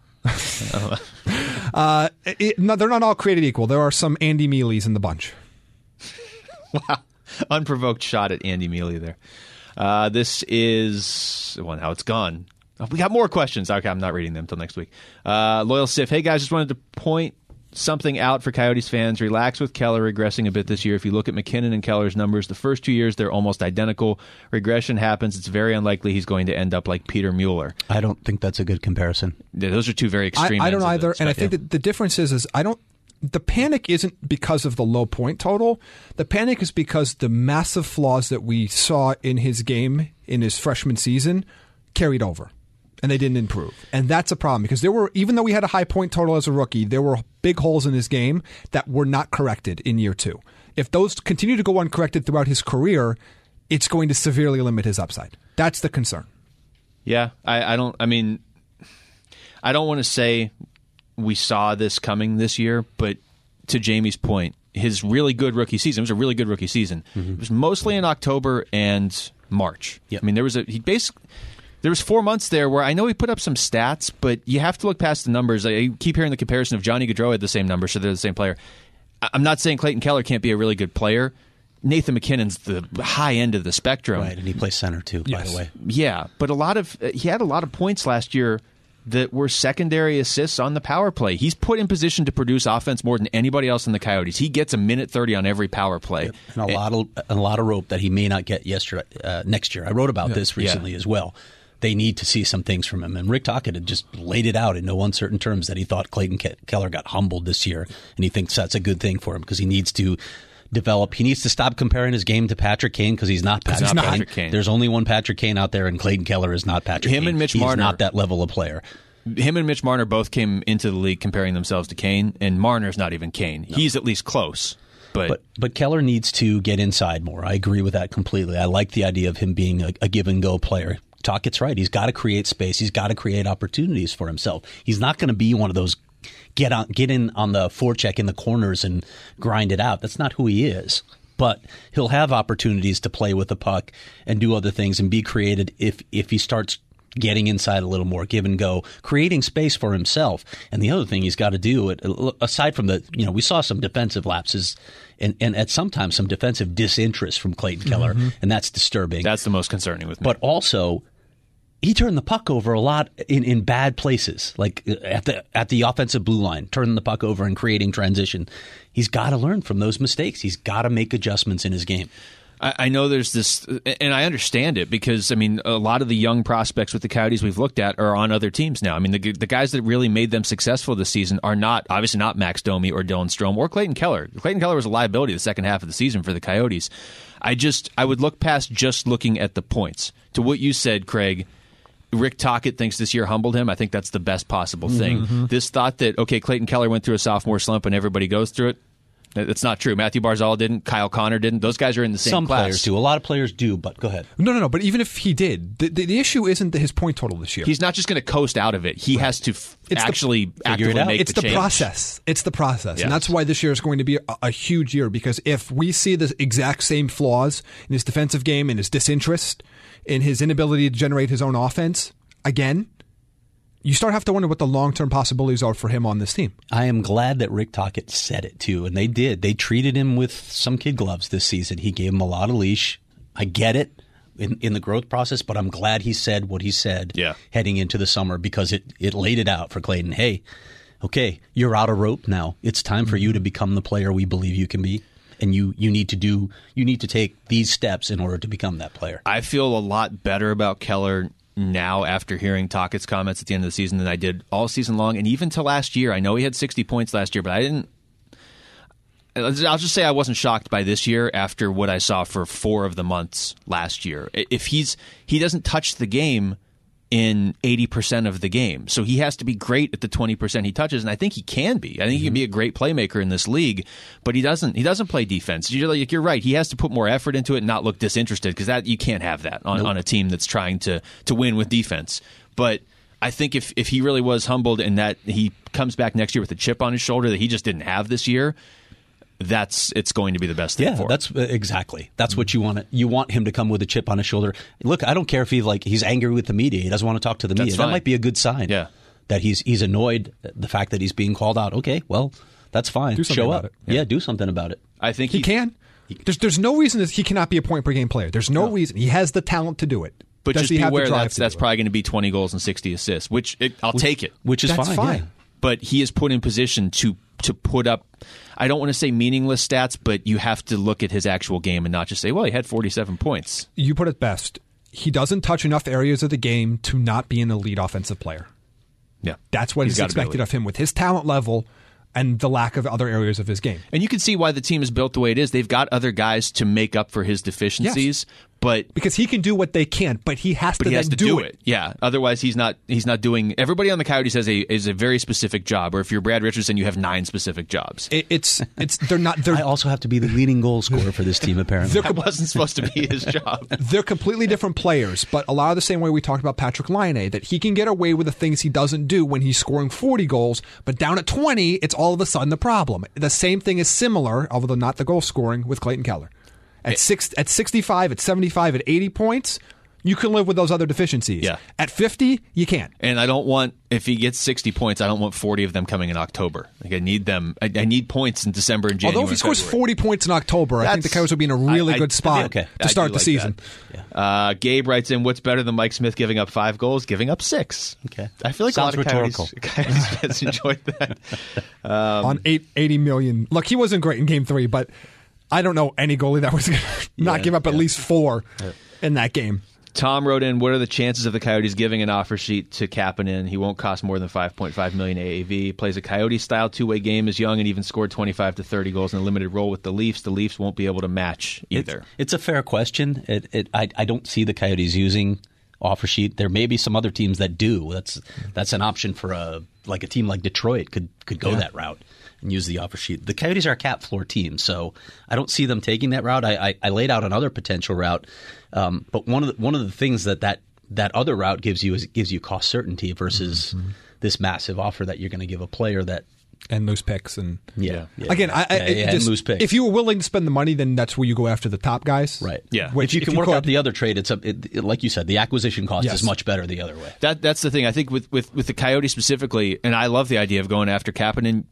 uh, it, no, they're not all created equal. There are some Andy Mealy's in the bunch. Wow. Unprovoked shot at Andy Mealy there. Uh, this is, well, now it's gone. Oh, we got more questions. Okay, I'm not reading them until next week. Uh, Loyal Sif, hey guys, just wanted to point something out for Coyotes fans. Relax with Keller regressing a bit this year. If you look at McKinnon and Keller's numbers, the first two years they're almost identical. Regression happens. It's very unlikely he's going to end up like Peter Mueller. I don't think that's a good comparison. Yeah, those are two very extreme. I, I don't ends of either, the and I think that the difference is, is I don't. The panic isn't because of the low point total. The panic is because the massive flaws that we saw in his game in his freshman season carried over. And they didn't improve. And that's a problem because there were, even though we had a high point total as a rookie, there were big holes in his game that were not corrected in year two. If those continue to go uncorrected throughout his career, it's going to severely limit his upside. That's the concern. Yeah, I, I don't, I mean, I don't want to say we saw this coming this year, but to Jamie's point, his really good rookie season, it was a really good rookie season. Mm-hmm. It was mostly in October and March. Yep. I mean, there was a, he basically, there was four months there where I know he put up some stats, but you have to look past the numbers. I keep hearing the comparison of Johnny Gaudreau had the same numbers, so they're the same player. I'm not saying Clayton Keller can't be a really good player. Nathan McKinnon's the high end of the spectrum. Right, and he plays center too, yes. by the way. Yeah, but a lot of he had a lot of points last year that were secondary assists on the power play. He's put in position to produce offense more than anybody else in the Coyotes. He gets a minute thirty on every power play. Yep. And a lot of a lot of rope that he may not get yesterday, uh, next year. I wrote about yeah. this recently yeah. as well. They need to see some things from him. And Rick Tocchet had just laid it out in no uncertain terms that he thought Clayton Ke- Keller got humbled this year, and he thinks that's a good thing for him because he needs to develop. He needs to stop comparing his game to Patrick Kane because he's not Patrick, he's not Kane. Patrick Kane. There's only one Patrick Kane out there, and Clayton Keller is not Patrick Him Kane. and Mitch He's Marner. not that level of player. Him and Mitch Marner both came into the league comparing themselves to Kane, and Marner's not even Kane. No. He's at least close. But, but but Keller needs to get inside more. I agree with that completely. I like the idea of him being a, a give-and-go player. Tocchett's right. He's got to create space. He's got to create opportunities for himself. He's not going to be one of those get on, get in on the forecheck in the corners and grind it out. That's not who he is. But he'll have opportunities to play with the puck and do other things and be created if if he starts getting inside a little more, give and go, creating space for himself. And the other thing he's got to do, aside from the, you know, we saw some defensive lapses and, and at sometimes some defensive disinterest from Clayton Keller, mm-hmm. and that's disturbing. That's the most concerning with me. But also, he turned the puck over a lot in, in bad places, like at the at the offensive blue line, turning the puck over and creating transition. He's got to learn from those mistakes. He's got to make adjustments in his game. I, I know there's this, and I understand it because, I mean, a lot of the young prospects with the Coyotes we've looked at are on other teams now. I mean, the, the guys that really made them successful this season are not, obviously not Max Domi or Dylan Strome or Clayton Keller. Clayton Keller was a liability the second half of the season for the Coyotes. I just, I would look past just looking at the points. To what you said, Craig, Rick Tocchet thinks this year humbled him. I think that's the best possible thing. Mm-hmm. This thought that, okay, Clayton Keller went through a sophomore slump and everybody goes through it, that's not true. Matthew Barzal didn't. Kyle Connor didn't. Those guys are in the same Some class. Some players do. A lot of players do, but go ahead. No, no, no. But even if he did, the, the, the issue isn't his point total this year. He's not just going to coast out of it. He right. has to f- actually the, actively it make it's the, the change. process. It's the process. Yes. And that's why this year is going to be a, a huge year, because if we see the exact same flaws in his defensive game, in his disinterest, in his inability to generate his own offense, again, you start to have to wonder what the long-term possibilities are for him on this team. I am glad that Rick Tocchet said it, too, and they did. They treated him with some kid gloves this season. He gave him a lot of leash. I get it in, in the growth process, but I'm glad he said what he said yeah. heading into the summer, because it, it laid it out for Clayton. Hey, okay, you're out of rope now. It's time for you to become the player we believe you can be. And you, you need to do you need to take these steps in order to become that player. I feel a lot better about Keller now after hearing Tocchet's comments at the end of the season than I did all season long, and even to last year. I know he had sixty points last year, but I didn't. I'll just say I wasn't shocked by this year after what I saw for four of the months last year. If he's he doesn't touch the game in eighty percent of the game, so he has to be great at the twenty percent he touches, and I think he can be. I think mm-hmm. he can be a great playmaker in this league, but he doesn't. He doesn't play defense. You're like, you're right. He has to put more effort into it and not look disinterested, because that you can't have that on, nope. on a team that's trying to to win with defense. But I think if if he really was humbled and that he comes back next year with a chip on his shoulder that he just didn't have this year, that's it's going to be the best thing yeah, for him. that's exactly. That's what you want. You want him to come with a chip on his shoulder. Look, I don't care if he like he's angry with the media. He doesn't want to talk to the media. That's fine. That might be a good sign. Yeah. That he's he's annoyed at the fact that he's being called out. Okay, well, that's fine. Do something Show about up. it. Yeah. Yeah. do something about it. I think He, he, can. There's there's no reason that he cannot be a point per game player. There's no, no. reason. He has the talent to do it. But Does just he be have the aware drive that's to that's do probably going to be twenty goals and sixty assists, which it, I'll which, take it. Which is that's fine. fine. Yeah. But he is put in position to to put up, I don't want to say meaningless stats, but you have to look at his actual game and not just say, well, he had forty-seven points. You put it best. He doesn't touch enough areas of the game to not be an elite offensive player. Yeah. That's what He's is gotta be expected elite. of him with his talent level and the lack of other areas of his game. And you can see why the team is built the way it is. They've got other guys to make up for his deficiencies, Yes. but Because he can do what they can't, but he has but to he then has to do, do it. it. Yeah. Otherwise, he's not. He's not doing. Everybody on the Coyotes has a is a very specific job. Or if you're Brad Richardson, you have nine specific jobs. It, it's it's they're not. They're I also have to be the leading goal scorer for this team, apparently. That wasn't supposed to be his job. They're completely different players, but a lot of the same way we talked about Patrick Laine, that he can get away with the things he doesn't do when he's scoring forty goals, but down at twenty, it's all of a sudden the problem. The same thing is similar, although not the goal scoring, with Clayton Keller. At six, at sixty-five, at seventy-five, at eighty points, you can live with those other deficiencies. Yeah. At fifty, you can't. And I don't want, if he gets sixty points, I don't want forty of them coming in October. Like I need them. I, I need points in December and January. Although if he scores February. forty points in October, I think the That's- Coyotes will be in a really I- I- good spot okay. to I start do the like season. that. Uh, Gabe writes in, what's better than Mike Smith giving up five goals? Giving up six. Okay. I feel like Sounds a lot rhetorical. of Coyotes, Coyotes fans enjoyed that. Um, On eight, eighty million. Look, he wasn't great in game three, but I don't know any goalie that was going to not Yeah, give up at yeah. least four in that game. Tom wrote in, what are the chances of the Coyotes giving an offer sheet to Kapanen? He won't cost more than five point five million dollars A A V. Plays a Coyote-style two-way game, is young, and even scored twenty-five to thirty goals in a limited role with the Leafs. The Leafs won't be able to match either. It's, it's a fair question. It, it, I, I don't see the Coyotes using offer sheet. There may be some other teams that do. That's that's an option for a like a team like Detroit could could go Yeah. that route and use the offer sheet. The Coyotes are a cap floor team, so I don't see them taking that route. I, I, I laid out another potential route, um, but one of the, one of the things that, that that other route gives you is it gives you cost certainty versus Mm-hmm. this massive offer that you're going to give a player that. And loose picks. And Yeah. yeah again, I, I, yeah, it yeah, just- and loose picks. if you were willing to spend the money, then that's where you go after the top guys. Right. Yeah. Which, if you can if work could- out the other trade, it's a, it, it, like you said, the acquisition cost Yes. is much better the other way. That That's the thing. I think with, with, with the Coyotes specifically, and I love the idea of going after Kapanen,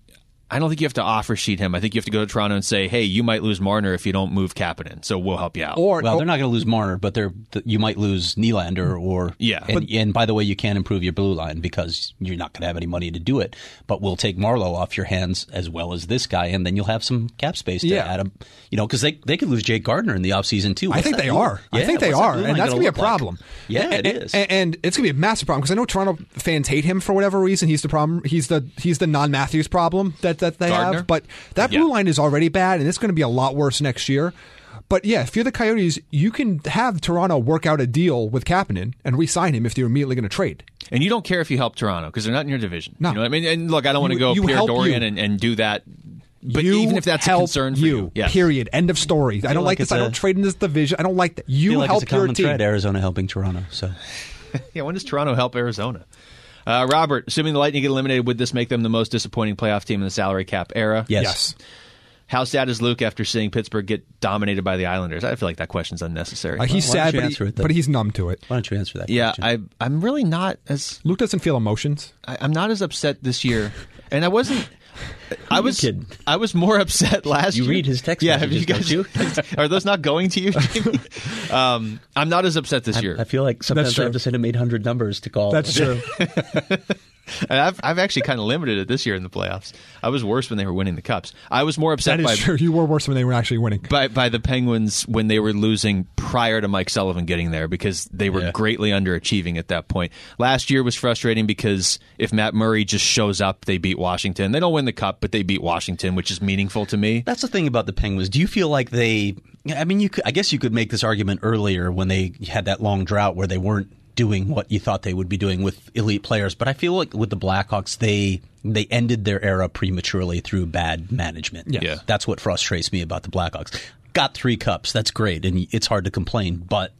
I don't think you have to offer sheet him. I think you have to go to Toronto and say, hey, you might lose Marner if you don't move Kapanen, so we'll help you out. Or Well, oh, they're not going to lose Marner, but they're you might lose Nylander or Yeah. And, But- and by the way, you can't improve your blue line because you're not going to have any money to do it. But we'll take Marlowe off your hands as well as this guy, and then you'll have some cap space to Yeah. add him. You know, because they they could lose Jake Gardner in the offseason too. I What's think that they blue- are. I Yeah, think they what's that are, blue and line that's gonna going to be a look like? problem. Yeah, and, it is. and, and it's going to be a massive problem because I know Toronto fans hate him for whatever reason. He's the problem. He's the he's the non-Matthews problem that that they Gardner? have. But that blue Yeah. line is already bad, and it's going to be a lot worse next year. But yeah, if you're the Coyotes, you can have Toronto work out a deal with Kapanen and re-sign him if they're immediately going to trade. And you don't care if you help Toronto because they're not in your division. No. You know what I mean? And look, I don't want to You- go you Pierre help Dorian you. and, and do that. But you even if that's a help concern for you, you, yes. period. End of story. I don't like like this. it's I a- don't trade in this division. I don't like that. I You feel like help it's a your common team. thread, Arizona helping Toronto. So Yeah, when does Toronto help Arizona? Uh, Robert, assuming the Lightning get eliminated, would this make them the most disappointing playoff team in the salary cap era? yes. Yes. How sad is Luke after seeing Pittsburgh get dominated by the Islanders? I feel like that question's unnecessary. Uh, he's Why don't sad, you but, answer he, it then? but he's numb to it. Why don't you answer that? yeah, question? I, I'm really not as Luke doesn't feel emotions. I, I'm not as upset this year, and I wasn't. I you was kidding? I was more upset last You year. read his text Yeah, have you messages, guys? don't Are those not going to you, Jamie? um, I'm not as upset this year. I feel like sometimes true. I have to send him eight hundred numbers to call. That's true. And I've I've actually kind of limited it this year in the playoffs. I was worse when they were winning the cups. I was more upset That is by true. You were worse when they were actually winning. by by the Penguins when they were losing prior to Mike Sullivan getting there because they were Yeah. greatly underachieving at that point. Last year was frustrating because if Matt Murray just shows up, they beat Washington. They don't win the cup, but they beat Washington, which is meaningful to me. That's the thing about the Penguins. Do you feel like they? I mean, you. Could, I guess you could make this argument earlier when they had that long drought where they weren't doing what you thought they would be doing with elite players. But I feel like with the Blackhawks, they they ended their era prematurely through bad management. Yes. Yeah. That's what frustrates me about the Blackhawks. Got three cups. That's great, and it's hard to complain. But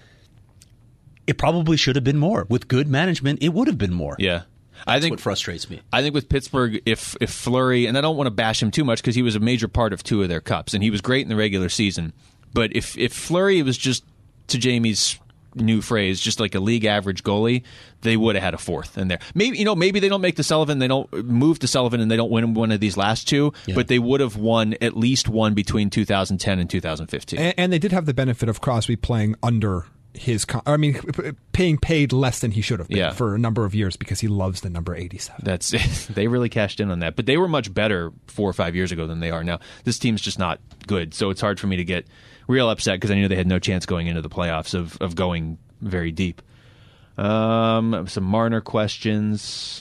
it probably should have been more. With good management, it would have been more. Yeah. I That's think what frustrates me. I think with Pittsburgh, if if Fleury, and I don't want to bash him too much because he was a major part of two of their cups, and he was great in the regular season. But if if Fleury was just, to Jamie's new phrase, just like a league average goalie, they would have had a fourth in there. Maybe you know, maybe they don't make the Sullivan, they don't move to Sullivan, and they don't win one of these last two. Yeah. But they would have won at least one between two thousand ten and two thousand fifteen. And, and they did have the benefit of Crosby playing under his, con- I mean, p- paying paid less than he should have been Yeah. for a number of years because he loves the number eighty-seven. That's they really cashed in on that. But they were much better four or five years ago than they are now. This team's just not good, so it's hard for me to get real upset because I knew they had no chance going into the playoffs of, of going very deep. Um, some Marner questions.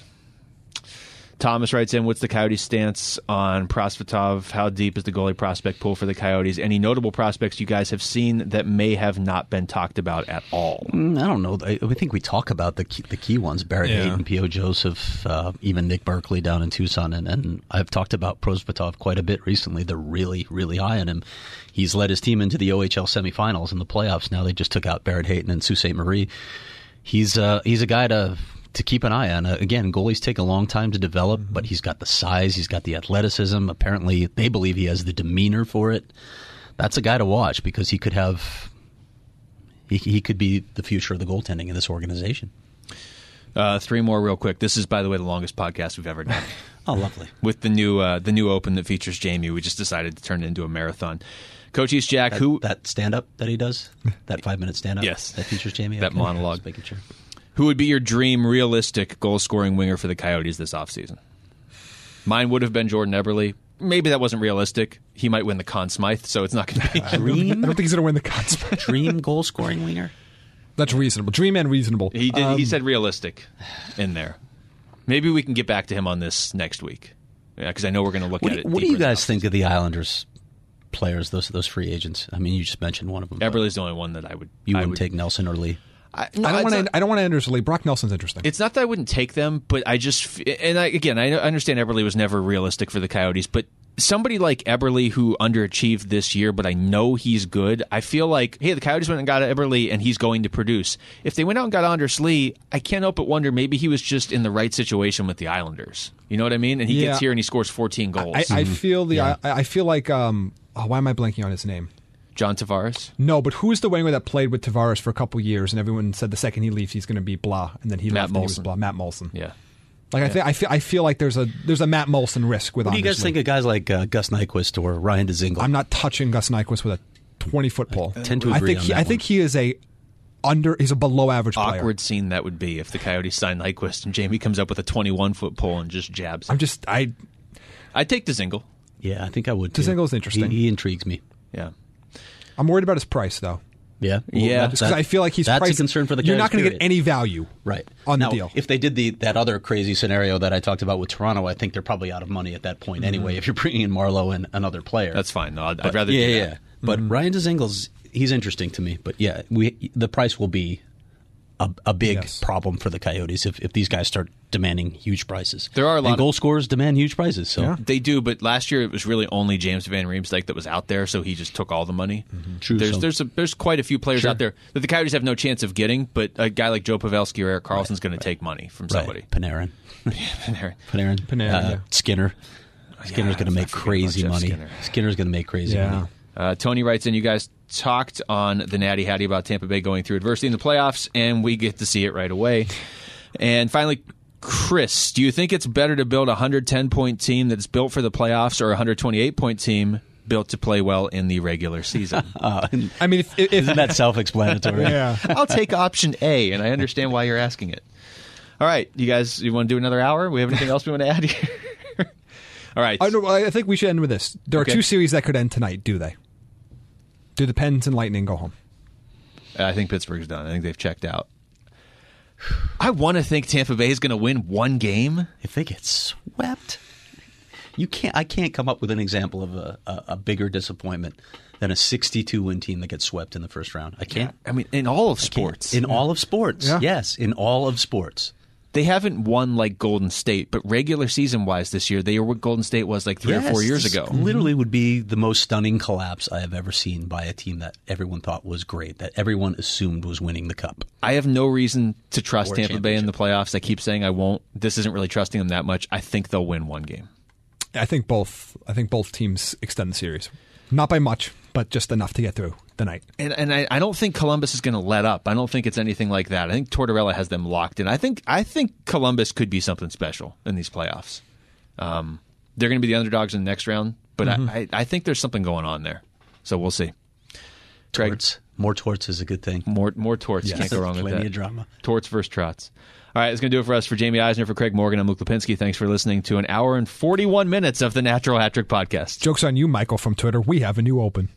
Thomas writes in, what's the Coyotes' stance on Prosvetov? How deep is the goalie prospect pool for the Coyotes? Any notable prospects you guys have seen that may have not been talked about at all? Mm, I don't know. I, I think we talk about the key, the key ones: Barrett Yeah. Hayton, P O. Joseph, uh, even Nick Berkeley down in Tucson, and, and I've talked about Prosvetov quite a bit recently. They're really, really high on him. He's led his team into the O H L semifinals in the playoffs. Now they just took out Barrett Hayton and Sault Ste. Marie. He's uh, he's a guy to to keep an eye on. Uh, again, goalies take a long time to develop, but he's got the size, he's got the athleticism. Apparently, they believe he has the demeanor for it. That's a guy to watch because he could have he he could be the future of the goaltending in this organization. Uh, three more real quick. This is, by the way, the longest podcast we've ever done. Oh, lovely. With the new uh, the new Open that features Jamie, we just decided to turn it into a marathon. Coach East Jack, That, who that stand up that he does, that five minute stand up, Yes. that features Jamie, That Okay. monologue. Just making sure. who would be your dream realistic goal scoring winger for the Coyotes this offseason? Mine would have been Jordan Eberle. Maybe that wasn't realistic. He might win the Conn Smythe, so it's not going to be. I Dream, don't think he's going to win the Conn. dream goal scoring winger. That's reasonable. Dream and reasonable. He did. Um, he said realistic in there. Maybe we can get back to him on this next week. Yeah, because I know we're going to look What, at do, it. what do deeper you in the guys offseason. think of the Islanders players? Those those free agents. I mean, you just mentioned one of them. but Eberle's the only one that I would. You I wouldn't would take Nelson or Lee. I, no, I don't it's want not- to. I don't want to Anders Lee. Brock Nelson's interesting. It's not that I wouldn't take them, but I just and I, again I understand Eberle was never realistic for the Coyotes, but somebody like Eberle who underachieved this year, but I know he's good. I feel like hey, the Coyotes went and got Eberle, and he's going to produce. If they went out and got Anders Lee, I can't help but wonder maybe he was just in the right situation with the Islanders. You know what I mean? And he Yeah. gets here and he scores fourteen goals. I, I feel the. Yeah. I, I feel like. Um. Oh, why am I blanking on his name? John Tavares. No, but who's the winger that played with Tavares for a couple years, and everyone said the second he leaves, he's going to be blah, and then he Matt left and he was Molson. blah. Matt Molson. Yeah. Like I think I feel I feel like there's a there's a Matt Molson risk with. What do you guys think of guys like uh, Gus Nyquist or Ryan Dzingel? I'm not touching Gus Nyquist with a twenty foot pole. I tend to I agree think on he, that I one. think he is a under. He's a below average player. Awkward scene that would be if the Coyotes sign Nyquist and Jamie comes up with a twenty-one foot pole and just jabs. I'm just I. I'd take Dzingel. Yeah, I think I would too. Dzingel's interesting. He, he intrigues me. Yeah. I'm worried about his price though. Yeah, Yeah. Just because I feel like he's that's priced, a concern for the. You're not going to get any value, right on now, the deal. If they did the that other crazy scenario that I talked about with Toronto, I think they're probably out of money at that point anyway. Mm-hmm. If you're bringing in Marlowe and another player, That's fine. No, I'd, But- I'd rather yeah, do yeah. that. yeah. But Mm-hmm. Ryan Dzingel's he's interesting to me. But yeah, we the price will be a, a big Yes. problem for the Coyotes if, if these guys start demanding huge prices. There are a and lot of- goal scorers demand huge prices. So Yeah. They do, but last year it was really only James Van Riemsdyk that was out there, so he just took all the money. True, There's so- there's a, there's quite a few players Sure. out there that the Coyotes have no chance of getting, but a guy like Joe Pavelski or Eric Carlson's going to take money from right. somebody. Panarin, Panarin. Panarin, Panarin, uh, yeah. Skinner. Skinner's I going to make forget about crazy Jeff money. Skinner. Skinner's going to make crazy Yeah. money. Uh, Tony writes in, you guys talked on the Natty Hattie about Tampa Bay going through adversity in the playoffs, and we get to see it right away. And finally, Chris, do you think it's better to build a one hundred ten point team that's built for the playoffs or a one hundred twenty-eight point team built to play well in the regular season? Uh, I mean, if, if isn't that self-explanatory? yeah, I'll take option A, and I understand why you're asking it. All right, you guys, you want to do another hour? We have anything else we want to add here? All right. I, don't- I think we should end with this. There Okay. are two series that could end tonight. Do they? Do the Pens and Lightning go home? I think Pittsburgh's done. I think they've checked out. I want to think Tampa Bay is going to win one game. If they get swept, you can't. I can't come up with an example of a, a, a bigger disappointment than a sixty-two win team that gets swept in the first round. I can't. I mean, in all of sports. In all of sports, Yeah. yes, in all of sports. They haven't won like Golden State, but regular season wise this year, they were what Golden State was like three or Yes, four years this ago. Literally would be the most stunning collapse I have ever seen by a team that everyone thought was great, that everyone assumed was winning the cup. I have no reason to trust Or a Tampa Bay in the playoffs. I keep saying I won't. This isn't really trusting them that much. I think they'll win one game. I think both. I think both teams extend the series, not by much, but just enough to get through the night. And and I, I don't think Columbus is going to let up. I don't think it's anything like that. I think Tortorella has them locked in. I think I think Columbus could be something special in these playoffs. Um, they're going to be the underdogs in the next round, but Mm-hmm. I, I, I think there's something going on there. So we'll see. Craig, Torts. More torts is a good thing. more more torts. Yes. Can't go wrong with Plenty that. of drama. Torts versus Trotz. All right, that's going to do it for us. For Jamie Eisner, for Craig Morgan, I'm Luke Lipinski. Thanks for listening to an hour and forty-one minutes of the Natural Hat Trick Podcast. Joke's on you, Michael from Twitter. We have a new open.